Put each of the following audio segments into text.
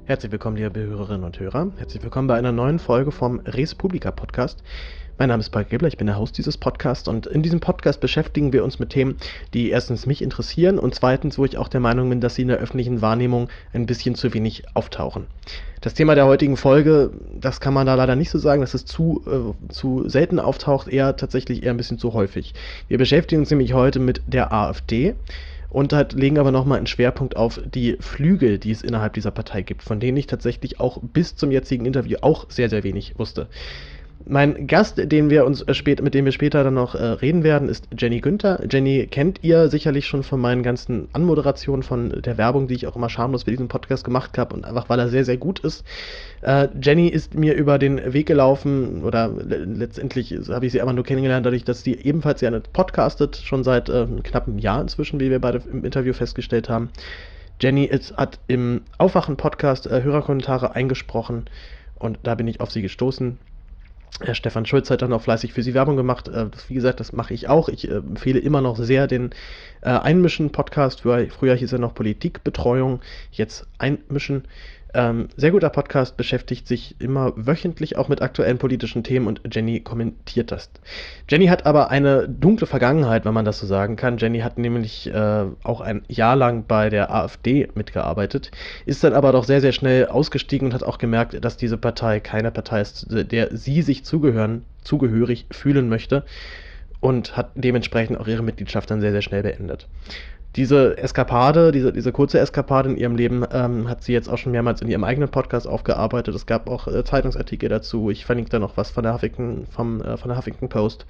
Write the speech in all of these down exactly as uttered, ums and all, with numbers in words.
Herzlich willkommen, liebe Hörerinnen und Hörer. Herzlich willkommen bei einer neuen Folge vom Res Publica Podcast. Mein Name ist Paul Gebler, ich bin der Host dieses Podcasts und in diesem Podcast beschäftigen wir uns mit Themen, die erstens mich interessieren und zweitens, wo ich auch der Meinung bin, dass sie in der öffentlichen Wahrnehmung ein bisschen zu wenig auftauchen. Das Thema der heutigen Folge, das kann man da leider nicht so sagen, dass es zu, äh, zu selten auftaucht, eher tatsächlich eher ein bisschen zu häufig. Wir beschäftigen uns nämlich heute mit der AfD. Und halt legen aber nochmal einen Schwerpunkt auf die Flügel, die es innerhalb dieser Partei gibt, von denen ich tatsächlich auch bis zum jetzigen Interview auch sehr, sehr wenig wusste. Mein Gast, den wir uns spät, mit dem wir später dann noch äh, reden werden, ist Jenny Günther. Jenny kennt ihr sicherlich schon von meinen ganzen Anmoderationen, von der Werbung, die ich auch immer schamlos für diesen Podcast gemacht habe und einfach, weil er sehr, sehr gut ist. Äh, Jenny ist mir über den Weg gelaufen oder le- letztendlich habe ich sie einfach nur kennengelernt, dadurch, dass sie ebenfalls ja podcastet, schon seit äh, knapp einem Jahr inzwischen, wie wir beide im Interview festgestellt haben. Jenny ist, hat im Aufwachen-Podcast äh, Hörerkommentare eingesprochen und da bin ich auf sie gestoßen. Herr Stefan Schulz hat dann auch fleißig für sie Werbung gemacht. Äh, das, wie gesagt, das mache ich auch. Ich äh, empfehle immer noch sehr den äh, Einmischen-Podcast. Früher, früher hieß er noch Politikbetreuung, jetzt Einmischen. Ähm, sehr guter Podcast, beschäftigt sich immer wöchentlich auch mit aktuellen politischen Themen und Jenny kommentiert das. Jenny hat aber eine dunkle Vergangenheit, wenn man das so sagen kann. Jenny hat nämlich äh, auch ein Jahr lang bei der AfD mitgearbeitet, ist dann aber doch sehr, sehr schnell ausgestiegen und hat auch gemerkt, dass diese Partei keine Partei ist, der sie sich zugehören, zugehörig fühlen möchte und hat dementsprechend auch ihre Mitgliedschaft dann sehr, sehr schnell beendet. Diese Eskapade, diese, diese kurze Eskapade in ihrem Leben ähm, hat sie jetzt auch schon mehrmals in ihrem eigenen Podcast aufgearbeitet. Es gab auch äh, Zeitungsartikel dazu. Ich verlinke da noch was von der Huffington, vom, äh, von der Huffington Post.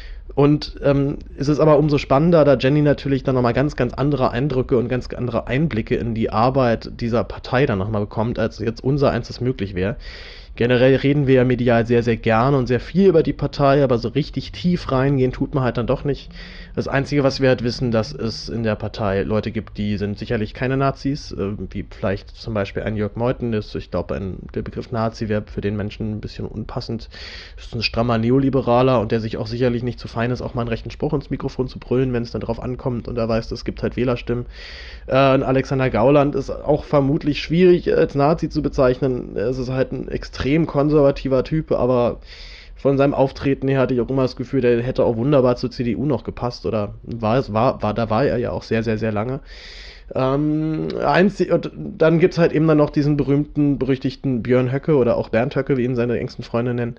Und ähm, es ist aber umso spannender, da Jenny natürlich dann nochmal ganz, ganz andere Eindrücke und ganz andere Einblicke in die Arbeit dieser Partei dann nochmal bekommt, als jetzt unser eins das möglich wäre. Generell reden wir ja medial sehr, sehr gerne und sehr viel über die Partei, aber so richtig tief reingehen tut man halt dann doch nicht. Das Einzige, was wir halt wissen, dass es in der Partei Leute gibt, die sind sicherlich keine Nazis, äh, wie vielleicht zum Beispiel ein Jörg Meuthen ist. Ich glaube, der Begriff Nazi wäre für den Menschen ein bisschen unpassend. Ist ein strammer Neoliberaler und der sich auch sicherlich nicht zu fein ist, auch mal einen rechten Spruch ins Mikrofon zu brüllen, wenn es dann drauf ankommt und er weiß, es gibt halt Wählerstimmen. Äh, Alexander Gauland ist auch vermutlich schwierig als Nazi zu bezeichnen. Es ist halt ein extrem konservativer Typ, aber von seinem Auftreten her hatte ich auch immer das Gefühl, der hätte auch wunderbar zur C D U noch gepasst oder war es, war, war, da war er ja auch sehr, sehr, sehr lange. Ähm, einzig, und dann gibt es halt eben dann noch diesen berühmten, berüchtigten Björn Höcke oder auch Bernd Höcke, wie ihn seine engsten Freunde nennen.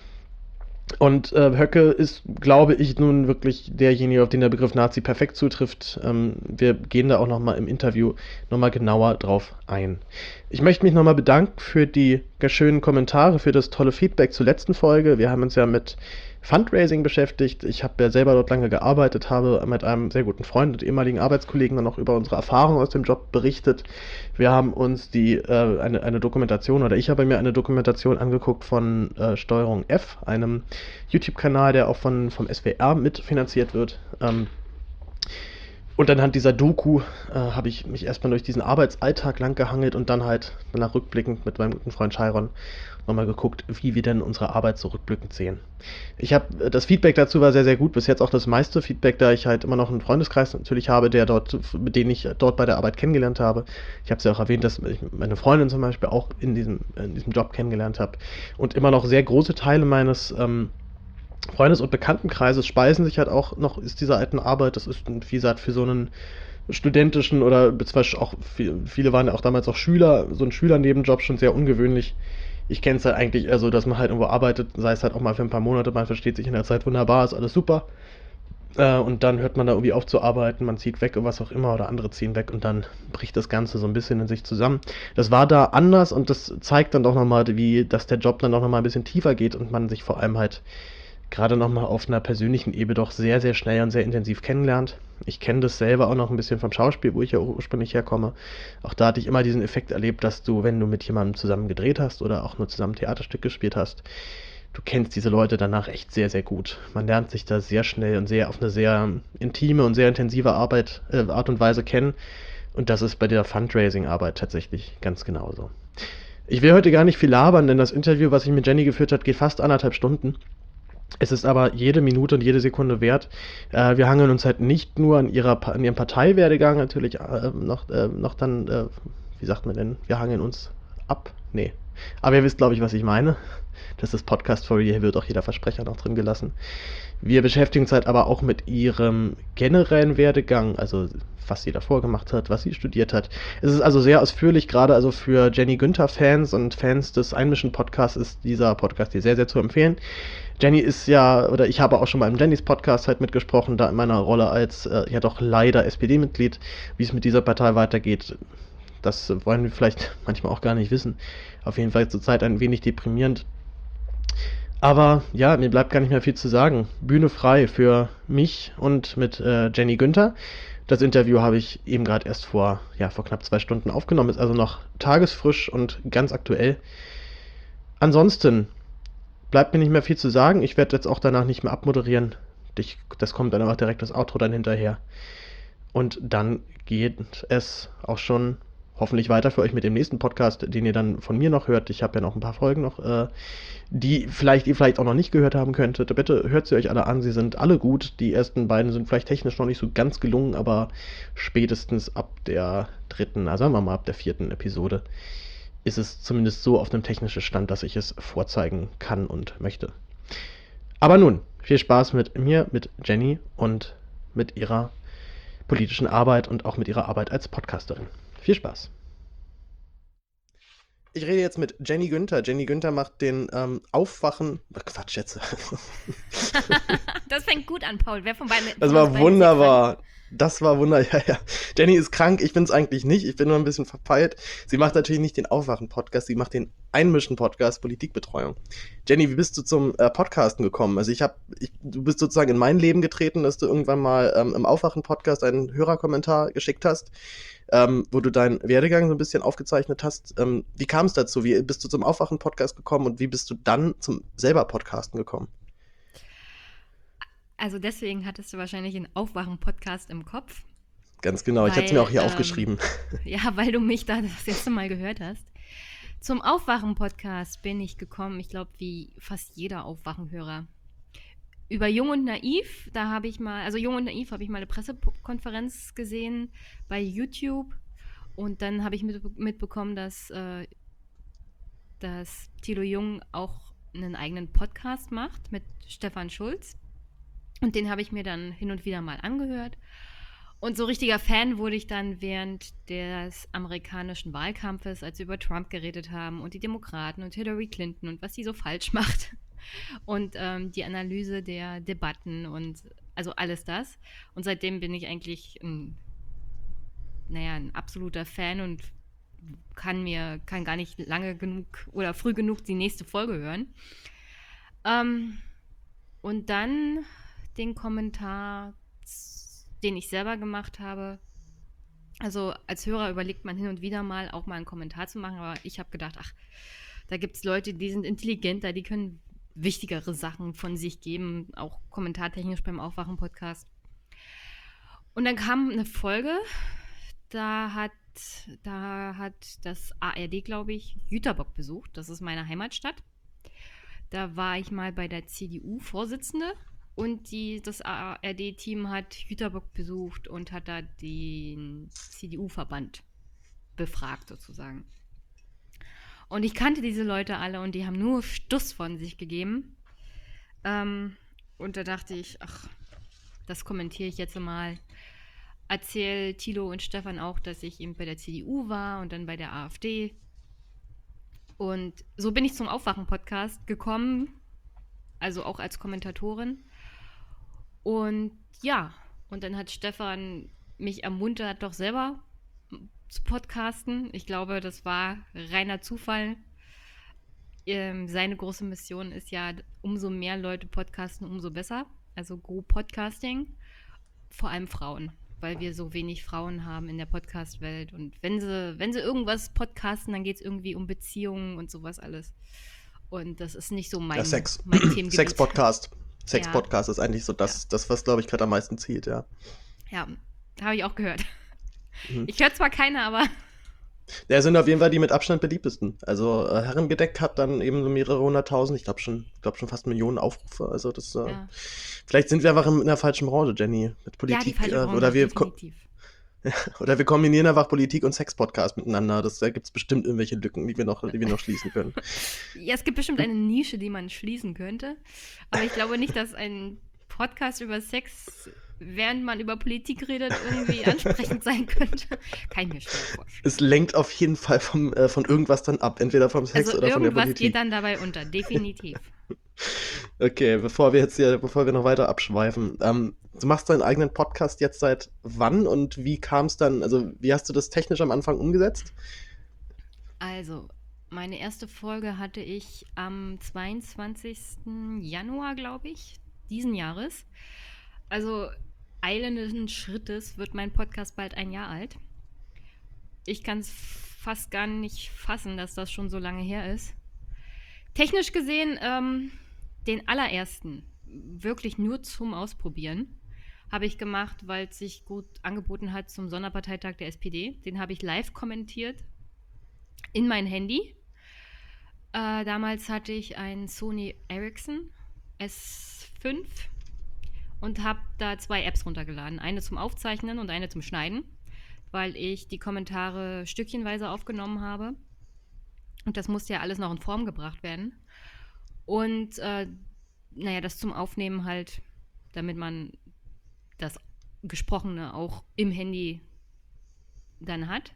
Und äh, Höcke ist, glaube ich, nun wirklich derjenige, auf den der Begriff Nazi perfekt zutrifft. Ähm, wir gehen da auch nochmal im Interview nochmal genauer drauf ein. Ich möchte mich nochmal bedanken für die schönen Kommentare, für das tolle Feedback zur letzten Folge. Wir haben uns ja mit Fundraising beschäftigt. Ich habe ja selber dort lange gearbeitet, habe mit einem sehr guten Freund und ehemaligen Arbeitskollegen dann auch über unsere Erfahrungen aus dem Job berichtet. Wir haben uns die äh, eine, eine Dokumentation, oder ich habe mir eine Dokumentation angeguckt von äh, Steuerung F, einem YouTube-Kanal, der auch von, vom S W R mitfinanziert wird. Ähm, Und anhand dieser Doku äh, habe ich mich erstmal durch diesen Arbeitsalltag lang gehangelt und dann halt danach rückblickend mit meinem guten Freund Chiron nochmal geguckt, wie wir denn unsere Arbeit so rückblickend sehen. Ich habe, das Feedback dazu war sehr, sehr gut, bis jetzt auch das meiste Feedback, da ich halt immer noch einen Freundeskreis natürlich habe, der dort, mit dem ich dort bei der Arbeit kennengelernt habe. Ich habe es ja auch erwähnt, dass ich meine Freundin zum Beispiel auch in diesem, in diesem Job kennengelernt habe und immer noch sehr große Teile meines ähm, Freundes- und Bekanntenkreises speisen sich halt auch noch aus dieser alten Arbeit. Das ist, wie gesagt, für so einen studentischen oder beziehungsweise auch viele waren ja auch damals auch Schüler, so ein Schülernebenjob schon sehr ungewöhnlich. Ich kenne es halt eigentlich eher so, dass man halt irgendwo arbeitet, sei es halt auch mal für ein paar Monate, man versteht sich in der Zeit wunderbar, ist alles super. Äh, und dann hört man da irgendwie auf zu arbeiten, man zieht weg und was auch immer oder andere ziehen weg und dann bricht das Ganze so ein bisschen in sich zusammen. Das war da anders und das zeigt dann doch nochmal, wie, dass der Job dann doch nochmal ein bisschen tiefer geht und man sich vor allem halt gerade nochmal auf einer persönlichen Ebene doch sehr, sehr schnell und sehr intensiv kennenlernt. Ich kenne das selber auch noch ein bisschen vom Schauspiel, wo ich ja ursprünglich herkomme. Auch da hatte ich immer diesen Effekt erlebt, dass du, wenn du mit jemandem zusammen gedreht hast oder auch nur zusammen Theaterstück gespielt hast, du kennst diese Leute danach echt sehr, sehr gut. Man lernt sich da sehr schnell und sehr auf eine sehr intime und sehr intensive Arbeit, äh, Art und Weise kennen. Und das ist bei der Fundraising-Arbeit tatsächlich ganz genauso. Ich will heute gar nicht viel labern, denn das Interview, was ich mit Jenny geführt habe, geht fast anderthalb Stunden. Es ist aber jede Minute und jede Sekunde wert. Äh, wir hangeln uns halt nicht nur an, ihrer, an ihrem Parteiwerdegang natürlich äh, noch, äh, noch dann, äh, wie sagt man denn, wir hangeln uns ab. Nee. Aber ihr wisst, glaube ich, was ich meine. Das ist Podcast for Real, hier wird auch jeder Versprecher noch drin gelassen. Wir beschäftigen uns halt aber auch mit ihrem generellen Werdegang, also was sie davor gemacht hat, was sie studiert hat. Es ist also sehr ausführlich, gerade also für Jenny Günther-Fans und Fans des Einmischen-Podcasts ist dieser Podcast hier sehr, sehr zu empfehlen. Jenny ist ja, oder ich habe auch schon mal im Jennys Podcast halt mitgesprochen, da in meiner Rolle als, äh, ja doch leider S P D-Mitglied, wie es mit dieser Partei weitergeht. Das wollen wir vielleicht manchmal auch gar nicht wissen. Auf jeden Fall zurzeit ein wenig deprimierend. Aber ja, mir bleibt gar nicht mehr viel zu sagen. Bühne frei für mich und mit äh, Jenny Günther. Das Interview habe ich eben gerade erst vor, ja, vor knapp zwei Stunden aufgenommen, ist also noch tagesfrisch und ganz aktuell. Ansonsten bleibt mir nicht mehr viel zu sagen. Ich werde jetzt auch danach nicht mehr abmoderieren. Ich, das kommt dann einfach direkt das Outro dann hinterher. Und dann geht es auch schon hoffentlich weiter für euch mit dem nächsten Podcast, den ihr dann von mir noch hört. Ich habe ja noch ein paar Folgen noch, äh, die vielleicht ihr vielleicht auch noch nicht gehört haben könntet. Bitte hört sie euch alle an, sie sind alle gut. Die ersten beiden sind vielleicht technisch noch nicht so ganz gelungen, aber spätestens ab der dritten, also sagen wir mal ab der vierten Episode, ist es zumindest so auf einem technischen Stand, dass ich es vorzeigen kann und möchte. Aber nun, viel Spaß mit mir, mit Jenny und mit ihrer politischen Arbeit und auch mit ihrer Arbeit als Podcasterin. Viel Spaß. Ich rede jetzt mit Jenny Günther. Jenny Günther macht den ähm, Aufwachen... Quatsch, jetzt. Das fängt gut an, Paul. Wer von beiden... Das war wunderbar. Das war wunderbar. Ja, ja. Jenny ist krank, ich bin es eigentlich nicht. Ich bin nur ein bisschen verpeilt. Sie macht natürlich nicht den Aufwachen-Podcast, sie macht den Einmischen-Podcast Politikbetreuung. Jenny, wie bist du zum äh, Podcasten gekommen? Also ich habe, du bist sozusagen in mein Leben getreten, dass du irgendwann mal ähm, im Aufwachen-Podcast einen Hörerkommentar geschickt hast, ähm, wo du deinen Werdegang so ein bisschen aufgezeichnet hast. Ähm, wie kam es dazu? Wie bist du zum Aufwachen-Podcast gekommen und wie bist du dann zum selber Podcasten gekommen? Also deswegen hattest du wahrscheinlich einen Aufwachen-Podcast im Kopf. Ganz genau, weil, ich hatte es mir auch hier ähm, aufgeschrieben. Ja, weil du mich da das erste Mal gehört hast. Zum Aufwachen-Podcast bin ich gekommen, ich glaube, wie fast jeder Aufwachen-Hörer. Über Jung und Naiv, da habe ich mal, also Jung und Naiv habe ich mal eine Pressekonferenz gesehen bei YouTube und dann habe ich mit, mitbekommen, dass, äh, dass Thilo Jung auch einen eigenen Podcast macht mit Stefan Schulz. Und den habe ich mir dann hin und wieder mal angehört. Und so richtiger Fan wurde ich dann während des amerikanischen Wahlkampfes, als sie über Trump geredet haben und die Demokraten und Hillary Clinton und was sie so falsch macht. Und ähm, die Analyse der Debatten und also alles das. Und seitdem bin ich eigentlich ein, naja, ein absoluter Fan und kann mir, kann gar nicht lange genug oder früh genug die nächste Folge hören. Ähm, und dann den Kommentar, den ich selber gemacht habe. Also als Hörer überlegt man hin und wieder mal, auch mal einen Kommentar zu machen, aber ich habe gedacht, ach, da gibt es Leute, die sind intelligenter, die können wichtigere Sachen von sich geben, auch kommentartechnisch beim Aufwachen-Podcast. Und dann kam eine Folge, da hat, da hat das A R D, glaube ich, Jüterbock besucht, das ist meine Heimatstadt. Da war ich mal bei der C D U-Vorsitzende. Und die, das A R D-Team hat Jüterbock besucht und hat da den C D U-Verband befragt sozusagen. Und ich kannte diese Leute alle und die haben nur Stuss von sich gegeben. Ähm, und da dachte ich, ach, das kommentiere ich jetzt mal. Erzähl Thilo und Stefan auch, dass ich eben bei der C D U war und dann bei der AfD. Und so bin ich zum Aufwachen-Podcast gekommen, also auch als Kommentatorin. Und ja, und dann hat Stefan mich ermuntert, doch selber zu podcasten. Ich glaube, das war reiner Zufall. Ähm, seine große Mission ist ja, umso mehr Leute podcasten, umso besser. Also Go Podcasting, vor allem Frauen, weil wir so wenig Frauen haben in der Podcast-Welt. Und wenn sie, wenn sie irgendwas podcasten, dann geht es irgendwie um Beziehungen und sowas alles. Und das ist nicht so mein, ja, Sex. mein Themengebiet. Sex-Podcast. Sex-Podcast ja. ist eigentlich so das, ja. das was, glaube ich, gerade am meisten zieht, ja. Ja, habe ich auch gehört. Mhm. Ich höre zwar keine, aber... Ja, sind auf jeden Fall die mit Abstand beliebtesten. Also äh, Herrengedeck hat dann eben so mehrere hunderttausend, ich glaube schon, glaub schon fast Millionen Aufrufe. Also das, äh, ja. Vielleicht sind wir einfach in, in der falschen Branche, Jenny, mit Politik. Ja, die falsche Branche, äh, oder wir definitiv. Oder wir kombinieren einfach Politik und Sex-Podcast miteinander. Das, da gibt es bestimmt irgendwelche Lücken, die wir, noch, die wir noch schließen können. Ja, es gibt bestimmt eine Nische, die man schließen könnte. Aber ich glaube nicht, dass ein Podcast über Sex, während man über Politik redet, irgendwie ansprechend sein könnte. Kann ich mir schwer vorstellen. Es lenkt auf jeden Fall vom, äh, von irgendwas dann ab. Entweder vom Sex Also oder von der irgendwas Politik. geht dann dabei unter, definitiv. Okay, bevor wir jetzt hier, bevor wir noch weiter abschweifen, ähm, du machst deinen eigenen Podcast jetzt seit wann und wie kam es dann, also wie hast du das technisch am Anfang umgesetzt? Also, meine erste Folge hatte ich am zweiundzwanzigsten Januar, glaube ich, diesen Jahres. Also eilenden Schrittes wird mein Podcast bald ein Jahr alt. Ich kann es fast gar nicht fassen, dass das schon so lange her ist. Technisch gesehen, ähm, den allerersten, wirklich nur zum Ausprobieren, habe ich gemacht, weil es sich gut angeboten hat zum Sonderparteitag der S P D. Den habe ich live kommentiert in mein Handy. Äh, damals hatte ich einen Sony Ericsson S fünf und habe da zwei Apps runtergeladen. Eine zum Aufzeichnen und eine zum Schneiden, weil ich die Kommentare stückchenweise aufgenommen habe. Und das musste ja alles noch in Form gebracht werden. Und äh, naja, das zum Aufnehmen halt, damit man das Gesprochene auch im Handy dann hat.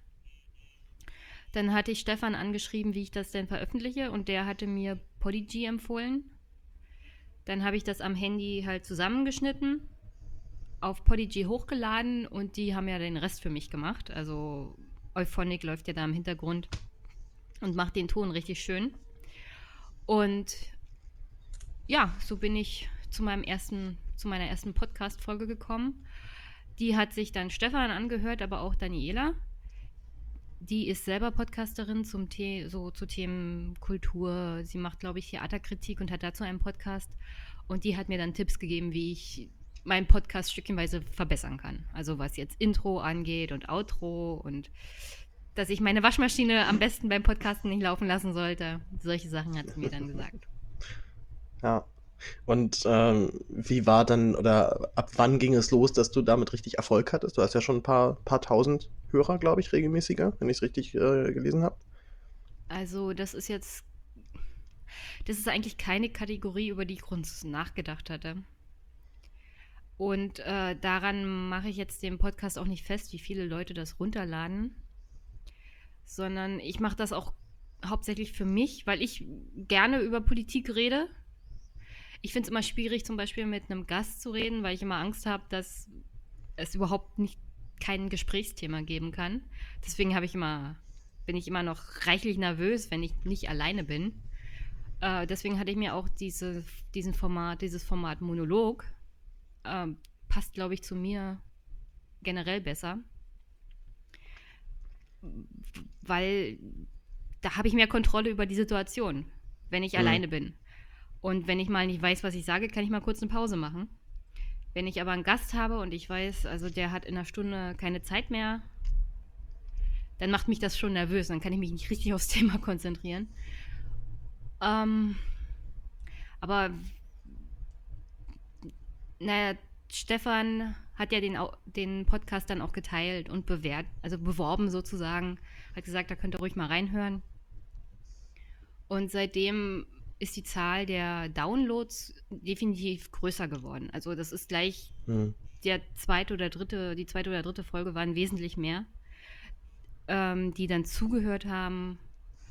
Dann hatte ich Stefan angeschrieben, wie ich das denn veröffentliche, und der hatte mir Podigy empfohlen. Dann habe ich das am Handy halt zusammengeschnitten, auf Podigy hochgeladen, und die haben ja den Rest für mich gemacht. Also Euphonic läuft ja da im Hintergrund und macht den Ton richtig schön. Und ja, so bin ich zu meinem ersten, zu meiner ersten Podcast-Folge gekommen. Die hat sich dann Stefan angehört, aber auch Daniela. Die ist selber Podcasterin zum The- so zu Themen Kultur. Sie macht, glaube ich, Theaterkritik und hat dazu einen Podcast. Und die hat mir dann Tipps gegeben, wie ich meinen Podcast stückchenweise verbessern kann. Also was jetzt Intro angeht und Outro und dass ich meine Waschmaschine am besten beim Podcasten nicht laufen lassen sollte. Solche Sachen hat sie mir dann gesagt. Ja. Und ähm, wie war dann, oder ab wann ging es los, dass du damit richtig Erfolg hattest? Du hast ja schon ein paar, paar tausend Hörer, glaube ich, regelmäßiger, wenn ich es richtig äh, gelesen habe. Also das ist jetzt, das ist eigentlich keine Kategorie, über die ich groß nachgedacht hatte. Und äh, daran mache ich jetzt den Podcast auch nicht fest, wie viele Leute das runterladen, sondern ich mache das auch hauptsächlich für mich, weil ich gerne über Politik rede. Ich finde es immer schwierig, zum Beispiel mit einem Gast zu reden, weil ich immer Angst habe, dass es überhaupt nicht kein Gesprächsthema geben kann. Deswegen habe ich immer, bin ich immer noch reichlich nervös, wenn ich nicht alleine bin. Äh, deswegen hatte ich mir auch diese, diesen Format, dieses Format Monolog, äh, passt, glaube ich, zu mir generell besser. Weil da habe ich mehr Kontrolle über die Situation, wenn ich Mhm. alleine bin. Und wenn ich mal nicht weiß, was ich sage, kann ich mal kurz eine Pause machen. Wenn ich aber einen Gast habe und ich weiß, also der hat in einer Stunde keine Zeit mehr, dann macht mich das schon nervös. Dann kann ich mich nicht richtig aufs Thema konzentrieren. Ähm, aber naja, Stefan hat ja den, Au- den Podcast dann auch geteilt und bewährt, also beworben sozusagen. Hat gesagt, da könnt ihr ruhig mal reinhören. Und seitdem ist die Zahl der Downloads definitiv größer geworden. Also das ist gleich Mhm. der zweite oder dritte, die zweite oder dritte Folge waren wesentlich mehr, ähm, die dann zugehört haben.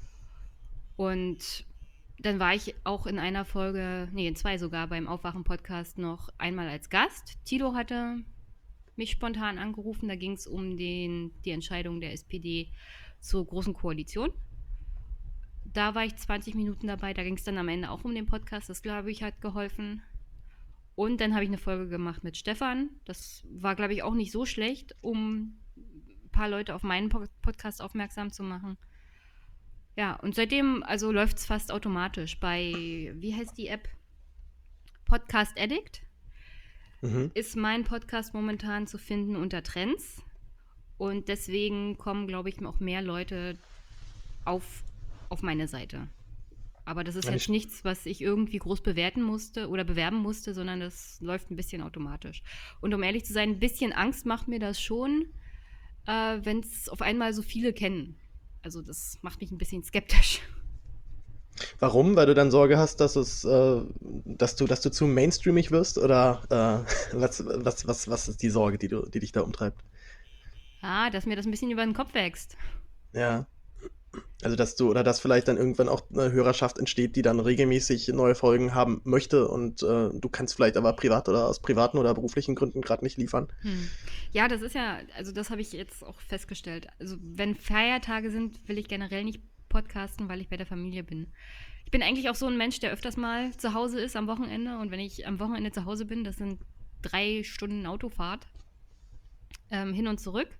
Und dann war ich auch in einer Folge, nee, in zwei sogar, beim Aufwachen-Podcast noch einmal als Gast. Tilo hatte mich spontan angerufen, da ging es um den, die Entscheidung der S P D zur Großen Koalition. Da war ich zwanzig Minuten dabei, da ging es dann am Ende auch um den Podcast, das glaube ich hat geholfen. Und dann habe ich eine Folge gemacht mit Stefan, das war glaube ich auch nicht so schlecht, um ein paar Leute auf meinen Po- Podcast aufmerksam zu machen. Ja, und seitdem, also läuft es fast automatisch bei, wie heißt die App? Podcast Addict Mhm. ist mein Podcast momentan zu finden unter Trends. Und deswegen kommen, glaube ich, auch mehr Leute auf, auf meine Seite. Aber das ist Wenn jetzt ich- nichts, was ich irgendwie groß bewerten musste oder bewerben musste, sondern das läuft ein bisschen automatisch. Und um ehrlich zu sein, ein bisschen Angst macht mir das schon, äh, wenn es auf einmal so viele kennen. Also das macht mich ein bisschen skeptisch. Warum? Weil du dann Sorge hast, dass es, äh, dass du, dass du zu mainstreamig wirst? Oder äh, was, was, was, was ist die Sorge, die du, die dich da umtreibt? Ah, dass mir das ein bisschen über den Kopf wächst. Ja. Also dass du, oder dass vielleicht dann irgendwann auch eine Hörerschaft entsteht, die dann regelmäßig neue Folgen haben möchte und äh, du kannst vielleicht aber privat oder aus privaten oder beruflichen Gründen gerade nicht liefern. Hm. Ja, das ist ja, also das habe ich jetzt auch festgestellt. Also wenn Feiertage sind, will ich generell nicht podcasten, weil ich bei der Familie bin. Ich bin eigentlich auch so ein Mensch, der öfters mal zu Hause ist am Wochenende. Und wenn ich am Wochenende zu Hause bin, das sind drei Stunden Autofahrt ähm, hin und zurück,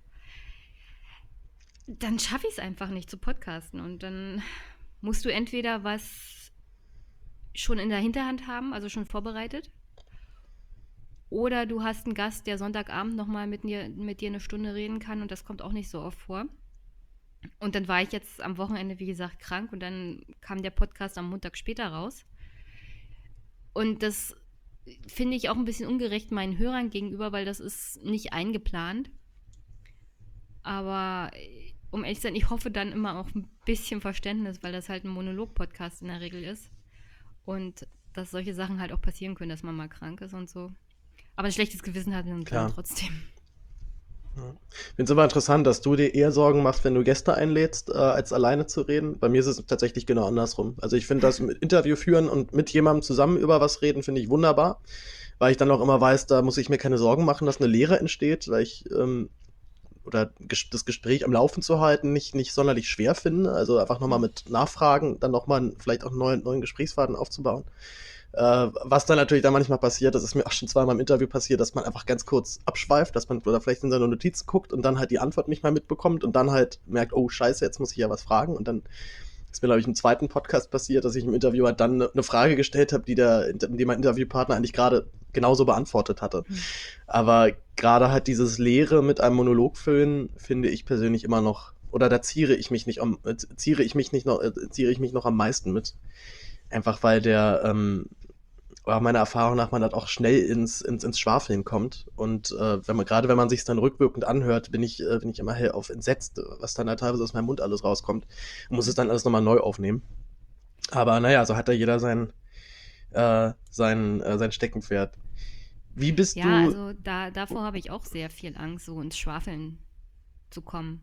dann schaffe ich es einfach nicht zu podcasten. Und dann musst du entweder was schon in der Hinterhand haben, also schon vorbereitet, oder du hast einen Gast, der Sonntagabend nochmal mit dir, mit dir eine Stunde reden kann und das kommt auch nicht so oft vor. Und dann war ich jetzt am Wochenende, wie gesagt, krank und dann kam der Podcast am Montag später raus. Und das finde ich auch ein bisschen ungerecht meinen Hörern gegenüber, weil das ist nicht eingeplant. Aber um ehrlich zu sein, ich hoffe dann immer auch ein bisschen Verständnis, weil das halt ein Monolog-Podcast in der Regel ist. Und dass solche Sachen halt auch passieren können, dass man mal krank ist und so. Aber ein schlechtes Gewissen hat man dann trotzdem. Ja. Ich finde es aber interessant, dass du dir eher Sorgen machst, wenn du Gäste einlädst, äh, als alleine zu reden. Bei mir ist es tatsächlich genau andersrum. Also ich finde das mit Interview führen und mit jemandem zusammen über was reden, finde ich wunderbar, weil ich dann auch immer weiß, da muss ich mir keine Sorgen machen, dass eine Leere entsteht, weil ich ähm, oder ges- das Gespräch am Laufen zu halten nicht, nicht sonderlich schwer finde. Also einfach nochmal mit Nachfragen, dann nochmal vielleicht auch einen neuen, neuen Gesprächsfaden aufzubauen. Äh, was dann natürlich dann manchmal passiert, das ist mir auch schon zweimal im Interview passiert, dass man einfach ganz kurz abschweift, dass man oder vielleicht in seine Notizen guckt und dann halt die Antwort nicht mehr mitbekommt und dann halt merkt, oh scheiße, jetzt muss ich ja was fragen und dann ist mir, glaube ich, im zweiten Podcast passiert, dass ich im Interview halt dann eine Frage gestellt habe, die der, die mein Interviewpartner eigentlich gerade genauso beantwortet hatte. Mhm. Aber gerade halt dieses Leere mit einem Monolog füllen, finde ich persönlich immer noch, oder da ziere ich mich nicht, am, äh, ziere ich mich nicht noch, äh, ziere ich mich noch am meisten mit. Einfach weil der, ähm, meiner Erfahrung nach, man halt auch schnell ins, ins, ins Schwafeln kommt. Und äh, wenn man, gerade wenn man sich dann rückwirkend anhört, bin ich, äh, bin ich immer hellauf entsetzt, was dann halt teilweise aus meinem Mund alles rauskommt. Und muss es dann alles nochmal neu aufnehmen. Aber naja, so hat da jeder sein, äh, sein, äh, sein Steckenpferd. Wie bist ja, du... Ja, also da, davor habe ich auch sehr viel Angst, so ins Schwafeln zu kommen.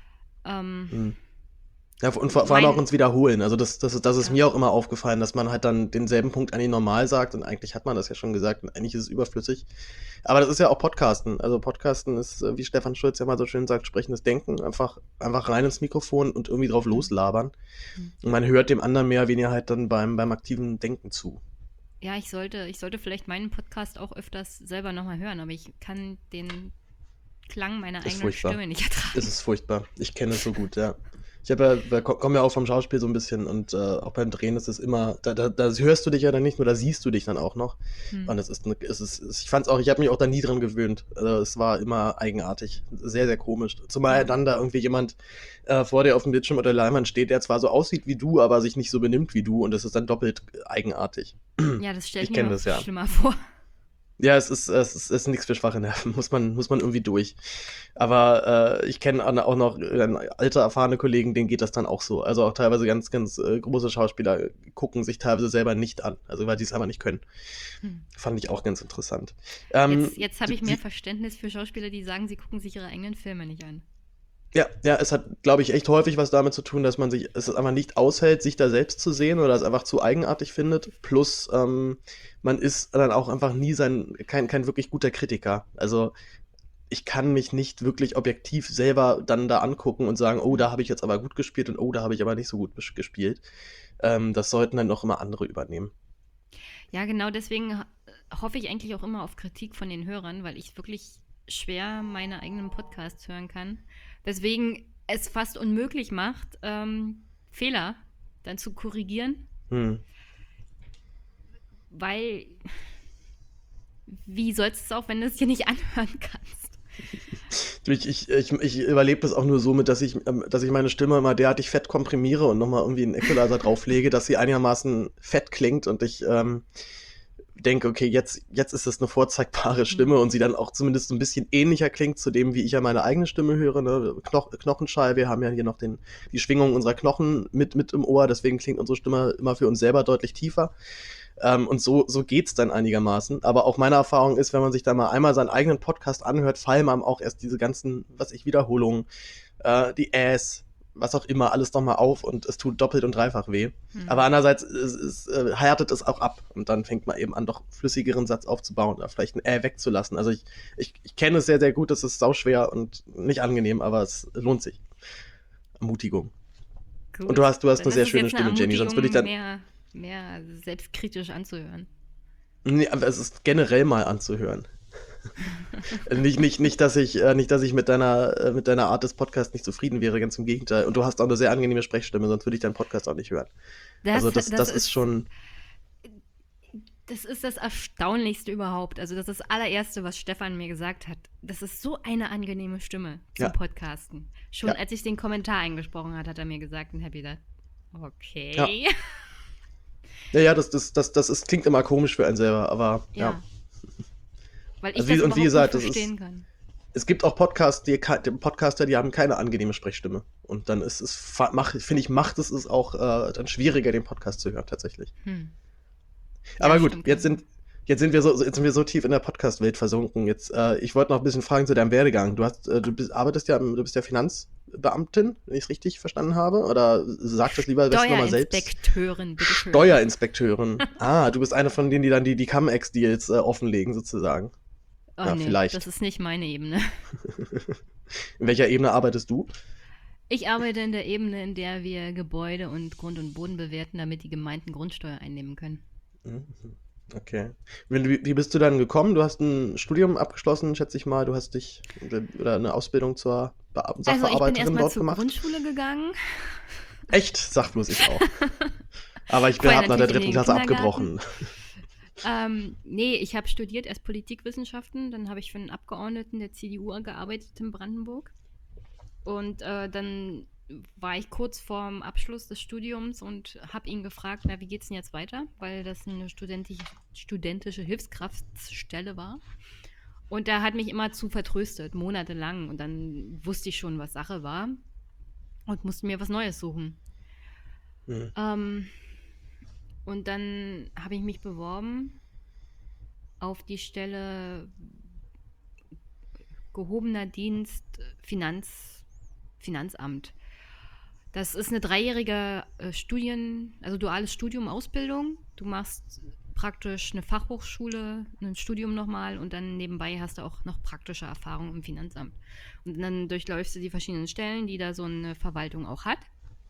Ähm... Hm. Ja, und vor, vor allem auch ins Wiederholen. Also das, das, das ist ja. mir auch immer aufgefallen, dass man halt dann denselben Punkt eigentlich normal sagt und eigentlich hat man das ja schon gesagt und eigentlich ist es überflüssig. Aber das ist ja auch Podcasten. Also Podcasten ist, wie Stefan Schulz ja mal so schön sagt, sprechendes Denken. Einfach, einfach rein ins Mikrofon und irgendwie drauf loslabern. Mhm. Und man hört dem anderen mehr oder weniger halt dann beim, beim aktiven Denken zu. Ja, ich sollte, ich sollte vielleicht meinen Podcast auch öfters selber nochmal hören, aber ich kann den Klang meiner eigenen furchtbar. Stimme nicht ertragen. Es ist furchtbar. Ich kenne es so gut, ja. Ich habe ja, komme ja auch vom Schauspiel so ein bisschen und äh, auch beim Drehen ist es immer, da, da, da hörst du dich ja dann nicht nur, da siehst du dich dann auch noch. Hm. Und es ist, es ist, ich fand's auch, ich habe mich auch da nie dran gewöhnt. Also es war immer eigenartig, sehr, sehr komisch. Zumal dann da irgendwie jemand äh, vor dir auf dem Bildschirm oder Leinwand steht, der zwar so aussieht wie du, aber sich nicht so benimmt wie du und das ist dann doppelt eigenartig. Ja, das stelle ich, ich mir das, ja. schlimmer vor. Ja, es ist, es ist, es ist nichts für schwache Nerven, muss man, muss man irgendwie durch. Aber äh, ich kenne auch noch äh, alte, erfahrene Kollegen, denen geht das dann auch so. Also auch teilweise ganz, ganz äh, große Schauspieler gucken sich teilweise selber nicht an, also weil die es aber nicht können. Hm. Fand ich auch ganz interessant. Ähm, jetzt jetzt habe ich mehr die, Verständnis für Schauspieler, die sagen, sie gucken sich ihre eigenen Filme nicht an. Ja, ja, es hat, glaube ich, echt häufig was damit zu tun, dass man sich es einfach nicht aushält, sich da selbst zu sehen oder es einfach zu eigenartig findet. Plus, ähm, man ist dann auch einfach nie sein, kein, kein wirklich guter Kritiker. Also ich kann mich nicht wirklich objektiv selber dann da angucken und sagen, oh, da habe ich jetzt aber gut gespielt und oh, da habe ich aber nicht so gut gespielt. Ähm, das sollten dann auch immer andere übernehmen. Ja, genau, deswegen hoffe ich eigentlich auch immer auf Kritik von den Hörern, weil ich wirklich schwer meine eigenen Podcasts hören kann. Weswegen es fast unmöglich macht, ähm, Fehler dann zu korrigieren. Hm. Weil, wie sollst du es auch, wenn du es dir nicht anhören kannst? Ich, ich, ich, ich überlebe das auch nur so mit, dass ich, dass ich meine Stimme mal derartig fett komprimiere und nochmal irgendwie einen Equalizer drauflege, dass sie einigermaßen fett klingt und ich ähm, denke, okay, jetzt, jetzt ist es eine vorzeigbare Stimme und sie dann auch zumindest so ein bisschen ähnlicher klingt zu dem, wie ich ja meine eigene Stimme höre, ne? Knoch Knochenschall, wir haben ja hier noch den, die Schwingung unserer Knochen mit, mit im Ohr, deswegen klingt unsere Stimme immer für uns selber deutlich tiefer. Ähm, und so, so geht's dann einigermaßen. Aber auch meine Erfahrung ist, wenn man sich da mal einmal seinen eigenen Podcast anhört, fallen einem auch erst diese ganzen, was ich, Wiederholungen, äh, die Äs, was auch immer, alles nochmal auf und es tut doppelt und dreifach weh. Mhm. Aber andererseits es, es, äh, härtet es auch ab und dann fängt man eben an, doch flüssigeren Satz aufzubauen oder vielleicht ein Ä wegzulassen. Also ich, ich, ich kenne es sehr, sehr gut, es ist sauschwer und nicht angenehm, aber es lohnt sich. Ermutigung. Gut. Und du hast, du hast eine sehr schöne Stimme, Jenny, sonst würde ich dann... Mehr, mehr selbstkritisch anzuhören. Nee, aber es ist generell mal anzuhören. nicht, nicht, nicht, dass ich, äh, nicht, dass ich mit deiner, äh, mit deiner Art des Podcasts nicht zufrieden wäre, ganz im Gegenteil. Und du hast auch eine sehr angenehme Sprechstimme, sonst würde ich deinen Podcast auch nicht hören. Das, also das, das, das ist, ist schon... Das ist das Erstaunlichste überhaupt. Also das ist das allererste, was Stefan mir gesagt hat. Das ist so eine angenehme Stimme zum ja. Podcasten. Schon ja. als ich den Kommentar eingesprochen hat, hat er mir gesagt und habe gedacht, okay. Ja, ja, ja das, das, das, das ist, klingt immer komisch für einen selber, aber ja. ja. Weil ich also das wie, und wie gesagt, nicht verstehen ist, kann. Es gibt auch Podcasts, die, Podcaster, die haben keine angenehme Sprechstimme. Und dann ist es, finde ich, macht es es auch äh, dann schwieriger, den Podcast zu hören, tatsächlich. Hm. Aber ja, gut, stimmt, jetzt sind, jetzt, sind wir so, jetzt sind wir so tief in der Podcast-Welt versunken. Jetzt, äh, ich wollte noch ein bisschen fragen zu deinem Werdegang. Du, hast, äh, du bist, arbeitest ja, du bist ja Finanzbeamtin, wenn ich es richtig verstanden habe. Oder sag das lieber besser nochmal selbst. Steuerinspekteurin, bitte schön. Steuerinspekteurin. Ah, du bist eine von denen, die dann die, die Cum-Ex-Deals äh, offenlegen, sozusagen. Oh ja, nee, vielleicht. Das ist nicht meine Ebene. In welcher Ebene arbeitest du? Ich arbeite in der Ebene, in der wir Gebäude und Grund und Boden bewerten, damit die Gemeinden Grundsteuer einnehmen können. Okay. Wie, wie bist du dann gekommen? Du hast ein Studium abgeschlossen, schätze ich mal. Du hast dich oder eine Ausbildung zur Be- Sachbearbeiterin dort gemacht. Also ich bin erstmal zur Grundschule gegangen. Echt? Sag bloß ich auch. Aber ich bin ab nach der dritten Klasse abgebrochen. Ähm, nee, ich habe studiert erst Politikwissenschaften, dann habe ich für einen Abgeordneten der C D U gearbeitet in Brandenburg und äh, dann war ich kurz vorm Abschluss des Studiums und habe ihn gefragt, na, wie geht's denn jetzt weiter, weil das eine studentische, studentische Hilfskraftstelle war und er hat mich immer zu vertröstet, monatelang und dann wusste ich schon, was Sache war und musste mir was Neues suchen. Mhm. Ähm, Und dann habe ich mich beworben auf die Stelle gehobener Dienst Finanz, Finanzamt. Das ist eine dreijährige äh, Studien, also duales Studium, Ausbildung. Du machst praktisch eine Fachhochschule, ein Studium nochmal und dann nebenbei hast du auch noch praktische Erfahrung im Finanzamt. Und dann durchläufst du die verschiedenen Stellen, die da so eine Verwaltung auch hat.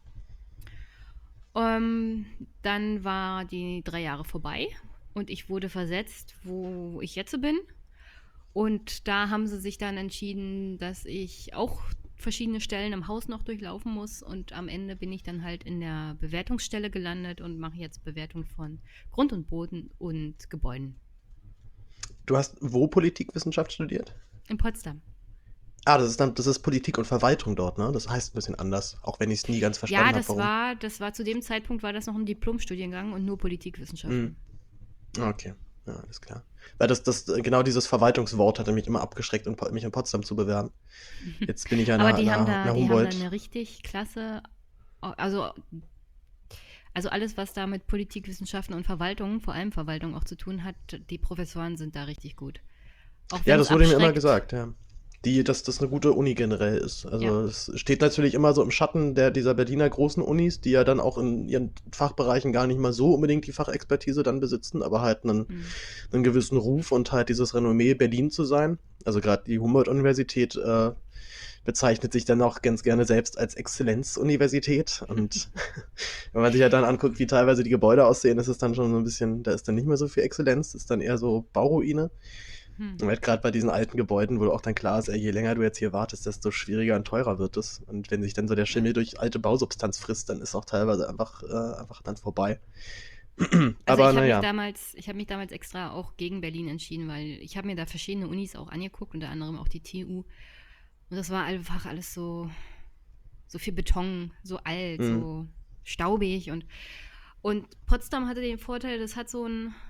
Um, dann war die drei Jahre vorbei und ich wurde versetzt, wo ich jetzt bin. Und da haben sie sich dann entschieden, dass ich auch verschiedene Stellen im Haus noch durchlaufen muss. Und am Ende bin ich dann halt in der Bewertungsstelle gelandet und mache jetzt Bewertung von Grund und Boden und Gebäuden. Du hast wo Politikwissenschaft studiert? In Potsdam. Ah, das ist dann, das ist Politik und Verwaltung dort, ne? Das heißt ein bisschen anders, auch wenn ich es nie ganz verstanden habe. Ja, das hab, war, das war zu dem Zeitpunkt war das noch ein Diplomstudiengang und nur Politikwissenschaften. Mm. Okay, ja, alles klar. Weil das, das, genau dieses Verwaltungswort hatte mich immer abgeschreckt, mich in Potsdam zu bewerben. Jetzt bin ich ja Aber nach, die, nach, haben da, nach die Humboldt. haben da eine richtig klasse, also, also alles, was da mit Politikwissenschaften und Verwaltung, vor allem Verwaltung auch zu tun hat, die Professoren sind da richtig gut. Auch ja, das wurde mir immer gesagt, ja. Die, dass das eine gute Uni generell ist. Also ja. Es steht natürlich immer so im Schatten der, dieser Berliner großen Unis, die ja dann auch in ihren Fachbereichen gar nicht mal so unbedingt die Fachexpertise dann besitzen, aber halt einen, mhm. einen gewissen Ruf und halt dieses Renommee Berlin zu sein. Also gerade die Humboldt-Universität äh, bezeichnet sich dann auch ganz gerne selbst als Exzellenzuniversität. Und wenn man sich ja dann anguckt, wie teilweise die Gebäude aussehen, ist es dann schon so ein bisschen, da ist dann nicht mehr so viel Exzellenz, ist dann eher so Bauruine. Hm. Und halt gerade bei diesen alten Gebäuden, wo auch dann klar ist, ey, je länger du jetzt hier wartest, desto schwieriger und teurer wird es. Und wenn sich dann so der Schimmel durch alte Bausubstanz frisst, dann ist auch teilweise einfach, äh, einfach dann vorbei. Also Aber ich habe naja. mich, damals, ich hab mich damals extra auch gegen Berlin entschieden, weil ich habe mir da verschiedene Unis auch angeguckt, unter anderem auch die T U. Und das war einfach alles so, so viel Beton, so alt, mhm. so staubig. Und, und Potsdam hatte den Vorteil, das hat so ein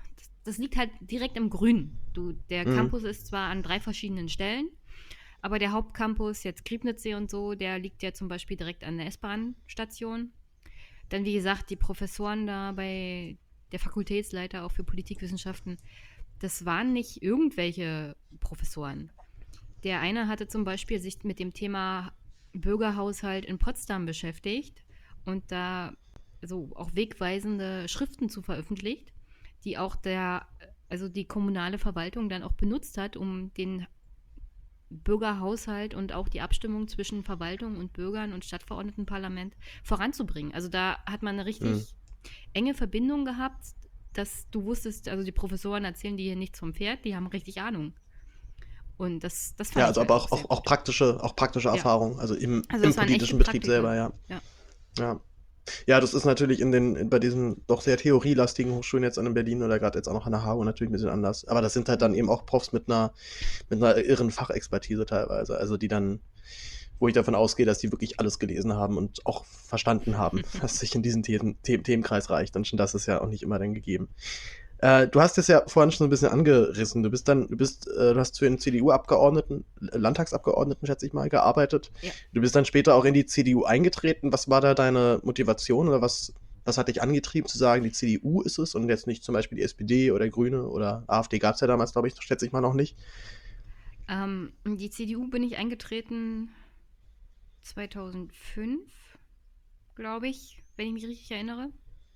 das liegt halt direkt im Grünen. Du, der Mhm. Campus ist zwar an drei verschiedenen Stellen, aber der Hauptcampus, jetzt Griebnitzsee und so, der liegt ja zum Beispiel direkt an der S-Bahn-Station. Dann, wie gesagt, die Professoren da bei der Fakultätsleiter auch für Politikwissenschaften, das waren nicht irgendwelche Professoren. Der eine hatte zum Beispiel sich mit dem Thema Bürgerhaushalt in Potsdam beschäftigt und da so auch wegweisende Schriften zu veröffentlicht, die auch der, also die kommunale Verwaltung dann auch benutzt hat, um den Bürgerhaushalt und auch die Abstimmung zwischen Verwaltung und Bürgern und Stadtverordnetenparlament voranzubringen. Also da hat man eine richtig Mhm. enge Verbindung gehabt, dass du wusstest, also die Professoren erzählen dir hier nichts vom Pferd, die haben richtig Ahnung. Und das, das fand Ja, ich also halt aber auch auch, sehr auch, auch gut. praktische, auch praktische Ja, Erfahrung, also im, also im das waren echte politischen Betrieb Praktiker. selber, ja. Ja. Ja. Ja, das ist natürlich in den, bei diesen doch sehr theorielastigen Hochschulen jetzt an in Berlin oder gerade jetzt auch noch an der H U natürlich ein bisschen anders. Aber das sind halt dann eben auch Profs mit einer, mit einer irren Fachexpertise teilweise. Also die dann, wo ich davon ausgehe, dass die wirklich alles gelesen haben und auch verstanden haben, was sich in diesen Themen, The Themenkreis reicht. Und schon das ist ja auch nicht immer dann gegeben. Äh, du hast es ja vorhin schon ein bisschen angerissen. Du bist dann, du bist, äh, du hast für einen C D U-Abgeordneten, äh, Landtagsabgeordneten, schätze ich mal, gearbeitet. Ja. Du bist dann später auch in die C D U eingetreten. Was war da deine Motivation oder was, was hat dich angetrieben zu sagen, die C D U ist es und jetzt nicht zum Beispiel die S P D oder Grüne oder AfD gab es ja damals, glaube ich, schätze ich mal noch nicht. Ähm, in die C D U bin ich eingetreten zweitausendfünf, glaube ich, wenn ich mich richtig erinnere.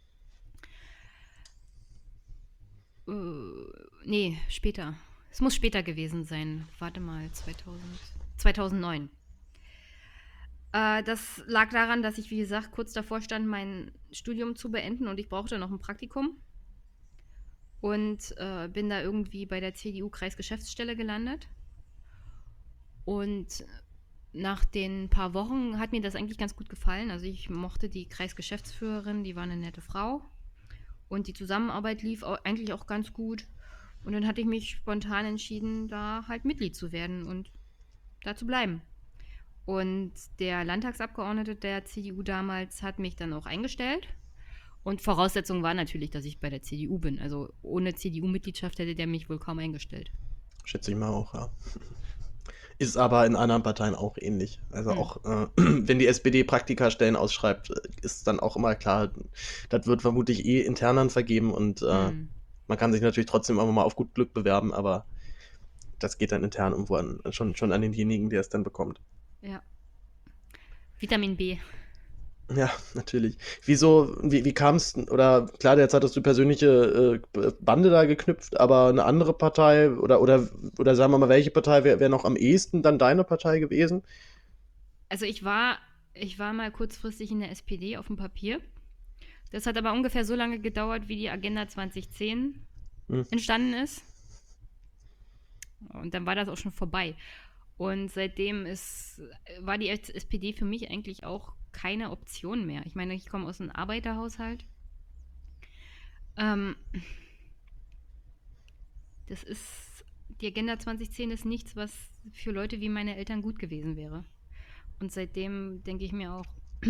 Äh, nee, später. Es muss später gewesen sein. Warte mal, zweitausend, zweitausendneun. Äh, das lag daran, dass ich, wie gesagt, kurz davor stand, mein Studium zu beenden und ich brauchte noch ein Praktikum. Und äh, bin da irgendwie bei der C D U-Kreisgeschäftsstelle gelandet. Und nach den paar Wochen hat mir das eigentlich ganz gut gefallen. Also ich mochte die Kreisgeschäftsführerin, die war eine nette Frau. Und die Zusammenarbeit lief auch, eigentlich auch ganz gut. Und dann hatte ich mich spontan entschieden, da halt Mitglied zu werden und da zu bleiben. Und der Landtagsabgeordnete der C D U damals hat mich dann auch eingestellt. Und Voraussetzung war natürlich, dass ich bei der C D U bin. Also ohne C D U-Mitgliedschaft hätte der mich wohl kaum eingestellt. Schätze ich mal auch, ja. Ist aber in anderen Parteien auch ähnlich. Also Hm. auch, äh, wenn die S P D Praktikerstellen ausschreibt, ist dann auch immer klar, das wird vermutlich eh intern dann vergeben und äh, Hm. man kann sich natürlich trotzdem immer mal auf gut Glück bewerben, aber das geht dann intern irgendwo an, schon, schon an denjenigen, der es dann bekommt. Ja. Vitamin B. Ja, natürlich. Wieso, wie, wie kam es, oder klar, jetzt hattest du persönliche äh, Bande da geknüpft, aber eine andere Partei oder, oder, oder sagen wir mal, welche Partei wäre wär noch am ehesten dann deine Partei gewesen? Also ich war, ich war mal kurzfristig in der S P D auf dem Papier. Das hat aber ungefähr so lange gedauert, wie die Agenda zwanzig zehn Hm. entstanden ist. Und dann war das auch schon vorbei. Und seitdem ist, war die S P D für mich eigentlich auch keine Option mehr. Ich meine, ich komme aus einem Arbeiterhaushalt. Ähm, das ist, die Agenda zwanzig zehn ist nichts, was für Leute wie meine Eltern gut gewesen wäre. Und seitdem denke ich mir auch,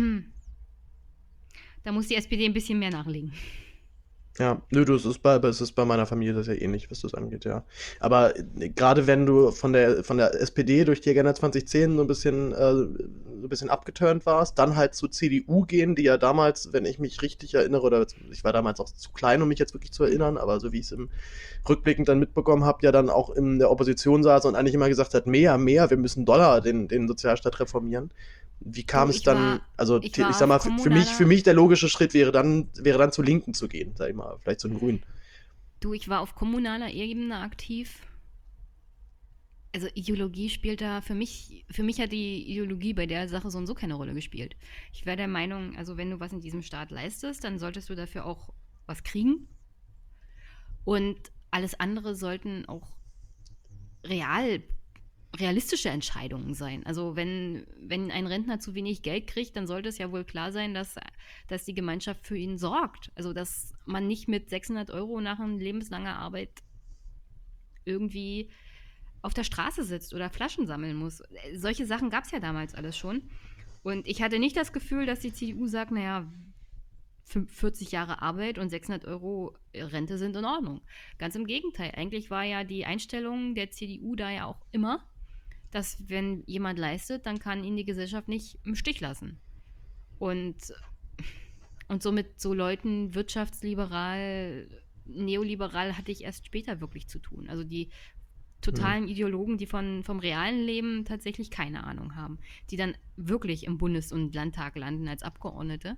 da muss die S P D ein bisschen mehr nachlegen. Ja, nö, du, es ist bei, es ist bei meiner Familie das ja ähnlich, was das angeht, ja. Aber äh, gerade wenn du von der von der S P D durch die Agenda zwanzig zehn so ein bisschen äh, so ein bisschen abgeturnt warst, dann halt zur C D U gehen, die ja damals, wenn ich mich richtig erinnere, oder ich war damals auch zu klein, um mich jetzt wirklich zu erinnern, aber so wie ich es im rückblickend dann mitbekommen habe, ja dann auch in der Opposition saß und eigentlich immer gesagt hat, mehr, mehr, wir müssen Dollar den, den Sozialstaat reformieren. Wie kam Du, es ich dann, war, also ich ich war sag auf mal, für für mich, für kommunaler, mich der logische Schritt wäre dann, wäre dann zur Linken zu gehen, sag ich mal, vielleicht zu den Grünen. du, ich war auf kommunaler Ebene aktiv. Also Ideologie spielt da, für mich, für mich hat die Ideologie bei der Sache so und so keine Rolle gespielt. Ich wäre der Meinung, also wenn du was in diesem Staat leistest, dann solltest du dafür auch was kriegen. Und alles andere sollten auch real, realistische Entscheidungen sein. Also wenn, wenn ein Rentner zu wenig Geld kriegt, dann sollte es ja wohl klar sein, dass, dass die Gemeinschaft für ihn sorgt. Also dass man nicht mit sechshundert Euro nach einer lebenslanger Arbeit irgendwie auf der Straße sitzt oder Flaschen sammeln muss. Solche Sachen gab es ja damals alles schon. Und ich hatte nicht das Gefühl, dass die C D U sagt, naja, vierzig Jahre Arbeit und sechshundert Euro Rente sind in Ordnung. Ganz im Gegenteil. Eigentlich war ja die Einstellung der C D U da ja auch immer, dass wenn jemand leistet, dann kann ihn die Gesellschaft nicht im Stich lassen. Und, und so mit so Leuten wirtschaftsliberal, neoliberal hatte ich erst später wirklich zu tun. Also die totalen Ideologen, die von, vom realen Leben tatsächlich keine Ahnung haben, die dann wirklich im Bundes- und Landtag landen als Abgeordnete.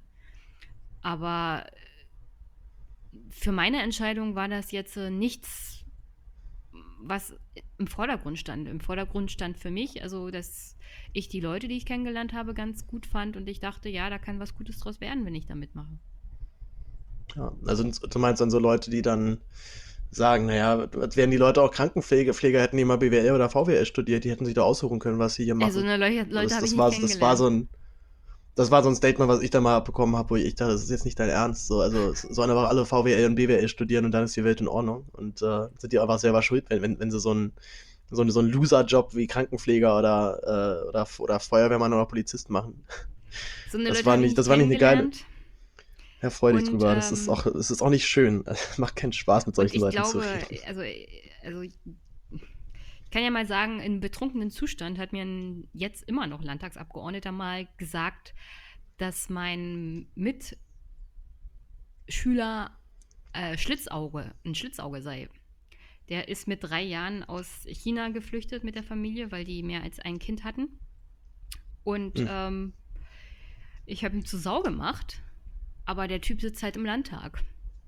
Aber für meine Entscheidung war das jetzt äh, nichts, was im Vordergrund stand. Im Vordergrund stand für mich, also dass ich die Leute, die ich kennengelernt habe, ganz gut fand und ich dachte, ja, da kann was Gutes draus werden, wenn ich da mitmache. Ja, also du meinst dann so Leute, die dann sagen, naja, als wären die Leute auch Krankenpfleger, Pfleger hätten die mal B W L oder V W L studiert, die hätten sich da aussuchen können, was sie hier machen. Also eine Leute, Also Leute das, habe ich das, nicht war, kennengelernt. das war so ein Das war so ein Statement, was ich da mal bekommen habe, wo ich dachte, das ist jetzt nicht dein Ernst. So, also es sollen aber alle V W L und B W L studieren und dann ist die Welt in Ordnung. Und äh, sind die einfach selber schuld, wenn, wenn, wenn sie so einen so ein, so ein Loser-Job wie Krankenpfleger oder, äh, oder, oder Feuerwehrmann oder Polizist machen. So eine Das Leute war habe ich nicht, nicht das war nicht eine geile. kennengelernt. Ja, freu dich Und, drüber. Das ist ähm, auch, das ist auch nicht schön. Es macht keinen Spaß, mit Und solchen ich Leuten glaube, zu reden. also, also ich kann ja mal sagen, in betrunkenen Zustand hat mir ein jetzt immer noch Landtagsabgeordneter mal gesagt, dass mein Mitschüler äh, Schlitzauge, ein Schlitzauge sei. Der ist mit drei Jahren aus China geflüchtet mit der Familie, weil die mehr als ein Kind hatten. Und Hm. ähm, ich habe ihm zu Sau gemacht, aber der Typ sitzt halt im Landtag.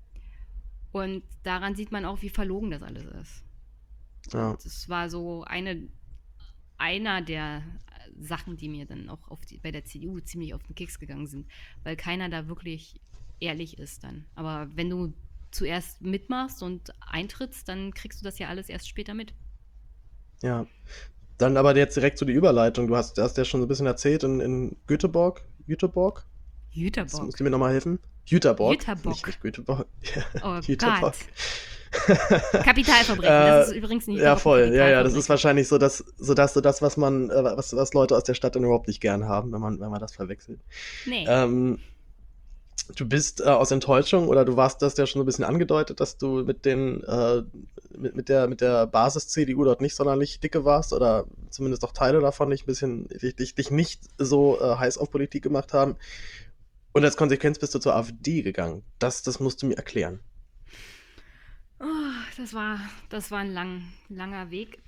Und daran sieht man auch, wie verlogen das alles ist. Ja. Und das war so eine, einer der Sachen, die mir dann auch auf die, bei der C D U ziemlich auf den Keks gegangen sind, weil keiner da wirklich ehrlich ist dann. Aber wenn du zuerst mitmachst und eintrittst, dann kriegst du das ja alles erst später mit. Ja. Dann aber jetzt direkt so die Überleitung. Du hast, hast ja schon so ein bisschen erzählt in, in Göteborg. Göteborg? Jetzt Jüterbock. musst du mir nochmal helfen. Jüterborg. Jüterbock. Nicht, nicht Göteborg. Ja, Oh Jüterborg. Gott. Kapitalverbrechen. Äh, Das ist übrigens nicht ja, überhaupt ein voll. Ja, ja, das Kapitalverbrechen. ist wahrscheinlich so, dass so das, so das was man, äh, was, was Leute aus der Stadt dann überhaupt nicht gern haben, wenn man, wenn man das verwechselt. Nee. Ähm, du bist äh, aus Enttäuschung oder du warst das ja schon so ein bisschen angedeutet, dass du mit den äh, mit, mit der mit der Basis-C D U dort nicht sonderlich dicke warst oder zumindest auch Teile davon nicht ein bisschen dich, dich, dich nicht so äh, heiß auf Politik gemacht haben. Und als Konsequenz bist du zur AfD gegangen. Das, das musst du mir erklären. Oh, das war, das war ein lang, langer Weg.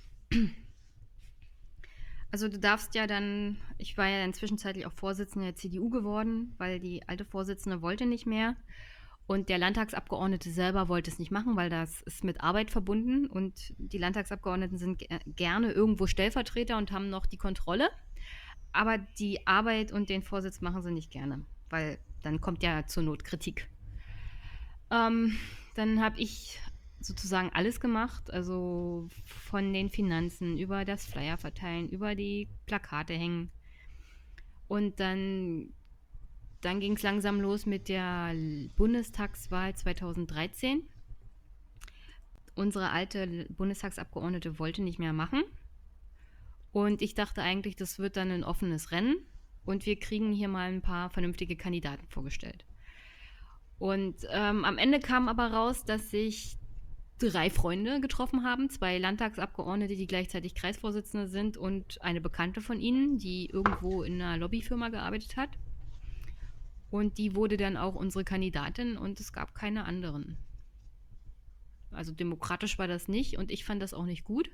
Also du darfst ja dann, ich war ja dann zwischenzeitlich auch Vorsitzende der C D U geworden, weil die alte Vorsitzende wollte nicht mehr. Und der Landtagsabgeordnete selber wollte es nicht machen, weil das ist mit Arbeit verbunden. Und die Landtagsabgeordneten sind ge- gerne irgendwo Stellvertreter und haben noch die Kontrolle. Aber die Arbeit und den Vorsitz machen sie nicht gerne, weil dann kommt ja zur Not Kritik. Ähm, dann habe ich sozusagen alles gemacht, also von den Finanzen über das Flyer verteilen, über die Plakate hängen. Und dann, dann ging es langsam los mit der Bundestagswahl zweitausenddreizehn. Unsere alte Bundestagsabgeordnete wollte nicht mehr machen. Und ich dachte eigentlich, das wird dann ein offenes Rennen und wir kriegen hier mal ein paar vernünftige Kandidaten vorgestellt. Und ähm, am Ende kam aber raus, dass sich drei Freunde getroffen haben, zwei Landtagsabgeordnete, die gleichzeitig Kreisvorsitzende sind und eine Bekannte von ihnen, die irgendwo in einer Lobbyfirma gearbeitet hat. Und die wurde dann auch unsere Kandidatin und es gab keine anderen. Also demokratisch war das nicht und ich fand das auch nicht gut,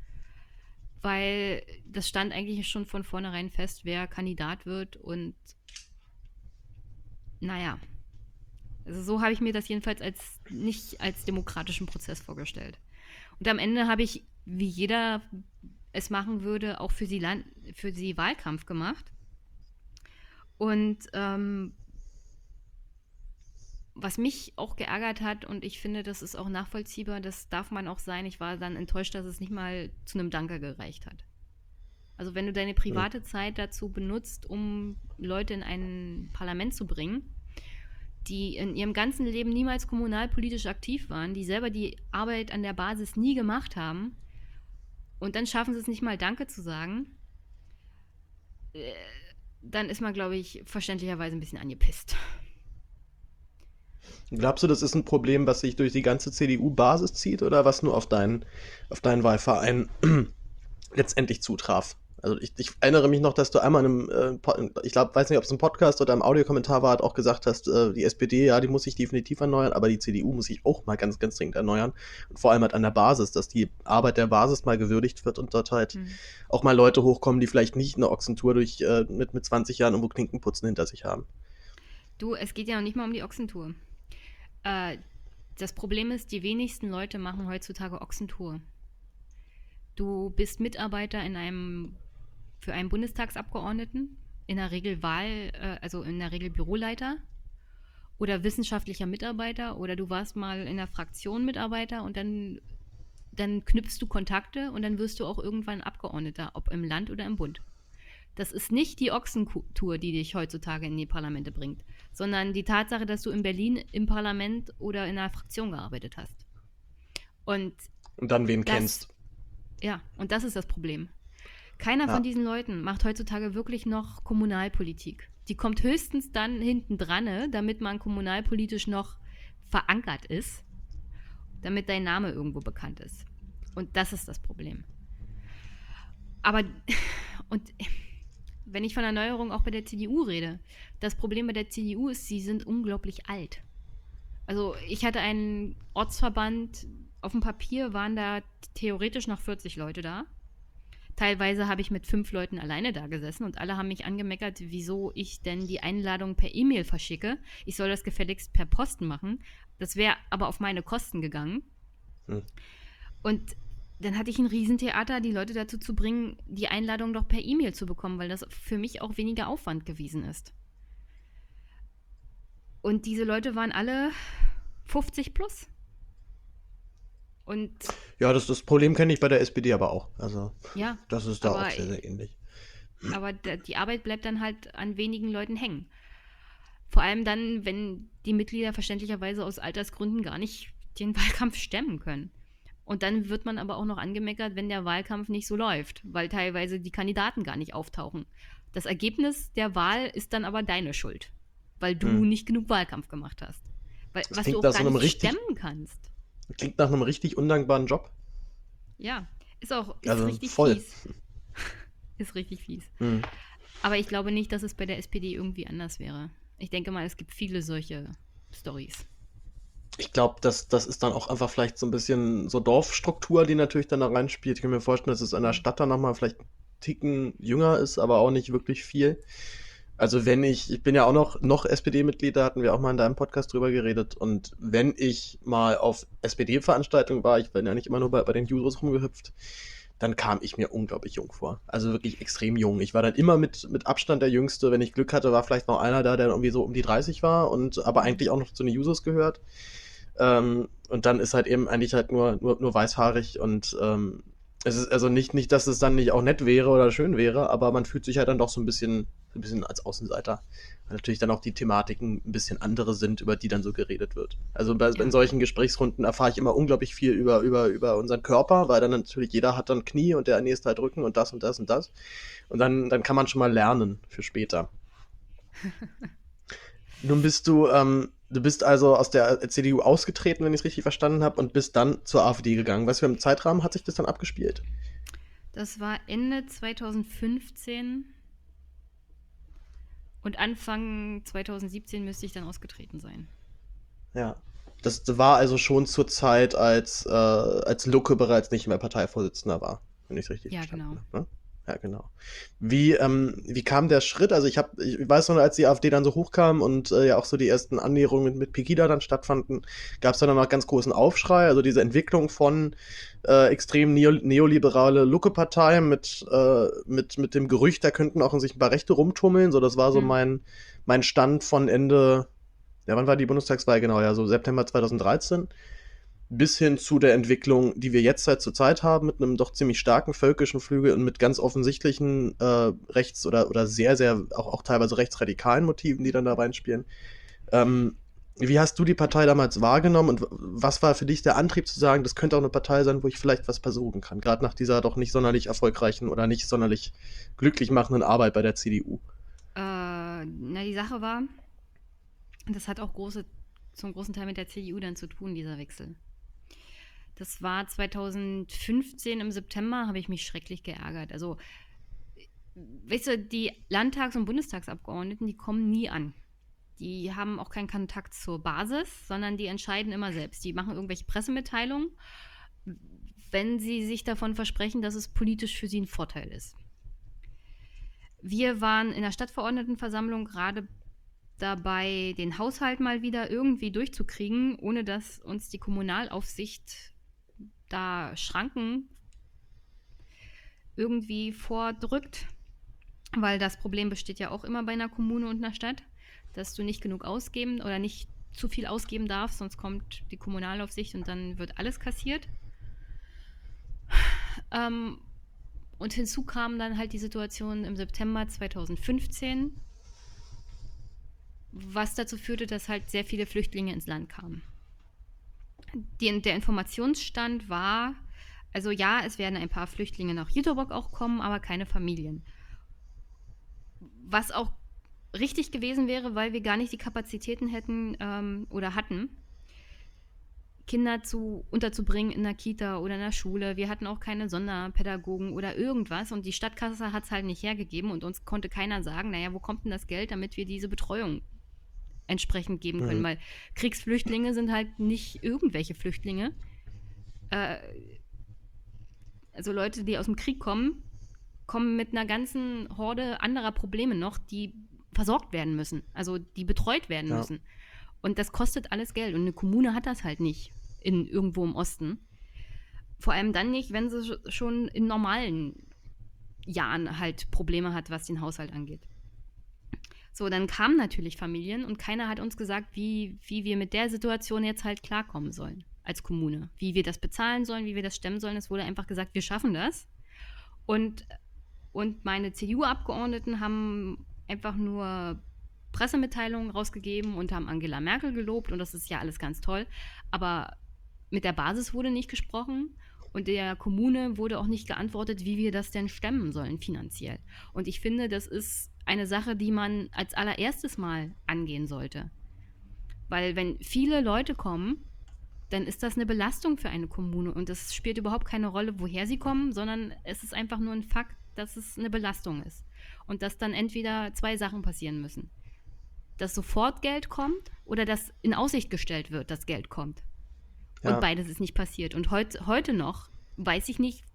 weil das stand eigentlich schon von vornherein fest, wer Kandidat wird und naja, also so habe ich mir das jedenfalls als nicht als demokratischen Prozess vorgestellt. Und am Ende habe ich, wie jeder es machen würde, auch für sie, Land, für sie Wahlkampf gemacht. Und ähm, was mich auch geärgert hat, und ich finde, das ist auch nachvollziehbar, das darf man auch sein, ich war dann enttäuscht, dass es nicht mal zu einem Danke gereicht hat. Also wenn du deine private Zeit dazu benutzt, um Leute in ein Parlament zu bringen, die in ihrem ganzen Leben niemals kommunalpolitisch aktiv waren, die selber die Arbeit an der Basis nie gemacht haben und dann schaffen sie es nicht mal Danke zu sagen, äh, dann ist man, glaube ich, verständlicherweise ein bisschen angepisst. Glaubst du, das ist ein Problem, was sich durch die ganze C D U-Basis zieht oder was nur auf deinen, auf deinen Wahlverein letztendlich zutraf? Also ich, ich erinnere mich noch, dass du einmal in einem, äh, Po- ich glaube, weiß nicht, ob es ein Podcast oder im Audiokommentar war, auch gesagt hast, äh, die S P D, ja, die muss sich definitiv erneuern, aber die C D U muss sich auch mal ganz, ganz dringend erneuern. Und vor allem halt an der Basis, dass die Arbeit der Basis mal gewürdigt wird und dort halt Hm. auch mal Leute hochkommen, die vielleicht nicht eine Ochsentour durch, äh, mit, mit zwanzig Jahren irgendwo Klinkenputzen hinter sich haben. Du, es geht ja noch nicht mal um die Ochsentour. Äh, das Problem ist, die wenigsten Leute machen heutzutage Ochsentour. Du bist Mitarbeiter in einem, für einen Bundestagsabgeordneten, in der Regel Wahl, äh, also in der Regel Büroleiter oder wissenschaftlicher Mitarbeiter oder du warst mal in der Fraktion Mitarbeiter und dann, dann knüpfst du Kontakte und dann wirst du auch irgendwann Abgeordneter, ob im Land oder im Bund. Das ist nicht die Ochsentour, die dich heutzutage in die Parlamente bringt, sondern die Tatsache, dass du in Berlin im Parlament oder in einer Fraktion gearbeitet hast. Und Und dann wen das, kennst. ja, und das ist das Problem. Keiner Ja. von diesen Leuten macht heutzutage wirklich noch Kommunalpolitik. Die kommt höchstens dann hinten dran, ne, damit man kommunalpolitisch noch verankert ist, damit dein Name irgendwo bekannt ist. Und das ist das Problem. Aber, und wenn ich von Erneuerung auch bei der C D U rede, das Problem bei der C D U ist, sie sind unglaublich alt. Also ich hatte einen Ortsverband, auf dem Papier waren da theoretisch noch vierzig Leute da. Teilweise habe ich mit fünf Leuten alleine da gesessen und alle haben mich angemeckert, wieso ich denn die Einladung per E-Mail verschicke. Ich soll das gefälligst per Posten machen. Das wäre aber auf meine Kosten gegangen. Hm. Und dann hatte ich ein Riesentheater, die Leute dazu zu bringen, die Einladung doch per E-Mail zu bekommen, weil das für mich auch weniger Aufwand gewesen ist. Und diese Leute waren alle fünfzig plus. Und Ja, das, das Problem kenne ich bei der S P D aber auch. Also, ja, das ist da aber, auch sehr, sehr ähnlich. aber da- die Arbeit bleibt dann halt an wenigen Leuten hängen. Vor allem dann, wenn die Mitglieder verständlicherweise aus Altersgründen gar nicht den Wahlkampf stemmen können. Und dann wird man aber auch noch angemeckert, wenn der Wahlkampf nicht so läuft, weil teilweise die Kandidaten gar nicht auftauchen. Das Ergebnis der Wahl ist dann aber deine Schuld, weil du Hm. nicht genug Wahlkampf gemacht hast. Weil, Das was klingt du auch nach gar so einem nicht richtig- stemmen kannst. Klingt nach einem richtig undankbaren Job. Ja, ist auch ist Also richtig voll. fies. Ist richtig fies. Hm. Aber ich glaube nicht, dass es bei der S P D irgendwie anders wäre. Ich denke mal, es gibt viele solche Storys. Ich glaube, das, das ist dann auch einfach vielleicht so ein bisschen so Dorfstruktur, die natürlich dann da reinspielt. Ich kann mir vorstellen, dass es in der Stadt dann nochmal vielleicht einen Ticken jünger ist, aber auch nicht wirklich viel. Also wenn ich, ich bin ja auch noch, noch S P D-Mitglied, da hatten wir auch mal in deinem Podcast drüber geredet. Und wenn ich mal auf S P D-Veranstaltungen war, ich bin ja nicht immer nur bei, bei den Jusos rumgehüpft, dann kam ich mir unglaublich jung vor. Also wirklich extrem jung. Ich war dann immer mit, mit Abstand der Jüngste. Wenn ich Glück hatte, war vielleicht noch einer da, der irgendwie so um die dreißig war und aber eigentlich auch noch zu den Jusos gehört. Ähm, und dann ist halt eben eigentlich halt nur, nur, nur weißhaarig und ähm, es ist also nicht, nicht, dass es dann nicht auch nett wäre oder schön wäre, aber man fühlt sich halt dann doch so ein bisschen, ein bisschen als Außenseiter. Weil natürlich dann auch die Thematiken ein bisschen andere sind, über die dann so geredet wird. Also bei, Ja. in solchen Gesprächsrunden erfahre ich immer unglaublich viel über, über, über unseren Körper, weil dann natürlich jeder hat dann Knie und der nächste halt Rücken und das und das und das. Und dann, dann kann man schon mal lernen für später. Nun bist du, ähm, du bist also aus der C D U ausgetreten, wenn ich es richtig verstanden habe, und bist dann zur AfD gegangen. Was für einen Zeitrahmen hat sich das dann abgespielt? Das war Ende zwanzig fünfzehn und Anfang zwanzig siebzehn müsste ich dann ausgetreten sein. Ja. Das war also schon zur Zeit, als, äh, als Lucke bereits nicht mehr Parteivorsitzender war, wenn ich es richtig Ja, verstanden genau. habe. Ne? Ja, genau. Wie, ähm, wie kam der Schritt? Also ich habe, ich weiß noch, als die AfD dann so hochkam und äh, ja auch so die ersten Annäherungen mit, mit Pegida dann stattfanden, gab es dann noch ganz großen Aufschrei. Also diese Entwicklung von äh, extrem neo neoliberale Lucke-Partei mit, äh, mit, mit dem Gerücht, da könnten auch in sich ein paar Rechte rumtummeln. So, das war so Hm. mein, mein Stand von Ende, ja, wann war die Bundestagswahl genau? Ja, so September zwanzig dreizehn. Bis hin zu der Entwicklung, die wir jetzt halt zur Zeit haben, mit einem doch ziemlich starken völkischen Flügel und mit ganz offensichtlichen äh, rechts- oder, oder sehr, sehr, auch, auch teilweise rechtsradikalen Motiven, die dann da reinspielen. Ähm, wie hast du die Partei damals wahrgenommen und was war für dich der Antrieb zu sagen, das könnte auch eine Partei sein, wo ich vielleicht was versuchen kann, gerade nach dieser doch nicht sonderlich erfolgreichen oder nicht sonderlich glücklich machenden Arbeit bei der C D U? Äh, na, die Sache war, das hat auch große zum großen Teil mit der C D U dann zu tun, dieser Wechsel. Das war zweitausendfünfzehn im September, habe ich mich schrecklich geärgert. Also, weißt du, die Landtags- und Bundestagsabgeordneten, die kommen nie an. Die haben auch keinen Kontakt zur Basis, sondern die entscheiden immer selbst. Die machen irgendwelche Pressemitteilungen, wenn sie sich davon versprechen, dass es politisch für sie ein Vorteil ist. Wir waren in der Stadtverordnetenversammlung gerade dabei, den Haushalt mal wieder irgendwie durchzukriegen, ohne dass uns die Kommunalaufsicht da Schranken irgendwie vordrückt, weil das Problem besteht ja auch immer bei einer Kommune und einer Stadt, dass du nicht genug ausgeben oder nicht zu viel ausgeben darfst, sonst kommt die Kommunalaufsicht und dann wird alles kassiert. Ähm, und hinzu kam dann halt die Situation im September zweitausendfünfzehn, was dazu führte, dass halt sehr viele Flüchtlinge ins Land kamen. Die, der Informationsstand war, also ja, es werden ein paar Flüchtlinge nach Jüterbock auch kommen, aber keine Familien. Was auch richtig gewesen wäre, weil wir gar nicht die Kapazitäten hätten ähm, oder hatten, Kinder zu, unterzubringen in der Kita oder in der Schule. Wir hatten auch keine Sonderpädagogen oder irgendwas und die Stadtkasse hat es halt nicht hergegeben und uns konnte keiner sagen, naja, wo kommt denn das Geld, damit wir diese Betreuung entsprechend geben können, mhm. weil Kriegsflüchtlinge sind halt nicht irgendwelche Flüchtlinge. Äh, also Leute, die aus dem Krieg kommen, kommen mit einer ganzen Horde anderer Probleme noch, die versorgt werden müssen, also die betreut werden ja. müssen. Und das kostet alles Geld und eine Kommune hat das halt nicht in irgendwo im Osten. Vor allem dann nicht, wenn sie schon in normalen Jahren halt Probleme hat, was den Haushalt angeht. So, dann kamen natürlich Familien und keiner hat uns gesagt, wie, wie wir mit der Situation jetzt halt klarkommen sollen als Kommune. Wie wir das bezahlen sollen, wie wir das stemmen sollen. Es wurde einfach gesagt, wir schaffen das. Und, und meine C D U-Abgeordneten haben einfach nur Pressemitteilungen rausgegeben und haben Angela Merkel gelobt und das ist ja alles ganz toll. Aber mit der Basis wurde nicht gesprochen und der Kommune wurde auch nicht geantwortet, wie wir das denn stemmen sollen finanziell. Und ich finde, das ist eine Sache, die man als allererstes mal angehen sollte. Weil wenn viele Leute kommen, dann ist das eine Belastung für eine Kommune und es spielt überhaupt keine Rolle, woher sie kommen, sondern es ist einfach nur ein Fakt, dass es eine Belastung ist. Und dass dann entweder zwei Sachen passieren müssen. Dass sofort Geld kommt oder dass in Aussicht gestellt wird, dass Geld kommt. Ja. Und beides ist nicht passiert. Und heut, heute noch weiß ich nicht,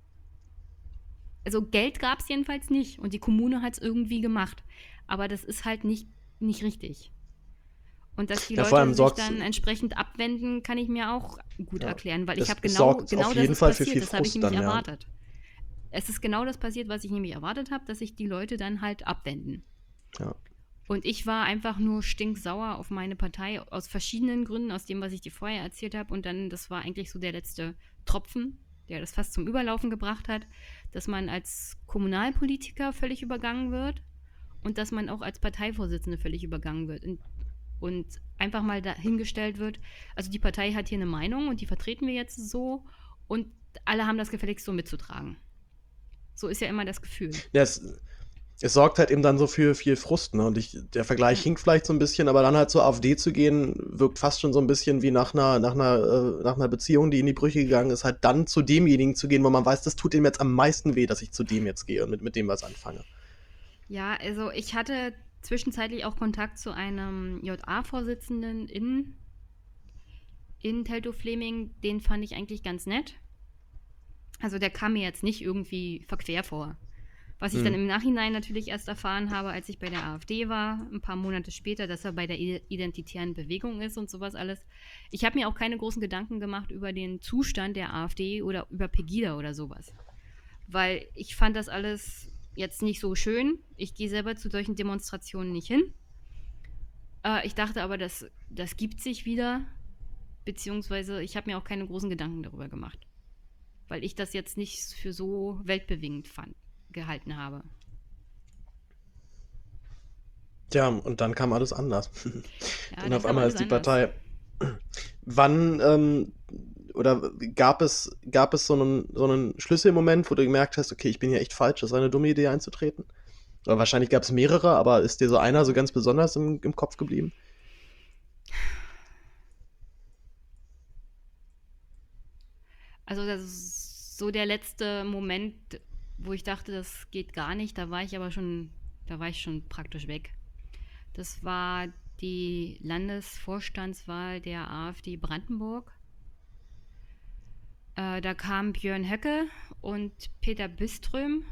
also Geld gab es jedenfalls nicht und die Kommune hat es irgendwie gemacht. Aber das ist halt nicht, nicht richtig. Und dass die ja, Leute sich dann entsprechend abwenden, kann ich mir auch gut ja, erklären, weil ich habe genau, genau auf das jeden ist Fall passiert, für viel das habe ich Frust nämlich dann, erwartet. Ja. Es ist genau das passiert, was ich nämlich erwartet habe, dass sich die Leute dann halt abwenden. Ja. Und ich war einfach nur stinksauer auf meine Partei aus verschiedenen Gründen, aus dem, was ich dir vorher erzählt habe. Und dann, das war eigentlich so der letzte Tropfen, der das fast zum Überlaufen gebracht hat, dass man als Kommunalpolitiker völlig übergangen wird und dass man auch als Parteivorsitzende völlig übergangen wird. Und, und einfach mal dahingestellt wird, also die Partei hat hier eine Meinung und die vertreten wir jetzt so und alle haben das gefälligst so mitzutragen. So ist ja immer das Gefühl. Ja, es, es sorgt halt eben dann so für viel Frust, ne? Und ich, der Vergleich ja. hinkt vielleicht so ein bisschen, aber dann halt zur AfD zu gehen, wirkt fast schon so ein bisschen wie nach einer, nach einer, äh, nach einer Beziehung, die in die Brüche gegangen ist, halt dann zu demjenigen zu gehen, wo man weiß, das tut ihm jetzt am meisten weh, dass ich zu dem jetzt gehe und mit, mit dem was anfange. Ja, also ich hatte zwischenzeitlich auch Kontakt zu einem J A-Vorsitzenden in, in Teltow-Fleming, den fand ich eigentlich ganz nett. Also der kam mir jetzt nicht irgendwie verquer vor. Was ich mhm. dann im Nachhinein natürlich erst erfahren habe, als ich bei der AfD war, ein paar Monate später, dass er bei der identitären Bewegung ist und sowas alles. Ich habe mir auch keine großen Gedanken gemacht über den Zustand der AfD oder über Pegida oder sowas. Weil ich fand das alles jetzt nicht so schön. Ich gehe selber zu solchen Demonstrationen nicht hin. Äh, ich dachte aber, das, das gibt sich wieder. Beziehungsweise ich habe mir auch keine großen Gedanken darüber gemacht. Weil ich das jetzt nicht für so weltbewegend fand, gehalten habe. Tja, und dann kam alles anders. Ja, und auf einmal ist die anders. Partei... Wann, ähm, oder gab es, gab es so einen, so einen Schlüsselmoment, wo du gemerkt hast, okay, ich bin hier echt falsch, das ist eine dumme Idee einzutreten? Oder wahrscheinlich gab es mehrere, aber ist dir so einer so ganz besonders im, im Kopf geblieben? Also das ist so der letzte Moment, wo ich dachte, das geht gar nicht. Da war ich aber schon, da war ich schon praktisch weg. Das war die Landesvorstandswahl der AfD Brandenburg. Äh, da kam Björn Höcke und Peter Byström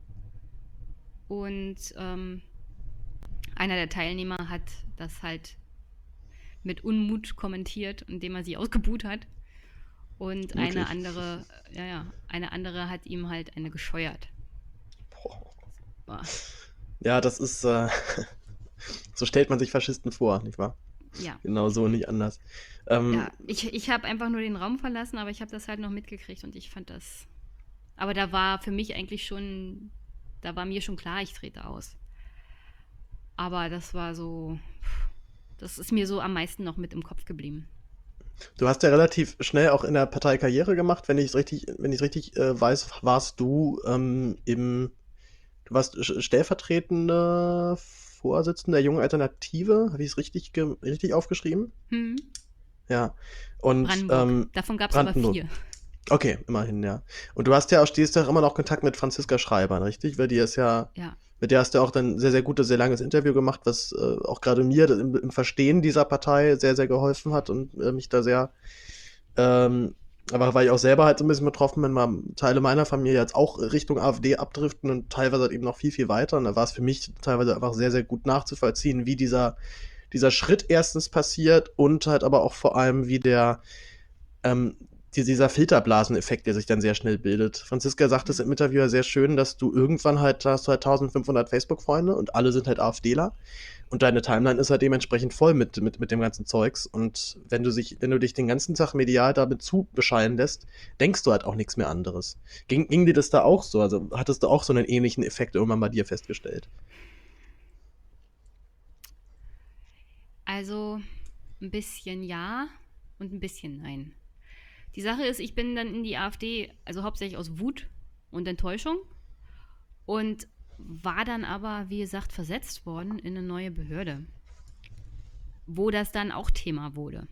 und ähm, einer der Teilnehmer hat das halt mit Unmut kommentiert, indem er sie ausgebuht hat. Und Wirklich? eine andere, ja, ja, eine andere hat ihm halt eine gescheuert. Boah. Ja, das ist, äh, so stellt man sich Faschisten vor, nicht wahr? Ja. Genau so, nicht anders. Ähm, Ja, ich, ich habe einfach nur den Raum verlassen, aber ich habe das halt noch mitgekriegt und ich fand das. Aber da war für mich eigentlich schon, da war mir schon klar, ich trete aus. Aber das war so, das ist mir so am meisten noch mit im Kopf geblieben. Du hast ja relativ schnell auch in der Partei Karriere gemacht, wenn ich es richtig, wenn ich es richtig äh, weiß, warst du ähm, im, du warst sch- stellvertretender Vorsitzender der Jungen Alternative, habe ich es richtig, ge- richtig aufgeschrieben? Hm? Ja. Und Brandenburg. ähm, Davon gab es aber Brandenburg. vier. Okay, immerhin, ja. Und du hast ja auch, stehst ja auch immer noch Kontakt mit Franziska Schreiber, richtig? Weil die ist ja, Ja. mit der hast du auch dann ein sehr, sehr gutes, sehr langes Interview gemacht, was äh, auch gerade mir im, im Verstehen dieser Partei sehr, sehr geholfen hat und äh, mich da sehr, ähm, aber weil ich auch selber halt so ein bisschen betroffen bin, weil Teile meiner Familie jetzt auch Richtung AfD abdriften und teilweise halt eben noch viel, viel weiter. Und da war es für mich teilweise einfach sehr, sehr gut nachzuvollziehen, wie dieser, dieser Schritt erstens passiert und halt aber auch vor allem, wie der, ähm, die- dieser Filterblaseneffekt, der sich dann sehr schnell bildet. Franziska sagt es im Interview ja sehr schön, dass du irgendwann halt, da hast du halt eintausendfünfhundert Facebook-Freunde und alle sind halt AfDler und deine Timeline ist halt dementsprechend voll mit, mit, mit dem ganzen Zeugs und wenn du, sich, wenn du dich den ganzen Tag medial damit zu bescheiden lässt, denkst du halt auch nichts mehr anderes. Ging, ging dir das da auch so? Also hattest du auch so einen ähnlichen Effekt irgendwann bei dir festgestellt? Also ein bisschen ja und ein bisschen nein. Die Sache ist, ich bin dann in die AfD, also hauptsächlich aus Wut und Enttäuschung und war dann aber, wie gesagt, versetzt worden in eine neue Behörde, wo das dann auch Thema wurde.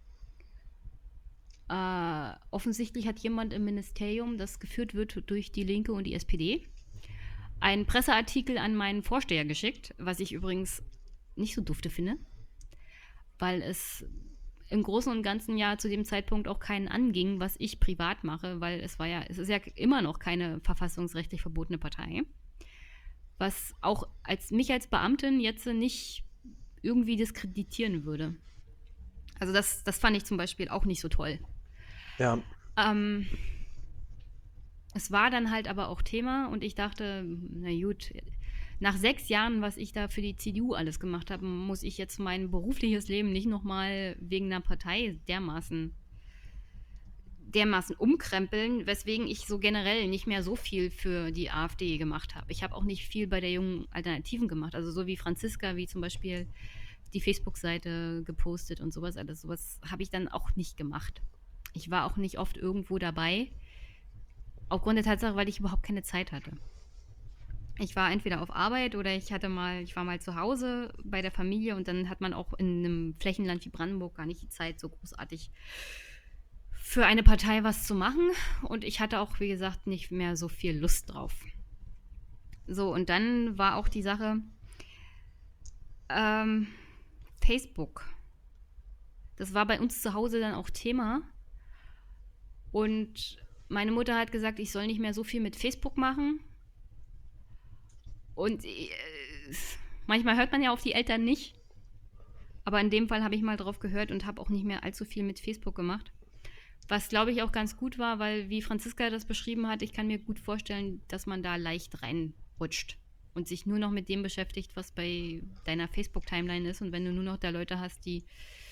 Äh, offensichtlich hat jemand im Ministerium, das geführt wird durch die Linke und die S P D, einen Presseartikel an meinen Vorsteher geschickt, was ich übrigens nicht so dufte finde, weil es im Großen und Ganzen ja zu dem Zeitpunkt auch keinen anging, was ich privat mache, weil es war ja, es ist ja immer noch keine verfassungsrechtlich verbotene Partei, was auch als mich als Beamtin jetzt nicht irgendwie diskreditieren würde. Also das, das fand ich zum Beispiel auch nicht so toll. Ja. Ähm, es war dann halt aber auch Thema und ich dachte, na gut, nach sechs Jahren, was ich da für die C D U alles gemacht habe, muss ich jetzt mein berufliches Leben nicht nochmal wegen einer Partei dermaßen, dermaßen umkrempeln, weswegen ich so generell nicht mehr so viel für die AfD gemacht habe. Ich habe auch nicht viel bei der Jungen Alternativen gemacht, also so wie Franziska, wie zum Beispiel die Facebook-Seite gepostet und sowas, alles sowas habe ich dann auch nicht gemacht. Ich war auch nicht oft irgendwo dabei, aufgrund der Tatsache, weil ich überhaupt keine Zeit hatte. Ich war entweder auf Arbeit oder ich hatte mal, ich war mal zu Hause bei der Familie und dann hat man auch in einem Flächenland wie Brandenburg gar nicht die Zeit, so großartig für eine Partei was zu machen. Und ich hatte auch, wie gesagt, nicht mehr so viel Lust drauf. So, und dann war auch die Sache, ähm, Facebook. Das war bei uns zu Hause dann auch Thema. Und meine Mutter hat gesagt, ich soll nicht mehr so viel mit Facebook machen. Und äh, manchmal hört man ja auf die Eltern nicht. Aber in dem Fall habe ich mal drauf gehört und habe auch nicht mehr allzu viel mit Facebook gemacht. Was, glaube ich, auch ganz gut war, weil, wie Franziska das beschrieben hat, ich kann mir gut vorstellen, dass man da leicht reinrutscht und sich nur noch mit dem beschäftigt, was bei deiner Facebook-Timeline ist. Und wenn du nur noch da Leute hast, die,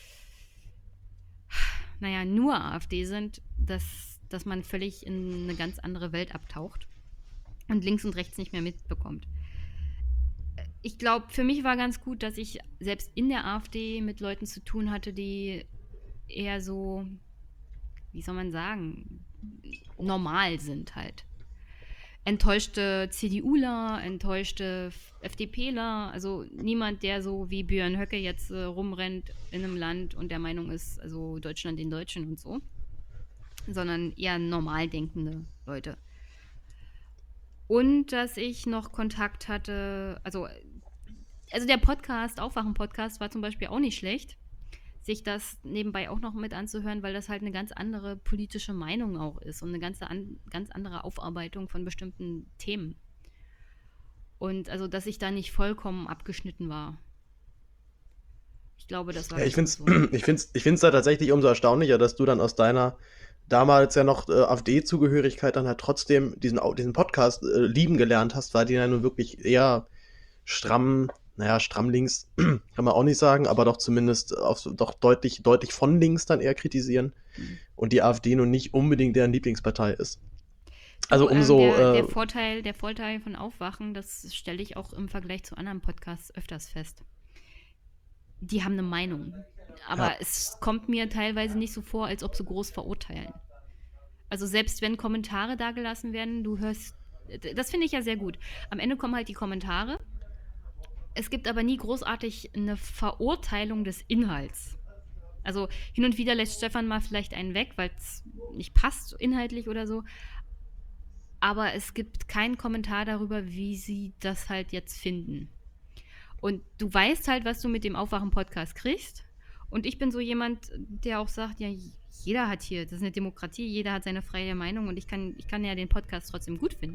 naja, nur AfD sind, dass, dass man völlig in eine ganz andere Welt abtaucht und links und rechts nicht mehr mitbekommt. Ich glaube, für mich war ganz gut, dass ich selbst in der AfD mit Leuten zu tun hatte, die eher so, wie soll man sagen, normal sind halt. Enttäuschte CDUler, enttäuschte FDPler, also niemand, der so wie Björn Höcke jetzt äh, rumrennt in einem Land und der Meinung ist, also Deutschland den Deutschen und so. sondern eher normal denkende Leute. Und dass ich noch Kontakt hatte, also, also der Podcast, Aufwachen-Podcast, war zum Beispiel auch nicht schlecht, sich das nebenbei auch noch mit anzuhören, weil das halt eine ganz andere politische Meinung auch ist und eine ganze an, ganz andere Aufarbeitung von bestimmten Themen. Und also, dass ich da nicht vollkommen abgeschnitten war. Ich glaube, das war Ja, ich ganz finde gut es so. ich find's, ich find's da tatsächlich umso erstaunlicher, dass du dann aus deiner damals ja noch äh, AfD-Zugehörigkeit dann halt trotzdem diesen, Au- diesen Podcast äh, lieben gelernt hast, weil die ja nun wirklich eher stramm, naja, stramm links kann man auch nicht sagen, aber doch zumindest auf, doch deutlich, deutlich von links dann eher kritisieren Hm. und die AfD nun nicht unbedingt deren Lieblingspartei ist. Du, Also ähm, umso, der, der, äh, Vorteil, der Vorteil von Aufwachen, das stelle ich auch im Vergleich zu anderen Podcasts öfters fest. Die haben eine Meinung. Aber ja, es kommt mir teilweise nicht so vor, als ob sie groß verurteilen. Also selbst wenn Kommentare da gelassen werden, du hörst, das finde ich ja sehr gut. Am Ende kommen halt die Kommentare. Es gibt aber nie großartig eine Verurteilung des Inhalts. Also hin und wieder lässt Stefan mal vielleicht einen weg, weil es nicht passt inhaltlich oder so. Aber es gibt keinen Kommentar darüber, wie sie das halt jetzt finden. Und du weißt halt, was du mit dem Aufwachen-Podcast kriegst. Und ich bin so jemand, der auch sagt, ja, jeder hat hier, das ist eine Demokratie, jeder hat seine freie Meinung und ich kann, ich kann ja den Podcast trotzdem gut finden.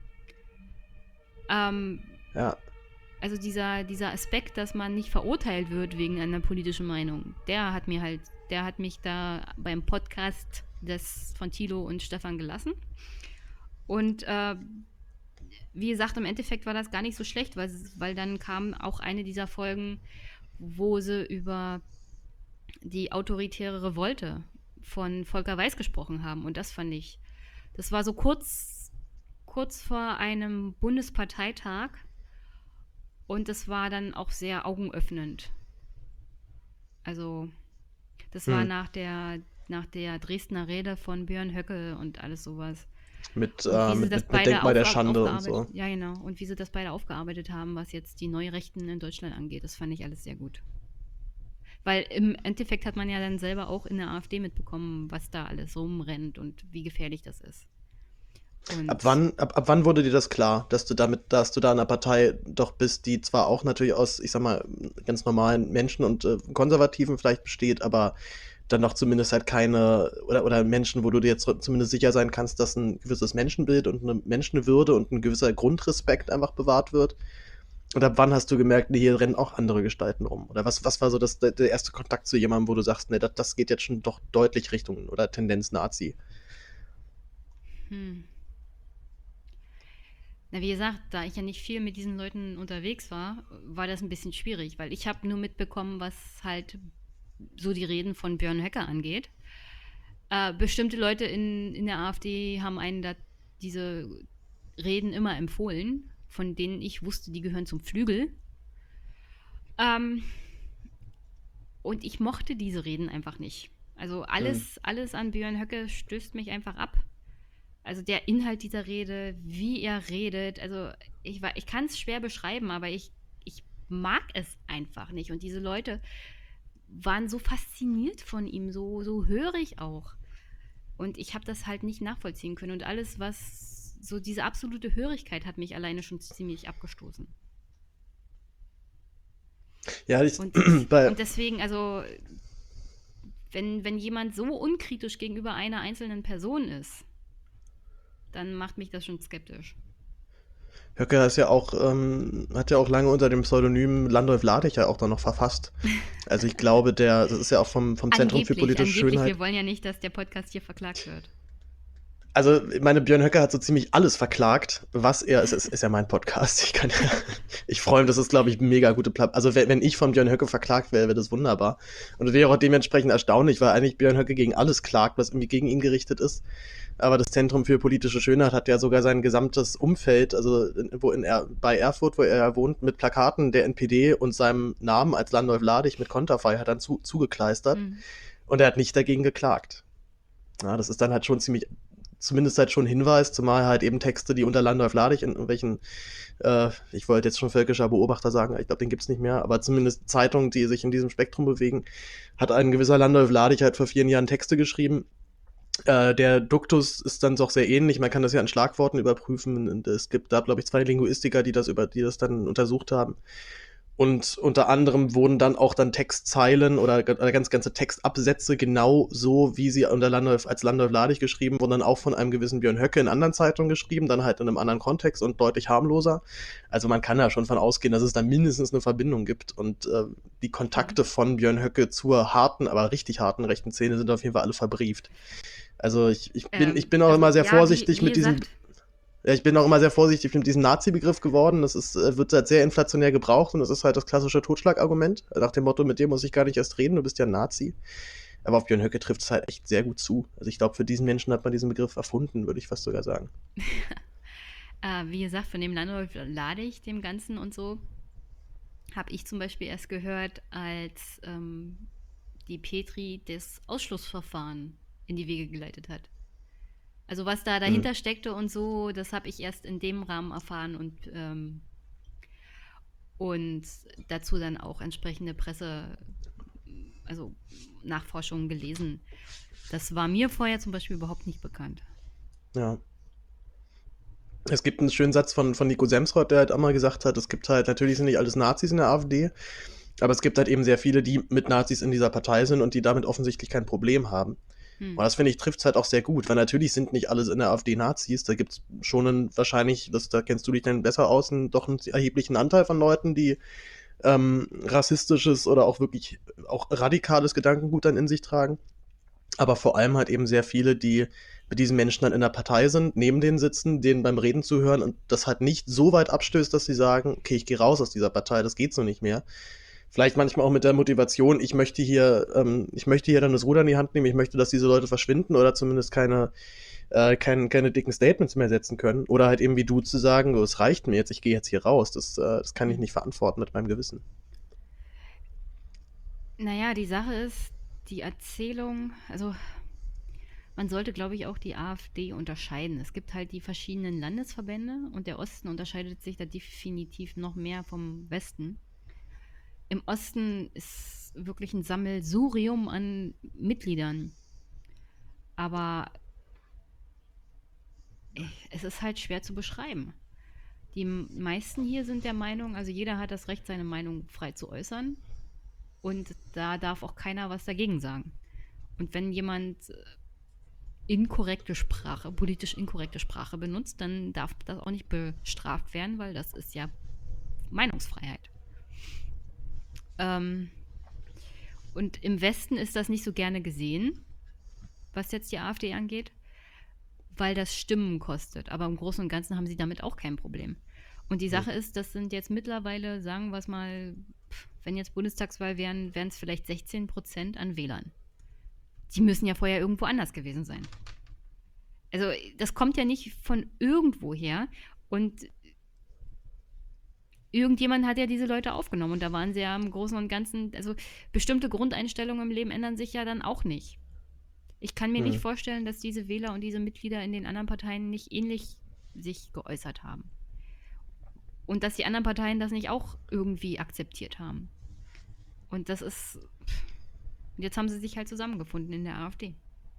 Ähm, ja. also dieser, dieser Aspekt, dass man nicht verurteilt wird wegen einer politischen Meinung, der hat mir halt, der hat mich da beim Podcast des von Thilo und Stefan gelassen. Und äh, wie gesagt, im Endeffekt war das gar nicht so schlecht, weil, weil dann kam auch eine dieser Folgen, wo sie über die autoritäre Revolte von Volker Weiß gesprochen haben. Und das fand ich, das war so kurz, kurz vor einem Bundesparteitag und das war dann auch sehr augenöffnend. Also das war Hm. nach der, nach der Dresdner Rede von Björn Höcke und alles sowas. Mit, Und äh, wie sie mit, das mit, mit beide Denkmal der auf, Schande und aufgearbeitet, so. ja genau, und wie sie das beide aufgearbeitet haben, was jetzt die Neurechten in Deutschland angeht, das fand ich alles sehr gut. Weil im Endeffekt hat man ja dann selber auch in der AfD mitbekommen, was da alles rumrennt und wie gefährlich das ist. Und Ab wann, ab, ab wann wurde dir das klar, dass du damit, dass du da in einer Partei doch bist, die zwar auch natürlich aus, ich sag mal, ganz normalen Menschen und äh, Konservativen vielleicht besteht, aber dann doch zumindest halt keine, oder, oder Menschen, wo du dir jetzt zumindest sicher sein kannst, dass ein gewisses Menschenbild und eine Menschenwürde und ein gewisser Grundrespekt einfach bewahrt wird? Und ab wann hast du gemerkt, nee, hier rennen auch andere Gestalten rum? Oder was, was war so das, der, der erste Kontakt zu jemandem, wo du sagst, nee, das, das geht jetzt schon doch deutlich Richtung oder Tendenz Nazi? hm. Na, wie gesagt, da ich ja nicht viel mit diesen Leuten unterwegs war, war das ein bisschen schwierig, weil ich habe nur mitbekommen, was halt so die Reden von Björn Höcke angeht. Äh, bestimmte Leute in, in der AfD haben einen da diese Reden immer empfohlen, von denen ich wusste, die gehören zum Flügel. Ähm, und ich mochte diese Reden einfach nicht. Also alles, Hm. alles an Björn Höcke stößt mich einfach ab. Also der Inhalt dieser Rede, wie er redet, also ich, ich kann es schwer beschreiben, aber ich, ich mag es einfach nicht. Und diese Leute waren so fasziniert von ihm, so, so hörig auch. Und ich habe das halt nicht nachvollziehen können. Und alles, was so diese absolute Hörigkeit hat mich alleine schon ziemlich abgestoßen. Ja, ich, Und, des, bei, und deswegen, also wenn, wenn jemand so unkritisch gegenüber einer einzelnen Person ist, dann macht mich das schon skeptisch. Höcke ist ja auch, ähm, hat ja auch lange unter dem Pseudonym Landolf Ladich ja auch dann noch verfasst. Also ich glaube, der, das ist ja auch vom, vom Zentrum für Angeblich, politische angeblich, Schönheit. wir wollen ja nicht, dass der Podcast hier verklagt wird. Also, ich meine, Björn Höcke hat so ziemlich alles verklagt, was er, es ist, ist ja mein Podcast, ich kann ja, ich freue mich, das ist, glaube ich, mega gute Plattform. Also, wenn, wenn ich von Björn Höcke verklagt wäre, wäre das wunderbar. Und das wäre auch dementsprechend erstaunlich, weil eigentlich Björn Höcke gegen alles klagt, was irgendwie gegen ihn gerichtet ist. Aber das Zentrum für politische Schönheit hat ja sogar sein gesamtes Umfeld, also in, wo in er, bei Erfurt, wo er ja wohnt, mit Plakaten der N P D und seinem Namen als Landolf Ladich mit Konterfei hat dann zu, zugekleistert. Mhm. Und er hat nicht dagegen geklagt. Ja, das ist dann halt schon ziemlich, zumindest halt schon ein Hinweis, zumal halt eben Texte, die unter Landolf Ladich in irgendwelchen, äh, ich wollte jetzt schon völkischer Beobachter sagen, ich glaube, den gibt's nicht mehr, aber zumindest Zeitungen, die sich in diesem Spektrum bewegen, hat ein gewisser Landolf Ladich halt vor vielen Jahren Texte geschrieben, Äh, der Duktus ist dann doch sehr ähnlich. Man kann das ja an Schlagworten überprüfen. Und es gibt da, glaube ich, zwei Linguistiker, die das über, die das dann untersucht haben. Und unter anderem wurden dann auch dann Textzeilen oder, oder ganz ganze Textabsätze genau so, wie sie unter Landolf, als Landolf Ladig geschrieben wurden, dann auch von einem gewissen Björn Höcke in anderen Zeitungen geschrieben, dann halt in einem anderen Kontext und deutlich harmloser. Also man kann da schon von ausgehen, dass es da mindestens eine Verbindung gibt. Und äh, die Kontakte von Björn Höcke zur harten, aber richtig harten rechten Szene sind auf jeden Fall alle verbrieft. Also ich, ich, bin, Ähm, ich bin auch also, immer sehr ja, vorsichtig wie, wie mit diesem... gesagt, Ja, ich bin auch immer sehr vorsichtig mit diesem Nazi-Begriff geworden. Das ist, äh, wird halt sehr inflationär gebraucht und das ist halt das klassische Totschlagargument. Nach dem Motto, mit dir muss ich gar nicht erst reden, du bist ja ein Nazi. Aber auf Björn Höcke trifft es halt echt sehr gut zu. Also ich glaube, für diesen Menschen hat man diesen Begriff erfunden, würde ich fast sogar sagen. äh, wie gesagt, von dem Landolf Ladig, dem Ganzen und so, habe ich zum Beispiel erst gehört, als ähm, die Petri das Ausschlussverfahren in die Wege geleitet hat. Also was da dahinter Mhm. steckte und so, das habe ich erst in dem Rahmen erfahren und, ähm, und dazu dann auch entsprechende Presse, also Nachforschungen gelesen. Das war mir vorher zum Beispiel überhaupt nicht bekannt. Ja. Es gibt einen schönen Satz von, von Nico Semsrott, der halt auch mal gesagt hat, es gibt halt, natürlich sind nicht alles Nazis in der AfD, aber es gibt halt eben sehr viele, die mit Nazis in dieser Partei sind und die damit offensichtlich kein Problem haben. Hm. Und das finde ich, trifft es halt auch sehr gut, weil natürlich sind nicht alles in der AfD Nazis. Da gibt es schon einen, wahrscheinlich, das, da kennst du dich dann besser aus, einen, doch einen erheblichen Anteil von Leuten, die ähm, rassistisches oder auch wirklich auch radikales Gedankengut dann in sich tragen. Aber vor allem halt eben sehr viele, die mit diesen Menschen dann in der Partei sind, neben denen sitzen, denen beim Reden zuhören und das halt nicht so weit abstößt, dass sie sagen, okay, ich gehe raus aus dieser Partei, das geht so nicht mehr. Vielleicht manchmal auch mit der Motivation, ich möchte hier, ähm, ich möchte hier dann das Ruder in die Hand nehmen, ich möchte, dass diese Leute verschwinden oder zumindest keine, äh, kein, keine dicken Statements mehr setzen können. Oder halt eben wie du zu sagen, oh, es reicht mir jetzt, ich gehe jetzt hier raus. Das, äh, das kann ich Hm. nicht verantworten mit meinem Gewissen. Naja, die Sache ist, die Erzählung, also man sollte, glaube ich, auch die AfD unterscheiden. Es gibt halt die verschiedenen Landesverbände und der Osten unterscheidet sich da definitiv noch mehr vom Westen. Im Osten ist wirklich ein Sammelsurium an Mitgliedern. Aber es ist halt schwer zu beschreiben. Die meisten hier sind der Meinung, also jeder hat das Recht, seine Meinung frei zu äußern. Und da darf auch keiner was dagegen sagen. Und wenn jemand inkorrekte Sprache, politisch inkorrekte Sprache benutzt, dann darf das auch nicht bestraft werden, weil das ist ja Meinungsfreiheit. Ähm, und im Westen ist das nicht so gerne gesehen, was jetzt die AfD angeht, weil das Stimmen kostet. Aber im Großen und Ganzen haben sie damit auch kein Problem. Und die Sache ist, das sind jetzt mittlerweile, sagen wir es mal, wenn jetzt Bundestagswahl wären, wären es vielleicht sechzehn Prozent an Wählern. Die müssen ja vorher irgendwo anders gewesen sein. Also das kommt ja nicht von irgendwo her. Und irgendjemand hat ja diese Leute aufgenommen. Und da waren sie ja im Großen und Ganzen, also bestimmte Grundeinstellungen im Leben ändern sich ja dann auch nicht. Ich kann mir Hm. nicht vorstellen, dass diese Wähler und diese Mitglieder in den anderen Parteien nicht ähnlich sich geäußert haben. Und dass die anderen Parteien das nicht auch irgendwie akzeptiert haben. Und das ist... Jetzt haben sie sich halt zusammengefunden in der AfD.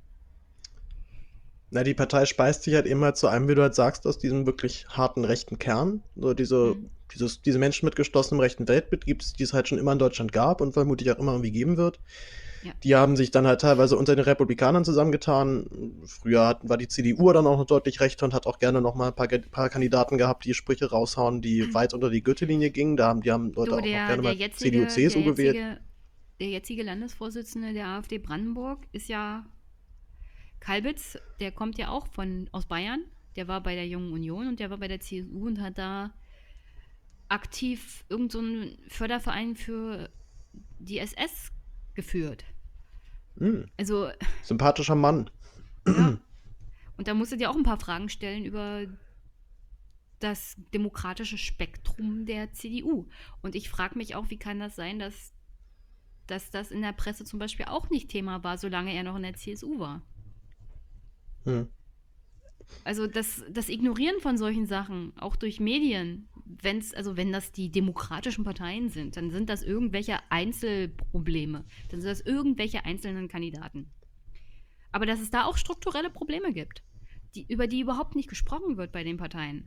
Na, die Partei speist sich halt immer zu einem, wie du halt sagst, aus diesem wirklich harten rechten Kern. So diese, Hm. dieses, diese Menschen mit geschlossenem rechten Weltbild gibt es, die es halt schon immer in Deutschland gab und vermutlich auch immer irgendwie geben wird. Ja. Die haben sich dann halt teilweise unter den Republikanern zusammengetan. Früher hat, war die C D U dann auch noch deutlich rechter und hat auch gerne noch mal ein paar, paar Kandidaten gehabt, die Sprüche raushauen, die weit unter die Gürtellinie gingen. Da haben, die haben Leute Du, auch noch der, gerne der, mal C D U, jetzige, C S U der, gewählt. jetzige, der jetzige Landesvorsitzende der AfD Brandenburg ist ja Kalbitz. Der kommt ja auch von, aus Bayern. Der war bei der Jungen Union und der war bei der C S U und hat da aktiv irgendeinen so Förderverein für die S S geführt. Hm, Also, sympathischer Mann. ja. Und da musst du dir auch ein paar Fragen stellen über das demokratische Spektrum der C D U. Und ich frage mich auch, wie kann das sein, dass, dass das in der Presse zum Beispiel auch nicht Thema war, solange er noch in der C S U war. Hm. Also das, das Ignorieren von solchen Sachen, auch durch Medien, wenn's, also wenn das die demokratischen Parteien sind, dann sind das irgendwelche Einzelprobleme, dann sind das irgendwelche einzelnen Kandidaten. Aber dass es da auch strukturelle Probleme gibt, die, über die überhaupt nicht gesprochen wird bei den Parteien.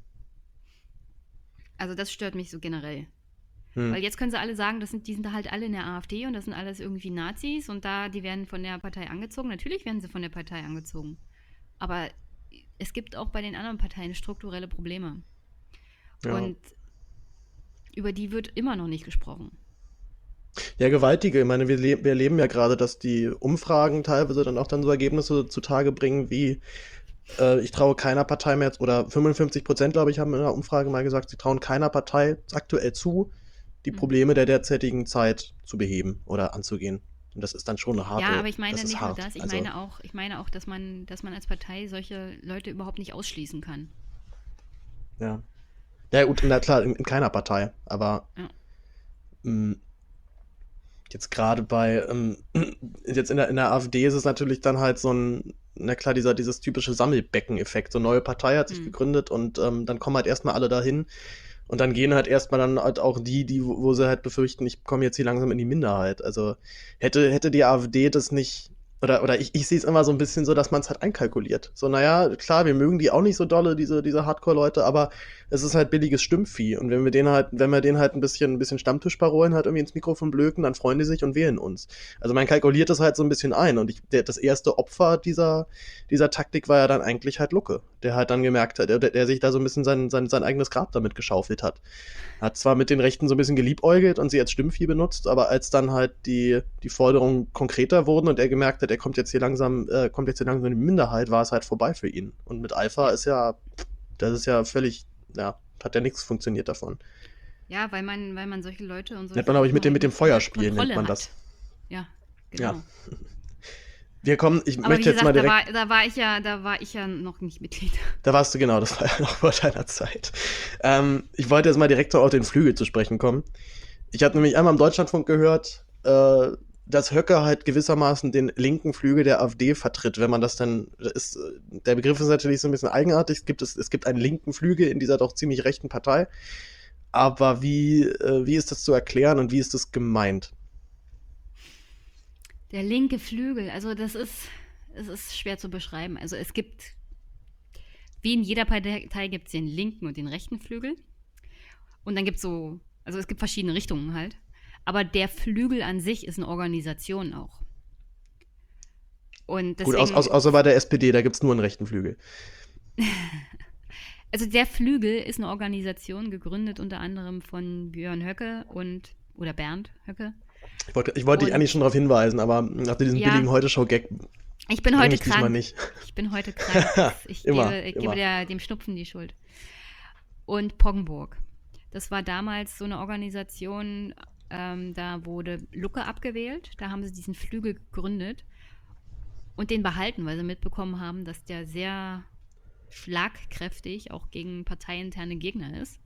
Also das stört mich so generell. Hm. Weil jetzt können sie alle sagen, das sind, die sind da halt alle in der AfD und das sind alles irgendwie Nazis und da, die werden von der Partei angezogen. Natürlich werden sie von der Partei angezogen. Aber es gibt auch bei den anderen Parteien strukturelle Probleme. Ja. Und über die wird immer noch nicht gesprochen. Ja, gewaltige. Ich meine, wir, le- wir erleben ja gerade, dass die Umfragen teilweise dann auch dann so Ergebnisse zutage bringen, wie äh, ich traue keiner Partei mehr, oder fünfundfünfzig Prozent, glaube ich, haben in einer Umfrage mal gesagt, sie trauen keiner Partei aktuell zu, die Mhm. Probleme der derzeitigen Zeit zu beheben oder anzugehen. Und das ist dann schon eine harte, Ja, aber ich meine das ist nicht hart. nur das, ich Also, meine auch, ich meine auch, dass man, dass man als Partei solche Leute überhaupt nicht ausschließen kann. ja. Ja, gut, na klar, in, in keiner Partei, aber Ja. mh, jetzt gerade bei, ähm, jetzt in der, in der AfD ist es natürlich dann halt so ein, na klar, dieser, dieses typische Sammelbecken-Effekt. So eine neue Partei hat sich Hm. gegründet und ähm, dann kommen halt erstmal alle dahin und dann gehen halt erstmal dann halt auch die, die, wo wo sie halt befürchten, ich komme jetzt hier langsam in die Minderheit. Also hätte, hätte die AfD das nicht, oder, oder ich, ich sehe es immer so ein bisschen so, dass man es halt einkalkuliert. So, naja, klar, wir mögen die auch nicht so dolle, diese, diese Hardcore-Leute, aber es ist halt billiges Stimmvieh. Und wenn wir den halt, wenn wir den halt ein bisschen, ein bisschen Stammtischparolen halt irgendwie ins Mikrofon blöken, dann freuen die sich und wählen uns. Also man kalkuliert das halt so ein bisschen ein. Und ich, der, das erste Opfer dieser, dieser Taktik war ja dann eigentlich halt Lucke, der halt dann gemerkt hat, der, der sich da so ein bisschen sein, sein, sein eigenes Grab damit geschaufelt hat. Hat zwar mit den Rechten so ein bisschen geliebäugelt und sie als Stimmvieh benutzt, aber als dann halt die, die Forderungen konkreter wurden und er gemerkt hat, er kommt jetzt hier langsam, äh, kommt jetzt hier langsam in die Minderheit, war es halt vorbei für ihn. Und mit Alpha ist ja, das ist ja völlig, ja, hat ja nichts funktioniert davon. Ja, weil man, weil man solche Leute und solche Nennt man, glaube ich, mit dem, mit dem Gruppen halt Feuerspiel unter nennt man Kontrolle das. hat. Ja, Ja. genau. Wir kommen, ich Aber wie möchte jetzt mal gesagt, da direkt, war, da war ich ja, da war ich ja noch nicht Mitglied. da warst du genau, das war ja noch vor deiner Zeit. Ähm, ich wollte jetzt mal direkt so auf den Flügel zu sprechen kommen. Ich hatte nämlich einmal im Deutschlandfunk gehört, äh, dass Höcke halt gewissermaßen den linken Flügel der AfD vertritt, wenn man das dann ist. Der Begriff ist natürlich so ein bisschen eigenartig. Es gibt, es, es gibt einen linken Flügel in dieser doch ziemlich rechten Partei. Aber wie, äh, wie ist das zu erklären und wie ist das gemeint? Der linke Flügel, also das ist, es ist schwer zu beschreiben. Also es gibt, wie in jeder Partei gibt es den linken und den rechten Flügel. Und dann gibt es so, also es gibt verschiedene Richtungen halt. Aber der Flügel an sich ist eine Organisation auch. Und Gut, deswegen, aus, aus, außer bei der S P D, da gibt es nur einen rechten Flügel. also der Flügel ist eine Organisation, gegründet unter anderem von Björn Höcke und, oder Bernd Höcke. Ich wollte, ich wollte dich Und- eigentlich schon darauf hinweisen, aber nach diesem Ja. billigen Heute-Show-Gag Ich bin bring heute ich diesmal krank. nicht. Ich bin heute krank. Ich Immer, gebe, ich immer. gebe der, dem Schnupfen die Schuld. Und Poggenburg. Das war damals so eine Organisation, ähm, da wurde Lucke abgewählt. Da haben sie diesen Flügel gegründet und den behalten, weil sie mitbekommen haben, dass der sehr schlagkräftig auch gegen parteiinterne Gegner ist.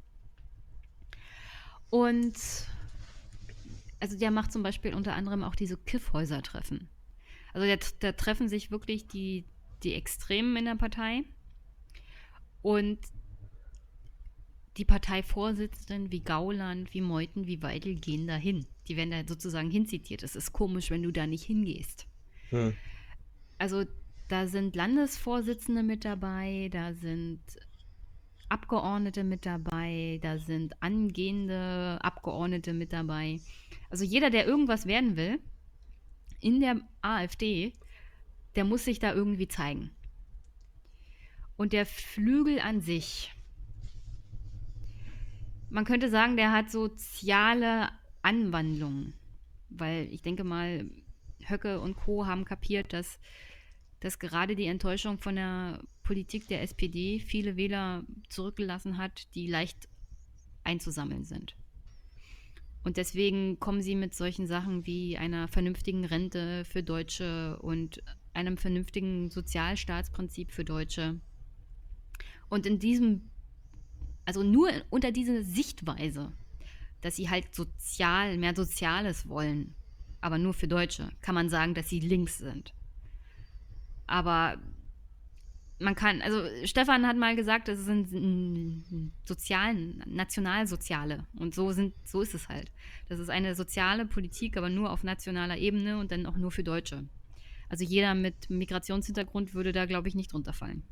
Und also der macht zum Beispiel unter anderem auch diese Kiffhäuser-Treffen. Also da, da treffen sich wirklich die, die Extremen in der Partei und die Parteivorsitzenden wie Gauland, wie Meuthen, wie Weidel gehen da hin. Die werden da sozusagen hinzitiert. Es ist komisch, wenn du da nicht hingehst. Hm. Also da sind Landesvorsitzende mit dabei, da sind Abgeordnete mit dabei, da sind angehende Abgeordnete mit dabei. Also jeder, der irgendwas werden will, in der AfD, der muss sich da irgendwie zeigen. Und der Flügel an sich, man könnte sagen, der hat soziale Anwandlungen. Weil ich denke mal, Höcke und Co. haben kapiert, dass, dass gerade die Enttäuschung von der Politik der S P D viele Wähler zurückgelassen hat, die leicht einzusammeln sind. Und deswegen kommen sie mit solchen Sachen wie einer vernünftigen Rente für Deutsche und einem vernünftigen Sozialstaatsprinzip für Deutsche. Und in diesem, also nur unter dieser Sichtweise, dass sie halt sozial, mehr Soziales wollen, aber nur für Deutsche, kann man sagen, dass sie links sind. Aber man kann, also Stefan hat mal gesagt, das sind n- sozialen, nationalsoziale. Und so sind, so ist es halt. Das ist eine soziale Politik, aber nur auf nationaler Ebene und dann auch nur für Deutsche. Also jeder mit Migrationshintergrund würde da, glaube ich, nicht drunter fallen.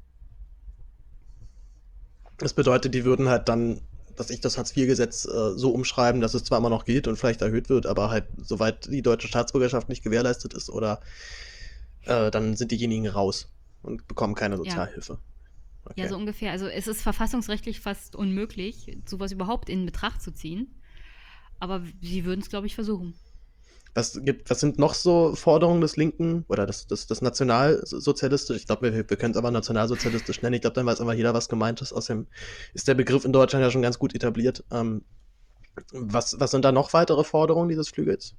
Das bedeutet, die würden halt dann, dass ich das Hartz-vier-Gesetz äh, so umschreiben, dass es zwar immer noch gilt und vielleicht erhöht wird, aber halt, soweit die deutsche Staatsbürgerschaft nicht gewährleistet ist, oder äh, dann sind diejenigen raus und bekommen keine Sozialhilfe. Ja. Okay. Ja, so ungefähr. Also es ist verfassungsrechtlich fast unmöglich, sowas überhaupt in Betracht zu ziehen. Aber sie würden es, glaube ich, versuchen. Was gibt, was sind noch so Forderungen des Linken oder des, des, des Nationalsozialistisch? Ich glaube, wir, wir können es aber nationalsozialistisch nennen. Ich glaube, dann weiß einfach jeder, was gemeint ist. Außerdem ist der Begriff in Deutschland ja schon ganz gut etabliert. Ähm, was, was sind da noch weitere Forderungen dieses Flügels?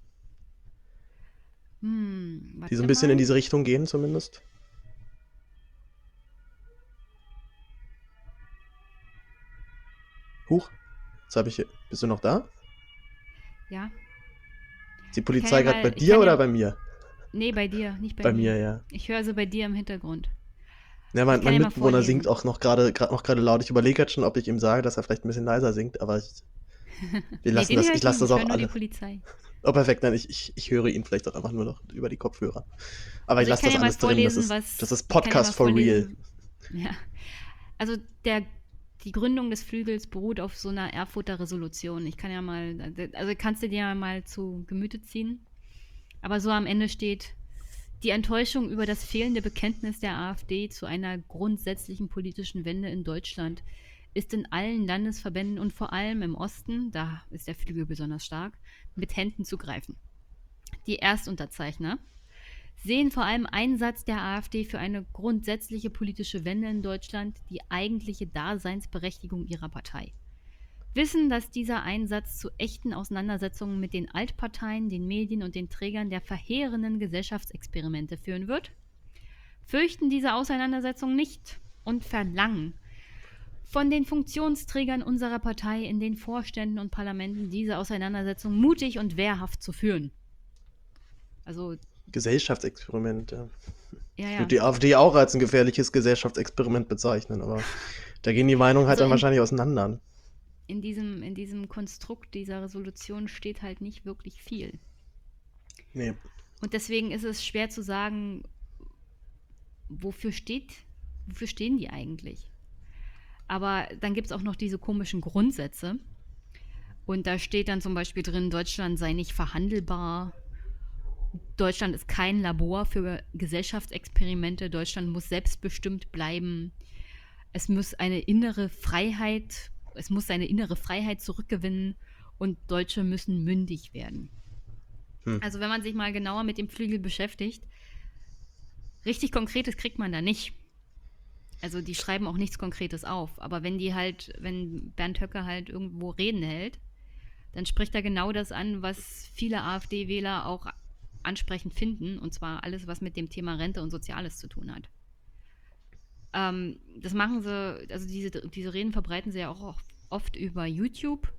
Hm, die so ein bisschen mal. in diese Richtung gehen zumindest? Huch, jetzt habe ich. Bist du noch da? Ja. Ist die Polizei gerade ja bei dir oder ja, bei mir? Nee, bei dir, nicht bei, bei mir. Bei mir, ja. Ich höre sie bei dir im Hintergrund. Ja, mein, mein ja Mitbewohner singt auch noch gerade noch gerade laut. Ich überlege jetzt schon, ob ich ihm sage, dass er vielleicht ein bisschen leiser singt, aber ich, wir lassen nee, das, ich lasse das auch alle. Die Polizei. Oh, perfekt, nein, ich, ich, ich höre ihn vielleicht auch einfach nur noch über die Kopfhörer. Aber also ich lasse das ja alles drin, das ist, was, das ist Podcast for real. Ja, also der, die Gründung des Flügels beruht auf so einer Erfurter Resolution. Ich kann ja mal, also kannst du dir ja mal zu Gemüte ziehen. Aber so am Ende steht: Die Enttäuschung über das fehlende Bekenntnis der AfD zu einer grundsätzlichen politischen Wende in Deutschland ist in allen Landesverbänden und vor allem im Osten, da ist der Flügel besonders stark, mit Händen zu greifen. Die Erstunterzeichner sehen vor allem Einsatz der AfD für eine grundsätzliche politische Wende in Deutschland die eigentliche Daseinsberechtigung ihrer Partei. Wissen, dass dieser Einsatz zu echten Auseinandersetzungen mit den Altparteien, den Medien und den Trägern der verheerenden Gesellschaftsexperimente führen wird, fürchten diese Auseinandersetzungen nicht und verlangen von den Funktionsträgern unserer Partei in den Vorständen und Parlamenten diese Auseinandersetzung mutig und wehrhaft zu führen. Also Gesellschaftsexperiment, ja. Ja, ja. Ich würde die AfD auch als ein gefährliches Gesellschaftsexperiment bezeichnen, aber da gehen die Meinungen halt also dann wahrscheinlich auseinander. In diesem, in diesem Konstrukt dieser Resolution steht halt nicht wirklich viel. Nee. Und deswegen ist es schwer zu sagen, wofür steht, wofür stehen die eigentlich? Aber dann gibt es auch noch diese komischen Grundsätze. Und da steht dann zum Beispiel drin, Deutschland sei nicht verhandelbar. Deutschland ist kein Labor für Gesellschaftsexperimente. Deutschland muss selbstbestimmt bleiben. Es muss eine innere Freiheit Es muss seine innere Freiheit zurückgewinnen und Deutsche müssen mündig werden. Hm. Also wenn man sich mal genauer mit dem Flügel beschäftigt, richtig Konkretes kriegt man da nicht. Also die schreiben auch nichts Konkretes auf. Aber wenn die halt, wenn Bernd Höcke halt irgendwo Reden hält, dann spricht er genau das an, was viele AfD-Wähler auch ansprechend finden. Und zwar alles, was mit dem Thema Rente und Soziales zu tun hat. Ähm, das machen sie, also diese, diese Reden verbreiten sie ja auch oft über YouTube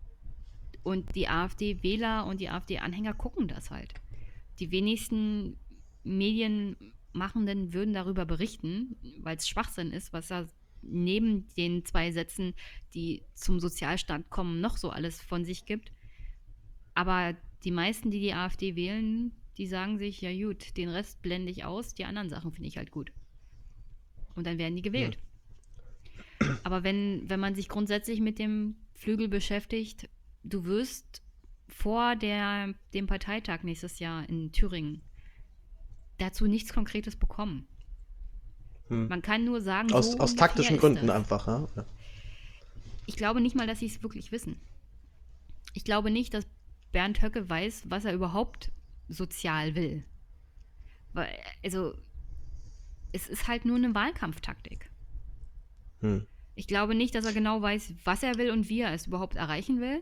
und die AfD-Wähler und die AfD-Anhänger gucken das halt. Die wenigsten Medienmachenden würden darüber berichten, weil es Schwachsinn ist, was da neben den zwei Sätzen, die zum Sozialstaat kommen, noch so alles von sich gibt. Aber die meisten, die die AfD wählen, die sagen sich, ja gut, den Rest blende ich aus, die anderen Sachen finde ich halt gut. Und dann werden die gewählt. Ja. Aber wenn, wenn man sich grundsätzlich mit dem Flügel beschäftigt, du wirst vor der, dem Parteitag nächstes Jahr in Thüringen dazu nichts Konkretes bekommen. Hm. Man kann nur sagen, aus, so aus taktischen Gründen einfach. Ja? Ich glaube nicht mal, dass sie es wirklich wissen. Ich glaube nicht, dass Bernd Höcke weiß, was er überhaupt sozial will. Weil, also es ist halt nur eine Wahlkampftaktik. Hm. Ich glaube nicht, dass er genau weiß, was er will und wie er es überhaupt erreichen will.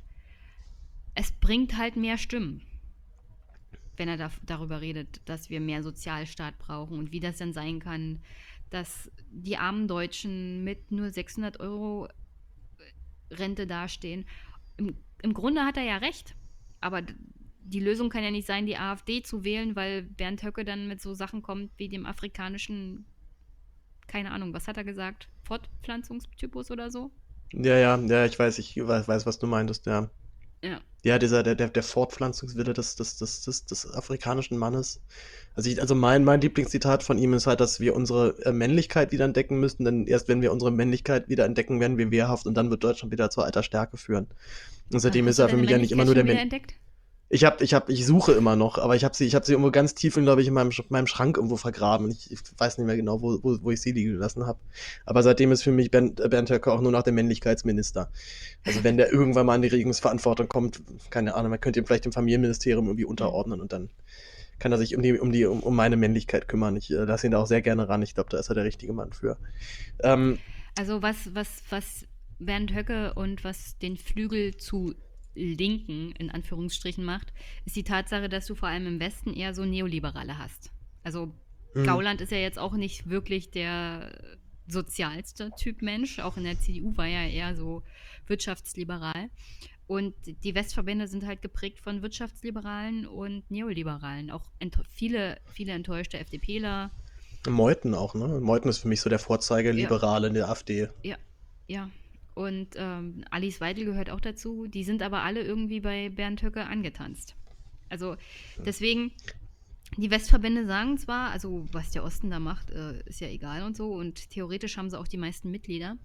Es bringt halt mehr Stimmen, wenn er da, darüber redet, dass wir mehr Sozialstaat brauchen und wie das dann sein kann, dass die armen Deutschen mit nur sechshundert Euro Rente dastehen. Im, im Grunde hat er ja recht, aber die Lösung kann ja nicht sein, die AfD zu wählen, weil Bernd Höcke dann mit so Sachen kommt wie dem afrikanischen, keine Ahnung, was hat er gesagt? Fortpflanzungstypus oder so? Ja, ja, ja, ich weiß, ich weiß, was du meintest, ja. Ja, Ja, dieser, der, der, der Fortpflanzungswille des, des, des, des, des afrikanischen Mannes. Also, ich, also mein, mein Lieblingszitat von ihm ist halt, dass wir unsere äh, Männlichkeit wieder entdecken müssen, denn erst wenn wir unsere Männlichkeit wieder entdecken, werden wir wehrhaft und dann wird Deutschland wieder zu alter Stärke führen. Und Ha- seitdem ist Hast du er für deine mich ja nicht immer Männlichkeit nur der schon wieder Mann. entdeckt? Ich hab, ich hab, ich suche immer noch, aber ich habe sie, ich habe sie irgendwo ganz tief, glaube ich, in meinem, Sch- meinem Schrank irgendwo vergraben. Ich, ich weiß nicht mehr genau, wo, wo, wo ich sie liegen gelassen habe. Aber seitdem ist für mich Bernd, äh, Bernd Höcke auch nur noch der Männlichkeitsminister. Also wenn der irgendwann mal in die Regierungsverantwortung kommt, keine Ahnung, man könnte ihm vielleicht dem Familienministerium irgendwie Hm. unterordnen und dann kann er sich um die, um die, um, um meine Männlichkeit kümmern. Ich äh, lasse ihn da auch sehr gerne ran. Ich glaube, da ist er der richtige Mann für. Ähm, Also was, was, was Bernd Höcke und was den Flügel zu Linken in Anführungsstrichen macht, ist die Tatsache, dass du vor allem im Westen eher so Neoliberale hast. Also hm, Gauland ist ja jetzt auch nicht wirklich der sozialste Typ Mensch. Auch in der C D U war er eher so wirtschaftsliberal. Und die Westverbände sind halt geprägt von Wirtschaftsliberalen und Neoliberalen. Auch ent viele, viele enttäuschte FDPler. Meuthen auch, ne? Meuthen ist für mich so der Ja, Vorzeige-Liberale in der AfD. ja, ja. Und ähm, Alice Weidel gehört auch dazu. Die sind aber alle irgendwie bei Bernd Höcke angetanzt. Also deswegen, die Westverbände sagen zwar, also was der Osten da macht, äh, ist ja egal und so. Und theoretisch haben sie auch die meisten Mitglieder.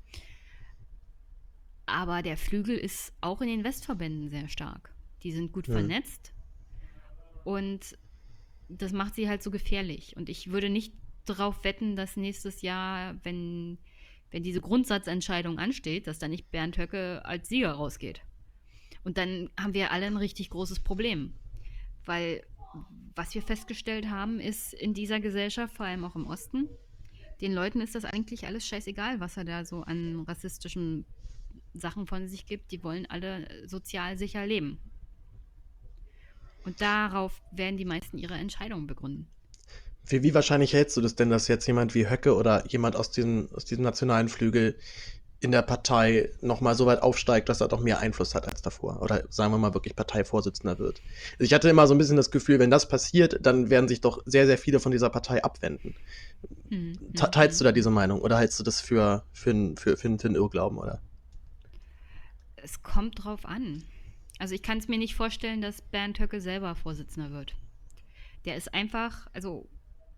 Aber der Flügel ist auch in den Westverbänden sehr stark. Die sind gut Hm. vernetzt und das macht sie halt so gefährlich. Und ich würde nicht darauf wetten, dass nächstes Jahr, wenn, wenn diese Grundsatzentscheidung ansteht, dass da nicht Bernd Höcke als Sieger rausgeht. Und dann haben wir alle ein richtig großes Problem. Weil was wir festgestellt haben, ist in dieser Gesellschaft, vor allem auch im Osten, den Leuten ist das eigentlich alles scheißegal, was er da so an rassistischen Sachen von sich gibt. Die wollen alle sozial sicher leben. Und darauf werden die meisten ihre Entscheidungen begründen. Wie, wie wahrscheinlich hältst du das denn, dass jetzt jemand wie Höcke oder jemand aus diesem, aus diesem nationalen Flügel in der Partei nochmal so weit aufsteigt, dass er doch mehr Einfluss hat als davor? Oder sagen wir mal wirklich Parteivorsitzender wird? Also ich hatte immer so ein bisschen das Gefühl, wenn das passiert, dann werden sich doch sehr, sehr viele von dieser Partei abwenden. Hm, Te- hm, Teilst hm. du da diese Meinung oder hältst du das für, für, einen- für, für, einen- für einen Irrglauben, oder? Es kommt drauf an. Also ich kann es mir nicht vorstellen, dass Bernd Höcke selber Vorsitzender wird. Der ist einfach, also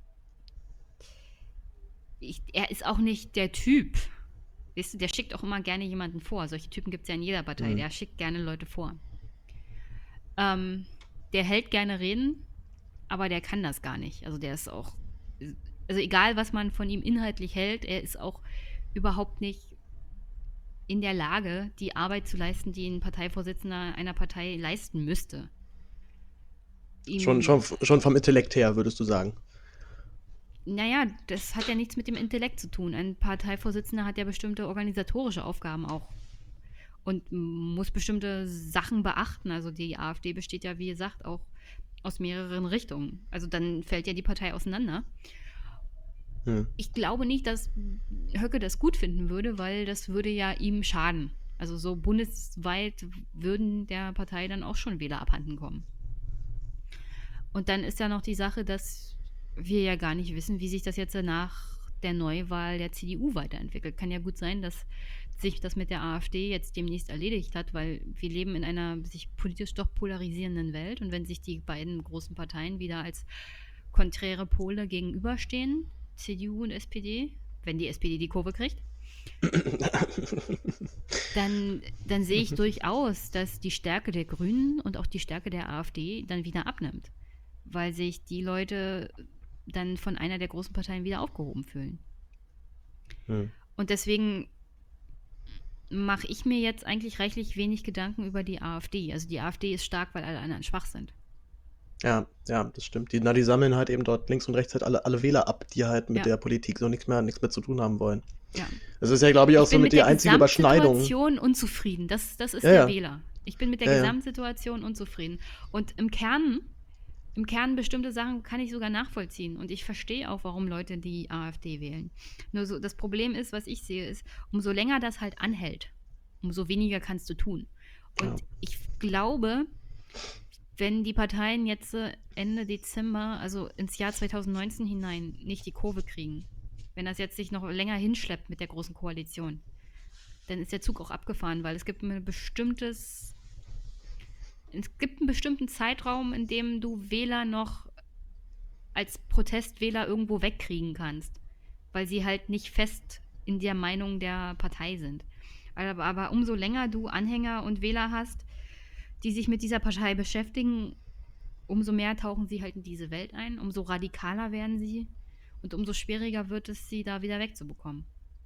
ich, er ist auch nicht der Typ. Weißt du, der schickt auch immer gerne jemanden vor. Solche Typen gibt es ja in jeder Partei. Hm. Der schickt gerne Leute vor. Ähm, der hält gerne Reden, aber der kann das gar nicht. Also der ist auch, also egal was man von ihm inhaltlich hält, er ist auch überhaupt nicht in der Lage, die Arbeit zu leisten, die ein Parteivorsitzender einer Partei leisten müsste. Schon, Ihm, schon, schon vom Intellekt her, würdest du sagen. naja, das hat ja nichts mit dem Intellekt zu tun. Ein Parteivorsitzender hat ja bestimmte organisatorische Aufgaben auch und muss bestimmte Sachen beachten. Also die AfD besteht ja, wie gesagt, auch aus mehreren Richtungen. Also dann fällt ja die Partei auseinander. Hm. Ich glaube nicht, dass Höcke das gut finden würde, weil das würde ja ihm schaden. Also so bundesweit würden der Partei dann auch schon Wähler abhanden kommen. Und dann ist ja noch die Sache, dass wir ja gar nicht wissen, wie sich das jetzt nach der Neuwahl der C D U weiterentwickelt. Kann ja gut sein, dass sich das mit der AfD jetzt demnächst erledigt hat, weil wir leben in einer sich politisch doch polarisierenden Welt. Und wenn sich die beiden großen Parteien wieder als konträre Pole gegenüberstehen, C D U und S P D, wenn die S P D die Kurve kriegt, dann, dann sehe ich durchaus, dass die Stärke der Grünen und auch die Stärke der AfD dann wieder abnimmt, weil sich die Leute dann von einer der großen Parteien wieder aufgehoben fühlen. Hm. Und deswegen mache ich mir jetzt eigentlich reichlich wenig Gedanken über die AfD. Also die AfD ist stark, weil alle anderen schwach sind. Ja, ja, das stimmt. Die, na, die sammeln halt eben dort links und rechts halt alle, alle Wähler ab, die halt mit Ja, der Politik so nichts mehr, nichts mehr zu tun haben wollen. ja. Das ist ja, glaube ich, auch Ich so bin mit mit die der einzige Überschneidung. Gesamtsituation unzufrieden. Das, das ist Ja, der ja, Wähler. Ich bin mit der ja, ja. Gesamtsituation unzufrieden. Und im Kern, im Kern bestimmte Sachen kann ich sogar nachvollziehen. Und ich verstehe auch, warum Leute die AfD wählen. Nur so, das Problem ist, was ich sehe, ist, umso länger das halt anhält, umso weniger kannst du tun. Ja. Und ich glaube, wenn die Parteien jetzt äh, Ende Dezember, also ins Jahr zwanzig neunzehn hinein, nicht die Kurve kriegen, wenn das jetzt sich noch länger hinschleppt mit der Großen Koalition, dann ist der Zug auch abgefahren, weil es gibt ein bestimmtes es gibt einen bestimmten Zeitraum, in dem du Wähler noch als Protestwähler irgendwo wegkriegen kannst, weil sie halt nicht fest in der Meinung der Partei sind. Aber, aber umso länger du Anhänger und Wähler hast, die sich mit dieser Partei beschäftigen, umso mehr tauchen sie halt in diese Welt ein, umso radikaler werden sie und umso schwieriger wird es, sie da wieder wegzubekommen.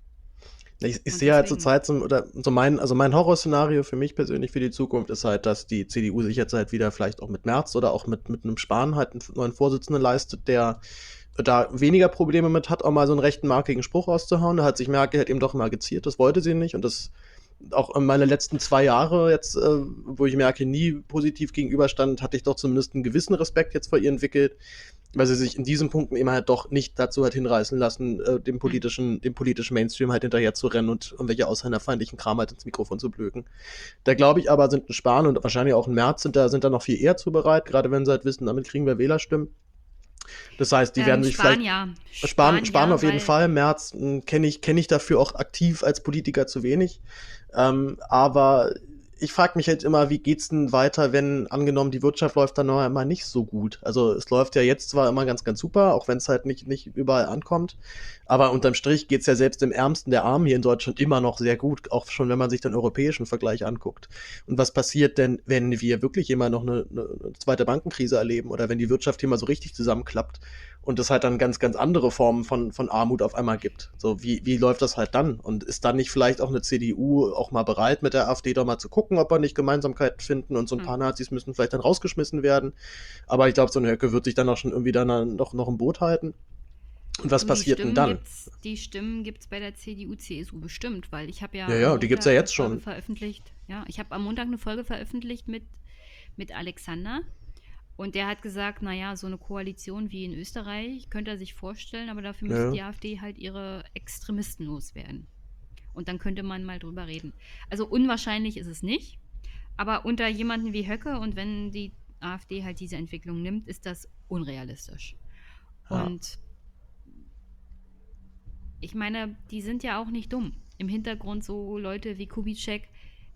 Ich, ich sehe halt zur Zeit, so, oder so mein, also mein Horrorszenario für mich persönlich für die Zukunft ist halt, dass die C D U sich jetzt halt wieder vielleicht auch mit Merz oder auch mit, mit einem Spahn halt einen neuen Vorsitzenden leistet, der da weniger Probleme mit hat, auch mal so einen rechten markigen Spruch rauszuhauen. Da hat sich Merkel halt eben doch immer geziert, das wollte sie nicht und das auch in meine letzten zwei Jahre jetzt, äh, wo ich Merkel nie positiv gegenüberstand, hatte ich doch zumindest einen gewissen Respekt jetzt vor ihr entwickelt, weil sie sich in diesen Punkten eben halt doch nicht dazu hat hinreißen lassen, äh, dem politischen, dem politischen Mainstream halt hinterher zu rennen und irgendwelche ausländerfeindlichen Kram halt ins Mikrofon zu blöken. Da glaube ich aber, sind ein Spahn und wahrscheinlich auch ein Merz sind da, sind da noch viel eher zu bereit, gerade wenn sie halt wissen, damit kriegen wir Wählerstimmen. Das heißt, die ähm, werden sich Spahn, vielleicht ja. Spahn, Spahn, Spahn ja, auf jeden Fall, Merz kenne ich, kenn ich dafür auch aktiv als Politiker zu wenig. Ähm, aber ich frage mich halt immer, wie geht's denn weiter, wenn angenommen, die Wirtschaft läuft dann noch einmal nicht so gut. Also es läuft ja jetzt zwar immer ganz, ganz super, auch wenn es halt nicht, nicht überall ankommt, aber unterm Strich geht's ja selbst im Ärmsten der Armen hier in Deutschland immer noch sehr gut, auch schon wenn man sich den europäischen Vergleich anguckt. Und was passiert denn, wenn wir wirklich immer noch eine, eine zweite Bankenkrise erleben oder wenn die Wirtschaft hier mal so richtig zusammenklappt und es halt dann ganz, ganz andere Formen von, von Armut auf einmal gibt? So, wie, wie läuft das halt dann? Und ist dann nicht vielleicht auch eine C D U auch mal bereit, mit der AfD doch mal zu gucken, ob wir nicht Gemeinsamkeiten finden und so ein paar Nazis müssen vielleicht dann rausgeschmissen werden. Aber ich glaube, so eine Höcke wird sich dann auch schon irgendwie dann noch, noch im Boot halten. Und was die passiert Stimmen denn dann? Gibt's, die Stimmen gibt es bei der C D U, C S U bestimmt, weil ich habe ja, Ja, ja, die gibt's ja jetzt schon. Veröffentlicht. Ja, ich habe am Montag eine Folge veröffentlicht mit, mit Alexander und der hat gesagt, naja, so eine Koalition wie in Österreich könnte er sich vorstellen, aber dafür müsste ja. die AfD halt ihre Extremisten loswerden. Und dann könnte man mal drüber reden. Also unwahrscheinlich ist es nicht, aber unter jemanden wie Höcke und wenn die AfD halt diese Entwicklung nimmt, ist das unrealistisch. Ja. Und ich meine, die sind ja auch nicht dumm. Im Hintergrund so Leute wie Kubitschek,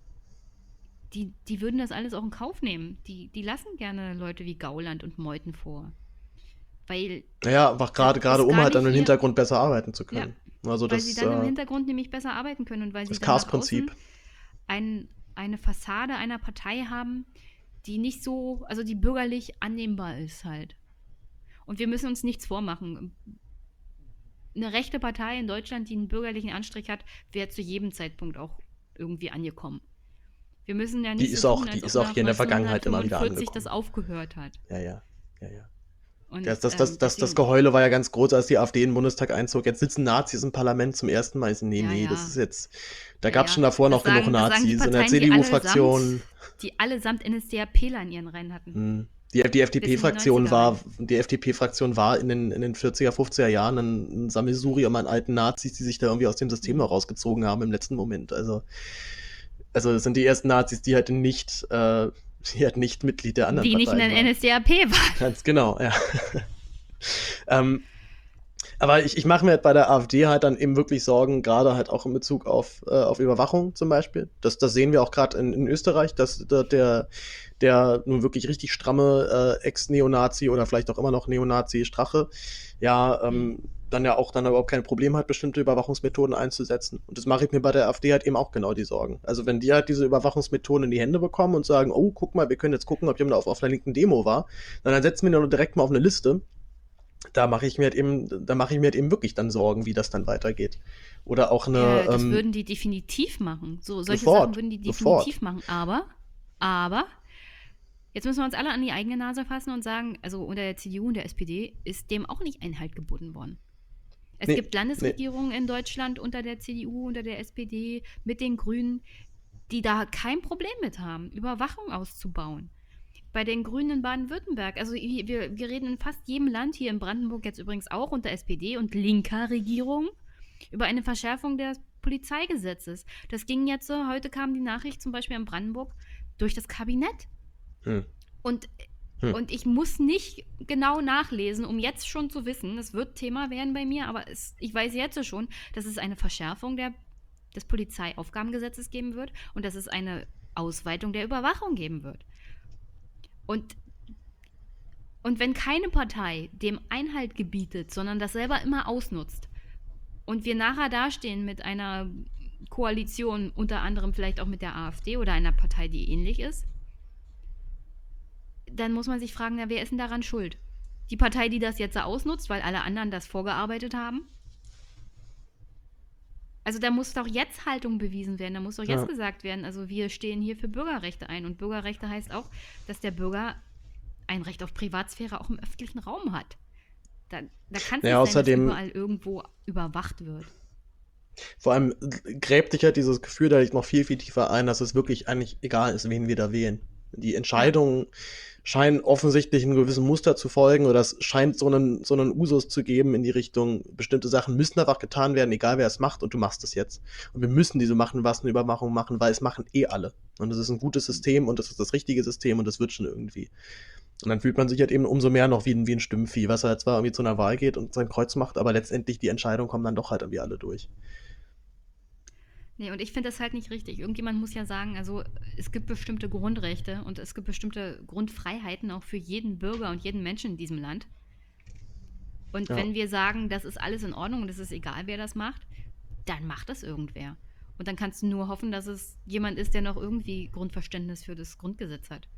die, die würden das alles auch in Kauf nehmen. Die, die lassen gerne Leute wie Gauland und Meuthen vor. Weil naja, einfach gerade gerade um halt an den Hintergrund besser arbeiten zu können. Ja, also weil das, sie dann äh, im Hintergrund nämlich besser arbeiten können und weil sie das dann nach Chaos-Prinzip. außen ein, eine Fassade einer Partei haben, die nicht so, also die bürgerlich annehmbar ist halt. Und wir müssen uns nichts vormachen. Eine rechte Partei in Deutschland, die einen bürgerlichen Anstrich hat, wäre zu jedem Zeitpunkt auch irgendwie angekommen. Wir müssen ja nicht die so ist auch, tun, die als ist ob auch hier in der Vergangenheit immer wieder neunzehnhundertfünfundvierzig angekommen. das aufgehört hat. Ja, ja, ja, ja. Und, das, das, das, ähm, das, das Geheule war ja ganz groß, als die AfD in den Bundestag einzog. Jetzt sitzen Nazis im Parlament zum ersten Mal. Ich so, nee, ja, nee, ja. das ist jetzt. Da ja, gab es ja. schon davor das noch sagen, genug Nazis Parteien, in der C D U-Fraktion. Die allesamt NSDAPler in ihren Reihen hatten. Hm. Die, die F D P-Fraktion war, die F D P-Fraktion war in den, in den vierziger, fünfziger Jahren ein, ein Sammelsurium an alten Nazis, die sich da irgendwie aus dem System noch rausgezogen haben im letzten Moment. Also, also das sind die ersten Nazis, die halt nicht, äh, die halt nicht Mitglied der anderen die Parteien nicht in der N S D A P waren. Ganz genau, ja. ähm, aber ich, ich mache mir halt bei der AfD halt dann eben wirklich Sorgen, gerade halt auch in Bezug auf, äh, auf Überwachung zum Beispiel. Das, das sehen wir auch gerade in, in Österreich, dass der, der nun wirklich richtig stramme äh, Ex-Neonazi oder vielleicht auch immer noch Neonazi Strache ja ähm, dann ja auch dann überhaupt kein Problem hat, bestimmte Überwachungsmethoden einzusetzen. Und das mache ich mir bei der AfD halt eben auch genau die Sorgen. Also wenn die halt diese Überwachungsmethoden in die Hände bekommen und sagen, oh, guck mal, wir können jetzt gucken, ob jemand auf, auf einer linken Demo war, dann, dann setzen wir ihn direkt mal auf eine Liste. Da mache ich mir halt eben, da mache ich mir halt eben wirklich dann Sorgen, wie das dann weitergeht. Oder auch eine. Ja, das ähm, würden die definitiv machen. So, solche sofort, Sachen würden die definitiv sofort. machen. Aber, aber, jetzt müssen wir uns alle an die eigene Nase fassen und sagen, also unter der C D U und der S P D ist dem auch nicht Einhalt geboten worden. Es nee, gibt Landesregierungen nee. in Deutschland unter der C D U, unter der S P D, mit den Grünen, die da kein Problem mit haben, Überwachung auszubauen. Bei den Grünen in Baden-Württemberg, also wir, wir reden in fast jedem Land, hier in Brandenburg jetzt übrigens auch unter S P D und linker Regierung, über eine Verschärfung des Polizeigesetzes. Das ging jetzt so, heute kam die Nachricht zum Beispiel in Brandenburg durch das Kabinett. Hm. Und, hm. und ich muss nicht genau nachlesen, um jetzt schon zu wissen, es wird Thema werden bei mir, aber es, ich weiß jetzt schon, dass es eine Verschärfung der, des Polizeiaufgabengesetzes geben wird und dass es eine Ausweitung der Überwachung geben wird. Und, und wenn keine Partei dem Einhalt gebietet, sondern das selber immer ausnutzt und wir nachher dastehen mit einer Koalition, unter anderem vielleicht auch mit der AfD oder einer Partei, die ähnlich ist, dann muss man sich fragen, na, wer ist denn daran schuld? Die Partei, die das jetzt ausnutzt, weil alle anderen das vorgearbeitet haben? Also da muss doch jetzt Haltung bewiesen werden, da muss doch jetzt Ja. gesagt werden, also wir stehen hier für Bürgerrechte ein. Und Bürgerrechte heißt auch, dass der Bürger ein Recht auf Privatsphäre auch im öffentlichen Raum hat. Da, da kann es Ja, nicht sein, dass außerdem, überall irgendwo überwacht wird. vor allem gräbt dich halt dieses Gefühl da noch viel, viel tiefer ein, dass es wirklich eigentlich egal ist, wen wir da wählen. Die Ja, Entscheidungen scheinen offensichtlich einem gewissen Muster zu folgen oder es scheint so einen, so einen Usus zu geben in die Richtung, bestimmte Sachen müssen einfach getan werden, egal wer es macht und du machst es jetzt. Und wir müssen diese Massenüberwachung machen, weil es machen eh alle. Und es ist ein gutes System und es ist das richtige System und es wird schon irgendwie. Und dann fühlt man sich halt eben umso mehr noch wie ein, wie ein Stimmvieh, was halt zwar irgendwie zu einer Wahl geht und sein Kreuz macht, aber letztendlich die Entscheidungen kommen dann doch halt irgendwie alle durch. nee, und ich finde das halt nicht richtig. Irgendjemand muss ja sagen, also es gibt bestimmte Grundrechte und es gibt bestimmte Grundfreiheiten auch für jeden Bürger und jeden Menschen in diesem Land. Und Ja. wenn wir sagen, das ist alles in Ordnung und es ist egal, wer das macht, dann macht das irgendwer. Und dann kannst du nur hoffen, dass es jemand ist, der noch irgendwie Grundverständnis für das Grundgesetz hat.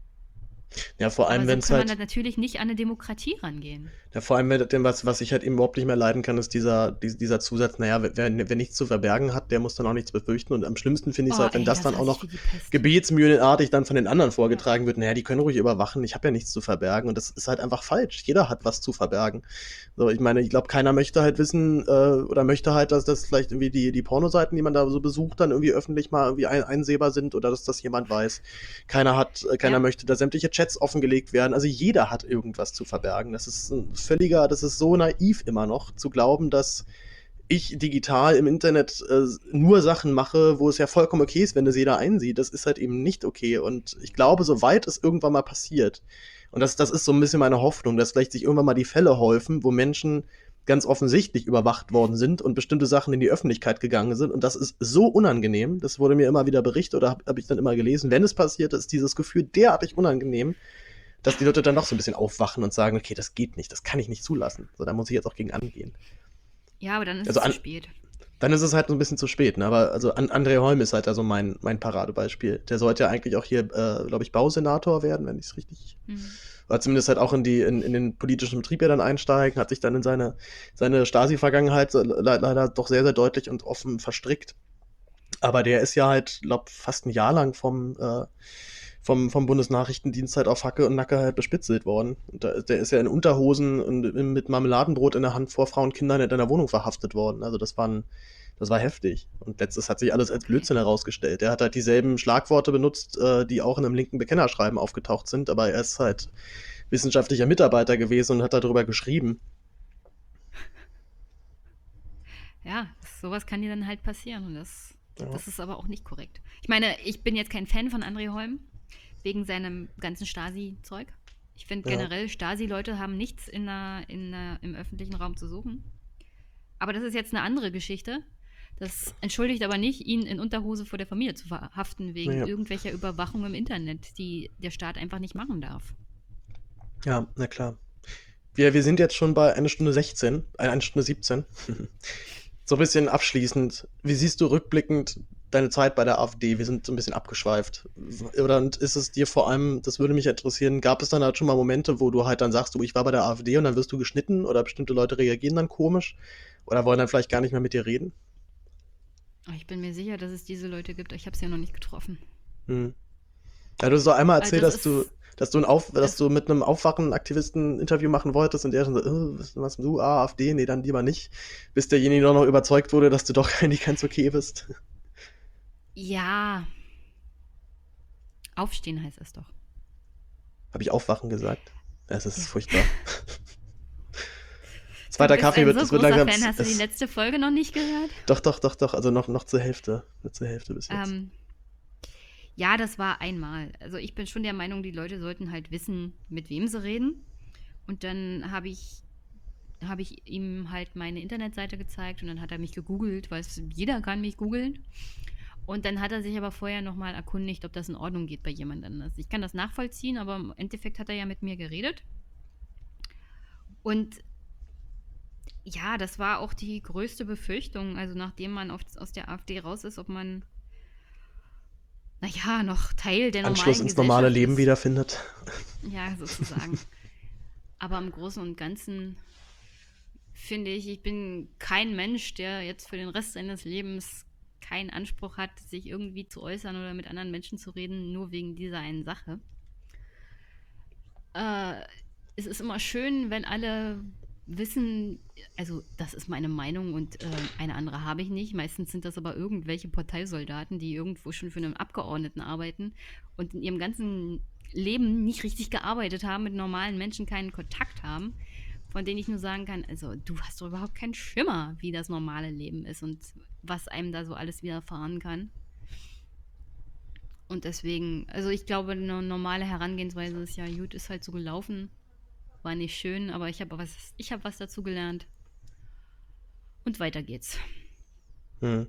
Ja, vor Aber allem, so wenn es kann man halt dann natürlich nicht an eine Demokratie rangehen. Ja, vor allem, wenn, dem, was, was ich halt eben überhaupt nicht mehr leiden kann, ist dieser, dies- dieser Zusatz, naja, wer, wer nichts zu verbergen hat, der muss dann auch nichts befürchten. Und am schlimmsten finde ich es Oh, halt, wenn ey, das das dann auch hasse ich noch wie die Pest. gebetsmühlenartig dann von den anderen Ja. vorgetragen wird, naja, die können ruhig überwachen, ich habe ja nichts zu verbergen. Und das ist halt einfach falsch. Jeder hat was zu verbergen. So, ich meine, ich glaube, keiner möchte halt wissen, äh, oder möchte halt, dass das vielleicht irgendwie die, die Pornoseiten, die man da so besucht, dann irgendwie öffentlich mal irgendwie ein, einsehbar sind oder dass das jemand weiß. Keiner hat, äh, keiner Ja. möchte, dass sämtliche Chats offengelegt werden. Also jeder hat irgendwas zu verbergen. Das ist ein völliger, das ist so naiv immer noch, zu glauben, dass ich digital im Internet äh, nur Sachen mache, wo es ja vollkommen okay ist, wenn das jeder einsieht. Das ist halt eben nicht okay. Und ich glaube, soweit es irgendwann mal passiert, und das, das ist so ein bisschen meine Hoffnung, dass vielleicht sich irgendwann mal die Fälle häufen, wo Menschen ganz offensichtlich überwacht worden sind und bestimmte Sachen in die Öffentlichkeit gegangen sind. Und das ist so unangenehm, das wurde mir immer wieder berichtet oder habe hab ich dann immer gelesen, wenn es passiert, ist dieses Gefühl derartig unangenehm, dass die Leute dann noch so ein bisschen aufwachen und sagen, okay, das geht nicht, das kann ich nicht zulassen. So, da muss ich jetzt auch gegen angehen. Ja, aber dann ist Also es zu an, spät. dann ist es halt so ein bisschen zu spät, ne? Aber also an, André Holm ist halt also mein, mein Paradebeispiel. Der sollte ja eigentlich auch hier, äh, glaube ich, Bausenator werden, wenn ich es richtig. Mhm. Oder zumindest halt auch in, die, in, in den politischen Betrieb ja dann einsteigen, hat sich dann in seine, seine Stasi-Vergangenheit le leider doch sehr, sehr deutlich und offen verstrickt. Aber der ist ja halt, glaube fast ein Jahr lang vom, äh, vom, vom Bundesnachrichtendienst halt auf Hacke und Nacke halt bespitzelt worden. Und da, der ist ja in Unterhosen und mit Marmeladenbrot in der Hand vor Frauen und Kindern in einer Wohnung verhaftet worden. Also das war, ein, das war heftig. Und letztes hat sich alles als Blödsinn herausgestellt. Er hat halt dieselben Schlagworte benutzt, äh, die auch in einem linken Bekennerschreiben aufgetaucht sind, aber er ist halt wissenschaftlicher Mitarbeiter gewesen und hat darüber geschrieben. Ja, sowas kann dir dann halt passieren und das, Ja. das ist aber auch nicht korrekt. Ich meine, ich bin jetzt kein Fan von André Holm, wegen seinem ganzen Stasi-Zeug. Ich finde Ja. generell, Stasi-Leute haben nichts in der, in der, im öffentlichen Raum zu suchen. Aber das ist jetzt eine andere Geschichte. Das entschuldigt aber nicht, ihn in Unterhose vor der Familie zu verhaften, wegen Ja. irgendwelcher Überwachung im Internet, die der Staat einfach nicht machen darf. Ja, na klar. Wir, wir sind jetzt schon bei einer Stunde sechzehn, äh, eine Stunde siebzehn. So ein bisschen abschließend, wie siehst du rückblickend deine Zeit bei der AfD? Wir sind so ein bisschen abgeschweift. Oder und ist es dir vor allem, das würde mich interessieren, gab es dann halt schon mal Momente, wo du halt dann sagst, du, ich war bei der AfD und dann wirst du geschnitten oder bestimmte Leute reagieren dann komisch oder wollen dann vielleicht gar nicht mehr mit dir reden? Aber ich bin mir sicher, dass es diese Leute gibt. Ich habe sie ja noch nicht getroffen. Hm. Ja, du hast doch einmal Also erzählt, das dass du, ist, dass du, ein Auf, dass das, du mit einem Aufwachen-Aktivisten ein Interview machen wolltest und der schon so, äh, was machst du, ah, AfD, nee, dann lieber nicht, bis derjenige doch noch überzeugt wurde, dass du doch eigentlich ganz okay bist. ja, aufstehen heißt es doch. Habe ich Aufwachen gesagt? Es ist Ja. furchtbar. Du Zweiter bist Kaffee ein wird, so es wird großer langsam. Fan. Hast du die Es, letzte Folge noch nicht gehört? doch, doch, doch, doch. Also noch, noch zur Hälfte. Nur zur Hälfte bis jetzt. Ähm, ja, das war einmal. Also ich bin schon der Meinung, die Leute sollten halt wissen, mit wem sie reden. Und dann habe ich, habe ich ihm halt meine Internetseite gezeigt und dann hat er mich gegoogelt, weil es, jeder kann mich googeln. Und dann hat er sich aber vorher nochmal erkundigt, ob das in Ordnung geht bei jemand anders. Ich kann das nachvollziehen, aber im Endeffekt hat er ja mit mir geredet. Und ja, das war auch die größte Befürchtung, also nachdem man auf, aus der AfD raus ist, ob man, naja, noch Teil der normalen Anschluss ins Gesellschaft normale Leben ist. wiederfindet. Ja, sozusagen. Aber im Großen und Ganzen finde ich, ich bin kein Mensch, der jetzt für den Rest seines Lebens keinen Anspruch hat, sich irgendwie zu äußern oder mit anderen Menschen zu reden, nur wegen dieser einen Sache. Äh, es ist immer schön, wenn alle wissen, also das ist meine Meinung und äh, eine andere habe ich nicht. Meistens sind das aber irgendwelche Parteisoldaten, die irgendwo schon für einen Abgeordneten arbeiten und in ihrem ganzen Leben nicht richtig gearbeitet haben, mit normalen Menschen keinen Kontakt haben, von denen ich nur sagen kann, also du hast doch überhaupt keinen Schimmer, wie das normale Leben ist und was einem da so alles widerfahren kann. Und deswegen, also ich glaube, eine normale Herangehensweise ist ja, gut, ist halt so gelaufen, war nicht schön, aber ich habe was, ich habe was dazu gelernt. Und weiter geht's. Hm.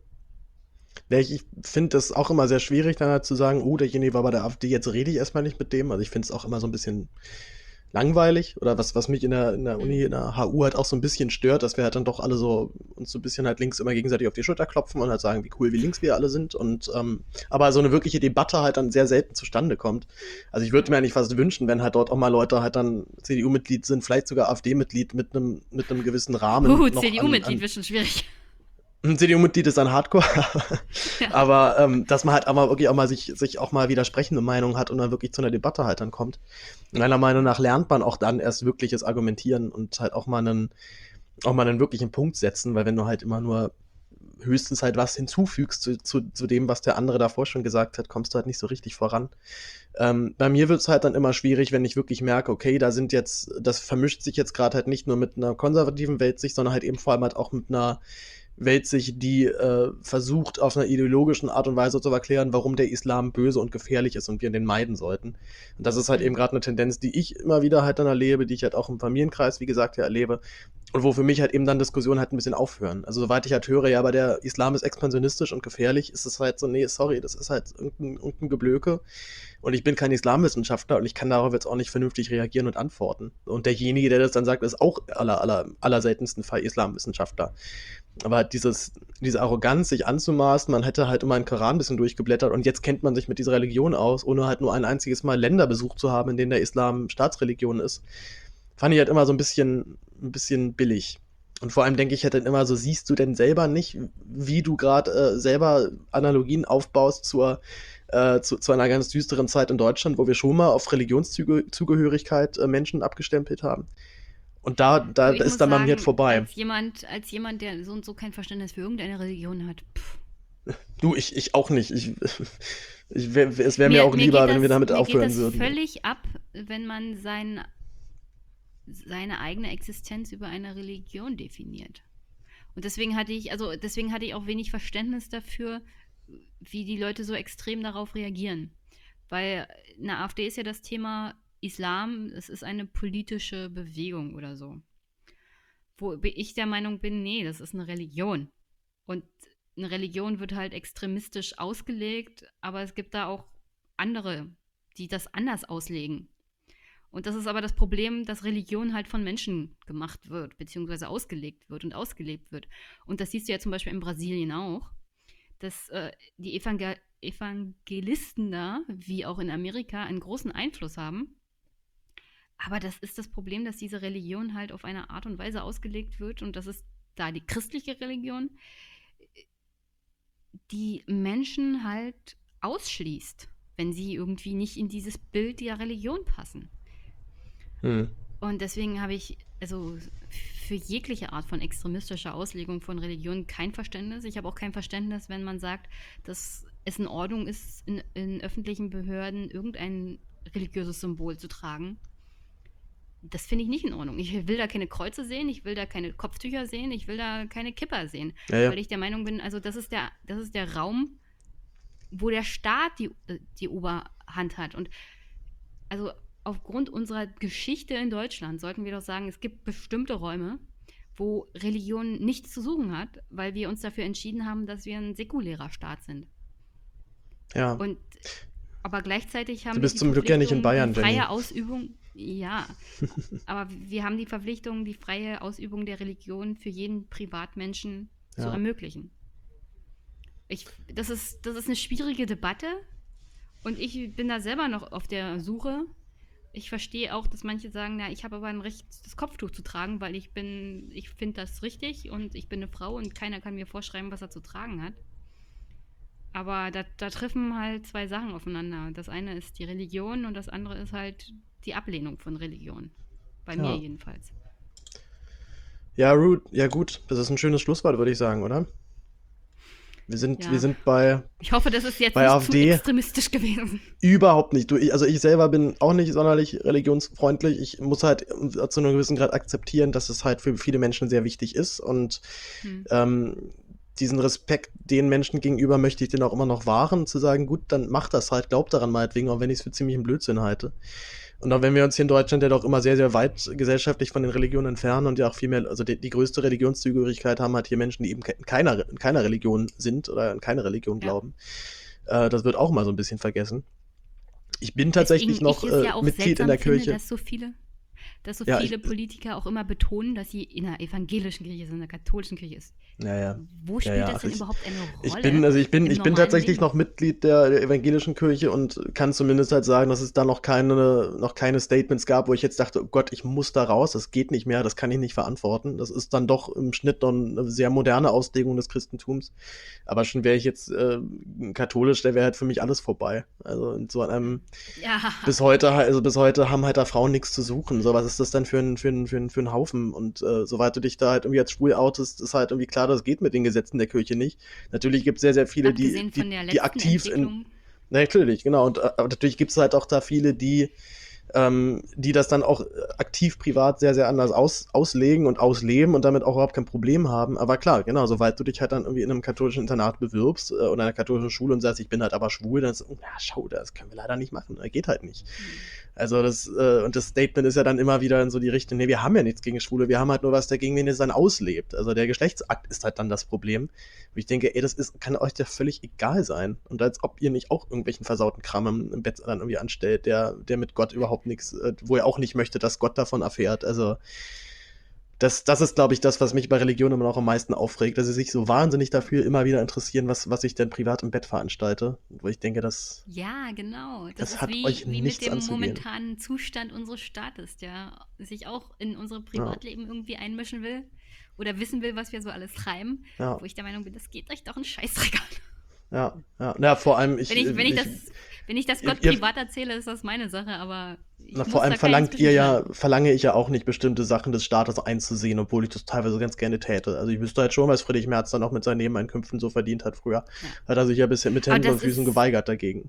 Ja, ich ich finde das auch immer sehr schwierig, dann halt zu sagen, oh, derjenige war bei der AfD, jetzt rede ich erstmal nicht mit dem. Also ich finde es auch immer so ein bisschen langweilig. Oder was, was mich in der, in der Uni, in der H U halt auch so ein bisschen stört, dass wir halt dann doch alle so uns so ein bisschen halt links immer gegenseitig auf die Schulter klopfen und halt sagen, wie cool, wie links wir alle sind. Und ähm, aber so eine wirkliche Debatte halt dann sehr selten zustande kommt. Also ich würde mir eigentlich fast wünschen, wenn halt dort auch mal Leute halt dann C D U-Mitglied sind, vielleicht sogar AfD-Mitglied mit einem mit einem gewissen Rahmen. Uh, noch C D U-Mitglied an, an, wird schon schwierig. ein C D U-Mitglied ist dann Hardcore, Ja. aber ähm, dass man halt aber wirklich auch mal sich, sich auch mal widersprechende Meinungen hat und dann wirklich zu einer Debatte halt dann kommt. Meiner Meinung nach lernt man auch dann erst wirkliches Argumentieren und halt auch mal einen, auch mal einen wirklichen Punkt setzen, weil wenn du halt immer nur höchstens halt was hinzufügst zu, zu, zu dem, was der andere davor schon gesagt hat, kommst du halt nicht so richtig voran. Ähm, bei mir wird es halt dann immer schwierig, wenn ich wirklich merke, okay, da sind jetzt, das vermischt sich jetzt gerade halt nicht nur mit einer konservativen Weltsicht, sondern halt eben vor allem halt auch mit einer Weltsicht, die äh, versucht, auf einer ideologischen Art und Weise zu erklären, warum der Islam böse und gefährlich ist und wir den meiden sollten. Und das ist halt Mhm. eben gerade eine Tendenz, die ich immer wieder halt dann erlebe, die ich halt auch im Familienkreis, wie gesagt, ja erlebe. Und wo für mich halt eben dann Diskussionen halt ein bisschen aufhören. Also soweit ich halt höre, ja, aber der Islam ist expansionistisch und gefährlich, ist es halt so, nee, sorry, das ist halt irgendein, irgendein Geblöke. Und ich bin kein Islamwissenschaftler und ich kann darauf jetzt auch nicht vernünftig reagieren und antworten. Und derjenige, der das dann sagt, ist auch aller, aller, aller seltensten Fall Islamwissenschaftler. Aber dieses, diese Arroganz, sich anzumaßen, man hätte halt immer einen Koran ein bisschen durchgeblättert und jetzt kennt man sich mit dieser Religion aus, ohne halt nur ein einziges Mal Länder besucht zu haben, in denen der Islam Staatsreligion ist, fand ich halt immer so ein bisschen, ein bisschen billig. Und vor allem denke ich halt dann immer so, siehst du denn selber nicht, wie du gerade äh, selber Analogien aufbaust zur, äh, zu, zu einer ganz düsteren Zeit in Deutschland, wo wir schon mal auf Religionszugehörigkeit äh, Menschen abgestempelt haben. Und da, da Du, ich muss ist dann bei mir halt sagen, vorbei. als jemand, als jemand, der so und so kein Verständnis für irgendeine Religion hat, pff, Du, ich, ich auch nicht. Ich, ich wär, es wäre mir mir, auch mir lieber, geht wenn wir das, damit mir geht aufhören das würden. völlig ab, wenn man sein, seine eigene Existenz über eine Religion definiert. Und deswegen hatte ich, also deswegen hatte ich auch wenig Verständnis dafür, wie die Leute so extrem darauf reagieren. Weil in der AfD ist ja das Thema Islam, es ist eine politische Bewegung oder so. Wo ich der Meinung bin, nee, das ist eine Religion. Und eine Religion wird halt extremistisch ausgelegt, aber es gibt da auch andere, die das anders auslegen. Und das ist aber das Problem, dass Religion halt von Menschen gemacht wird, beziehungsweise ausgelegt wird und ausgelebt wird. Und das siehst du ja zum Beispiel in Brasilien auch, dass äh, die Evangel- Evangelisten da, wie auch in Amerika, einen großen Einfluss haben. Aber das ist das Problem, dass diese Religion halt auf eine Art und Weise ausgelegt wird, und das ist da die christliche Religion, die Menschen halt ausschließt, wenn sie irgendwie nicht in dieses Bild der Religion passen. Hm. Und deswegen habe ich also für jegliche Art von extremistischer Auslegung von Religion kein Verständnis. Ich habe auch kein Verständnis, wenn man sagt, dass es in Ordnung ist, in, in öffentlichen Behörden irgendein religiöses Symbol zu tragen. Das finde ich nicht in Ordnung. Ich will da keine Kreuze sehen, ich will da keine Kopftücher sehen, ich will da keine Kipper sehen. Ja, ja. Weil ich der Meinung bin, also das ist der, das ist der Raum, wo der Staat die, die Oberhand hat. Und also aufgrund unserer Geschichte in Deutschland sollten wir doch sagen, es gibt bestimmte Räume, wo Religion nichts zu suchen hat, weil wir uns dafür entschieden haben, dass wir ein säkulärer Staat sind. Ja. Und aber gleichzeitig haben Du wir bist die zum Glück ja nicht in Verpflichtung, Bayern, die freie Jenny. Ausübung, ja, aber wir haben die Verpflichtung, die freie Ausübung der Religion für jeden Privatmenschen zu Ja. ermöglichen. Ich, das ist, das ist eine schwierige Debatte und ich bin da selber noch auf der Suche. Ich verstehe auch, dass manche sagen, na, ich habe aber ein Recht, das Kopftuch zu tragen, weil ich bin, ich finde das richtig und ich bin eine Frau und keiner kann mir vorschreiben, was er zu tragen hat. Aber da, da treffen halt zwei Sachen aufeinander. Das eine ist die Religion und das andere ist halt die Ablehnung von Religion. Bei mir Ja. jedenfalls. Ja, Ruth, ja gut, das ist ein schönes Schlusswort, würde ich sagen, oder? Wir sind, wir Ja. sind bei, Ich hoffe, das ist jetzt bei nicht AfD zu extremistisch gewesen. überhaupt nicht. Du, ich, also ich selber bin auch nicht sonderlich religionsfreundlich. Ich muss halt zu einem gewissen Grad akzeptieren, dass es halt für viele Menschen sehr wichtig ist. Und Hm. ähm, diesen Respekt den Menschen gegenüber möchte ich den auch immer noch wahren, zu sagen, gut, dann mach das halt, glaub daran meinetwegen, auch wenn ich es für ziemlich einen Blödsinn halte. Und auch wenn wir uns hier in Deutschland ja doch immer sehr, sehr weit gesellschaftlich von den Religionen entfernen und ja auch viel mehr, also die, die größte Religionszugehörigkeit haben halt hier Menschen, die eben in keiner, in keiner Religion sind oder in keine Religion Ja. glauben. Äh, das wird auch mal so ein bisschen vergessen. Ich bin tatsächlich Weswegen noch ich es äh, ja auch Mitglied in seltsam der finde, Kirche. dass so viele, dass so Ja, viele ich- Politiker auch immer betonen, dass sie in der evangelischen Kirche sind, in der katholischen Kirche ist. Ja, ja. Wo Ja, spielt ja, das ach, denn ich- überhaupt eine Ich Rolle? bin, also ich bin, im ich bin normalen tatsächlich Leben? noch Mitglied der, der evangelischen Kirche und kann zumindest halt sagen, dass es da noch keine, noch keine Statements gab, wo ich jetzt dachte, oh Gott, ich muss da raus, das geht nicht mehr, das kann ich nicht verantworten. Das ist dann doch im Schnitt noch eine sehr moderne Auslegung des Christentums. Aber schon wäre ich jetzt äh, katholisch, der wäre halt für mich alles vorbei. Also in so einem, Ja, bis heute, also bis heute haben halt da Frauen nichts zu suchen. So, was ist das denn für ein, für ein, für ein, für ein Haufen? Und äh, soweit du dich da halt irgendwie als schwul outest, ist halt irgendwie klar, das geht mit den Gesetzen der Kirche nicht. Natürlich gibt es sehr, sehr viele, die, abgesehen von die, der die letzten aktiv in. Entwicklung. Na, natürlich, genau. Und äh, aber natürlich gibt es halt auch da viele, die, ähm, die das dann auch äh, aktiv privat sehr, sehr anders aus, auslegen und ausleben und damit auch überhaupt kein Problem haben. Aber klar, genau, sobald du dich halt dann irgendwie in einem katholischen Internat bewirbst äh, oder in einer katholischen Schule und sagst, ich bin halt aber schwul, dann ist, oh, ja, schau, das können wir leider nicht machen. Das geht halt nicht. Also das, äh, und das Statement ist ja dann immer wieder in so die Richtung, nee, wir haben ja nichts gegen Schwule, wir haben halt nur was dagegen, wenn ihr es dann auslebt. Also der Geschlechtsakt ist halt dann das Problem. Und ich denke, ey, das ist, kann euch ja völlig egal sein. Und als ob ihr nicht auch irgendwelchen versauten Kram im, im Bett dann irgendwie anstellt, der, der mit Gott überhaupt nichts, äh, wo er auch nicht möchte, dass Gott davon erfährt. Also das, das ist, glaube ich, das, was mich bei Religion immer noch am meisten aufregt, dass sie sich so wahnsinnig dafür immer wieder interessieren, was, was ich denn privat im Bett veranstalte. Wo ich denke, das, Ja, genau. Das, Das ist hat wie, euch wie nichts mit dem anzugehen. momentanen Zustand unseres Staates, der sich auch in unser Privatleben irgendwie einmischen will oder wissen will, was wir so alles treiben. ja, Wo ich der Meinung bin, das geht euch doch einen Scheißdreck an. ja, ja. Na, vor allem, ich, Wenn ich, wenn ich, ich das, wenn ich das ihr- Gott ihr- privat erzähle, ist das meine Sache, aber ich Na, muss vor allem da keinen verlangt ihr ja, zwischenschalten. verlange ich ja auch nicht bestimmte Sachen des Staates einzusehen, obwohl ich das teilweise ganz gerne täte. Also ich wüsste halt schon, was Friedrich Merz dann auch mit seinen Nebeneinkünften so verdient hat früher. Ja. Hat er sich ja bisher mit Aber Händen das und Füßen ist- geweigert dagegen.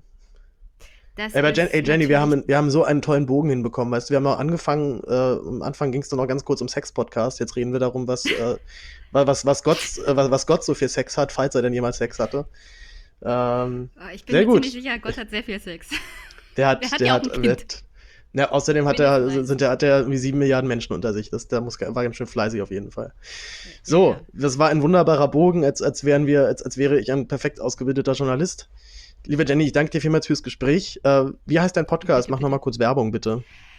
Das Ey, aber ist Jen, ey Jenny, wir natürlich- haben, wir haben so einen tollen Bogen hinbekommen. Weißt du, wir haben noch angefangen, äh, am Anfang ging es nur noch ganz kurz um Sex-Podcast. Jetzt reden wir darum, was, äh, was, was, Gott, äh, was, was Gott so viel Sex hat, falls er denn jemals Sex hatte. Ähm, Ah, Ich bin Sehr mir gut. ziemlich sicher, Gott hat sehr viel Sex. Der hat, Der hat der ja auch hat, ein Kind. wird- Na, außerdem hat er, Mindestens eins. sind der, hat er irgendwie sieben Milliarden Menschen unter sich. Das, der muss, war ganz schön fleißig auf jeden Fall. So, Ja. das war ein wunderbarer Bogen, als, als wären wir, als, als wäre ich ein perfekt ausgebildeter Journalist. Liebe Jenny, ich danke dir vielmals fürs Gespräch. Äh, wie heißt dein Podcast? Bitte, Mach bitte. nochmal kurz Werbung, bitte.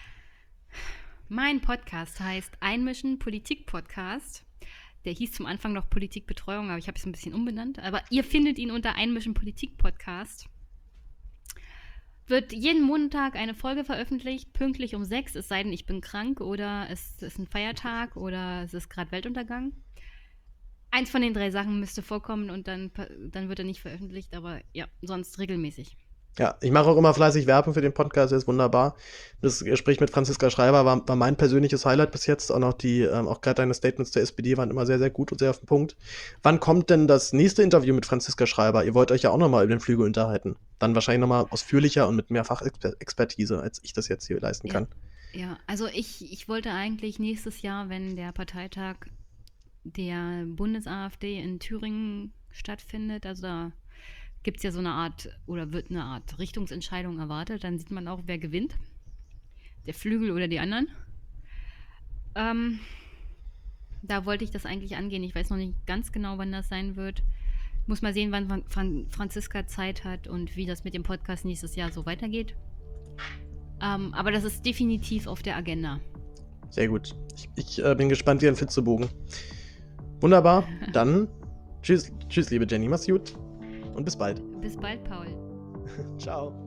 Mein Podcast heißt Einmischen Politik Podcast. Der hieß zum Anfang noch Politikbetreuung, aber ich habe es ein bisschen umbenannt. Aber ihr findet ihn unter Einmischen Politik Podcast. Wird jeden Montag eine Folge veröffentlicht, pünktlich um sechs, es sei denn, ich bin krank oder es ist ein Feiertag oder es ist gerade Weltuntergang. Eins von den drei Sachen müsste vorkommen und dann, dann wird er nicht veröffentlicht, aber ja, sonst regelmäßig. Ja, ich mache auch immer fleißig Werbung für den Podcast, der ist wunderbar. Das Gespräch mit Franziska Schreiber war, war mein persönliches Highlight bis jetzt. Auch noch die, ähm, auch gerade deine Statements der S P D waren immer sehr, sehr gut und sehr auf den Punkt. Wann kommt denn das nächste Interview mit Franziska Schreiber? Ihr wollt euch ja auch nochmal über den Flügel unterhalten. Dann wahrscheinlich nochmal ausführlicher und mit mehr Fachexpertise, als ich das jetzt hier leisten kann. Ja, also ich, ich wollte eigentlich nächstes Jahr, wenn der Parteitag der Bundes-AfD in Thüringen stattfindet, also da gibt es ja so eine Art, oder wird eine Art Richtungsentscheidung erwartet, dann sieht man auch, wer gewinnt. Der Flügel oder die anderen. Ähm, da wollte ich das eigentlich angehen. Ich weiß noch nicht ganz genau, wann das sein wird. Muss mal sehen, wann Fran- Fran- Franziska Zeit hat und wie das mit dem Podcast nächstes Jahr so weitergeht. Ähm, aber das ist definitiv auf der Agenda. Sehr gut. Ich, ich äh, bin gespannt wie ein Flitzebogen. Wunderbar. Dann tschüss, tschüss, liebe Jenny. Mach's gut. Und bis bald. Bis bald, Paul. Ciao.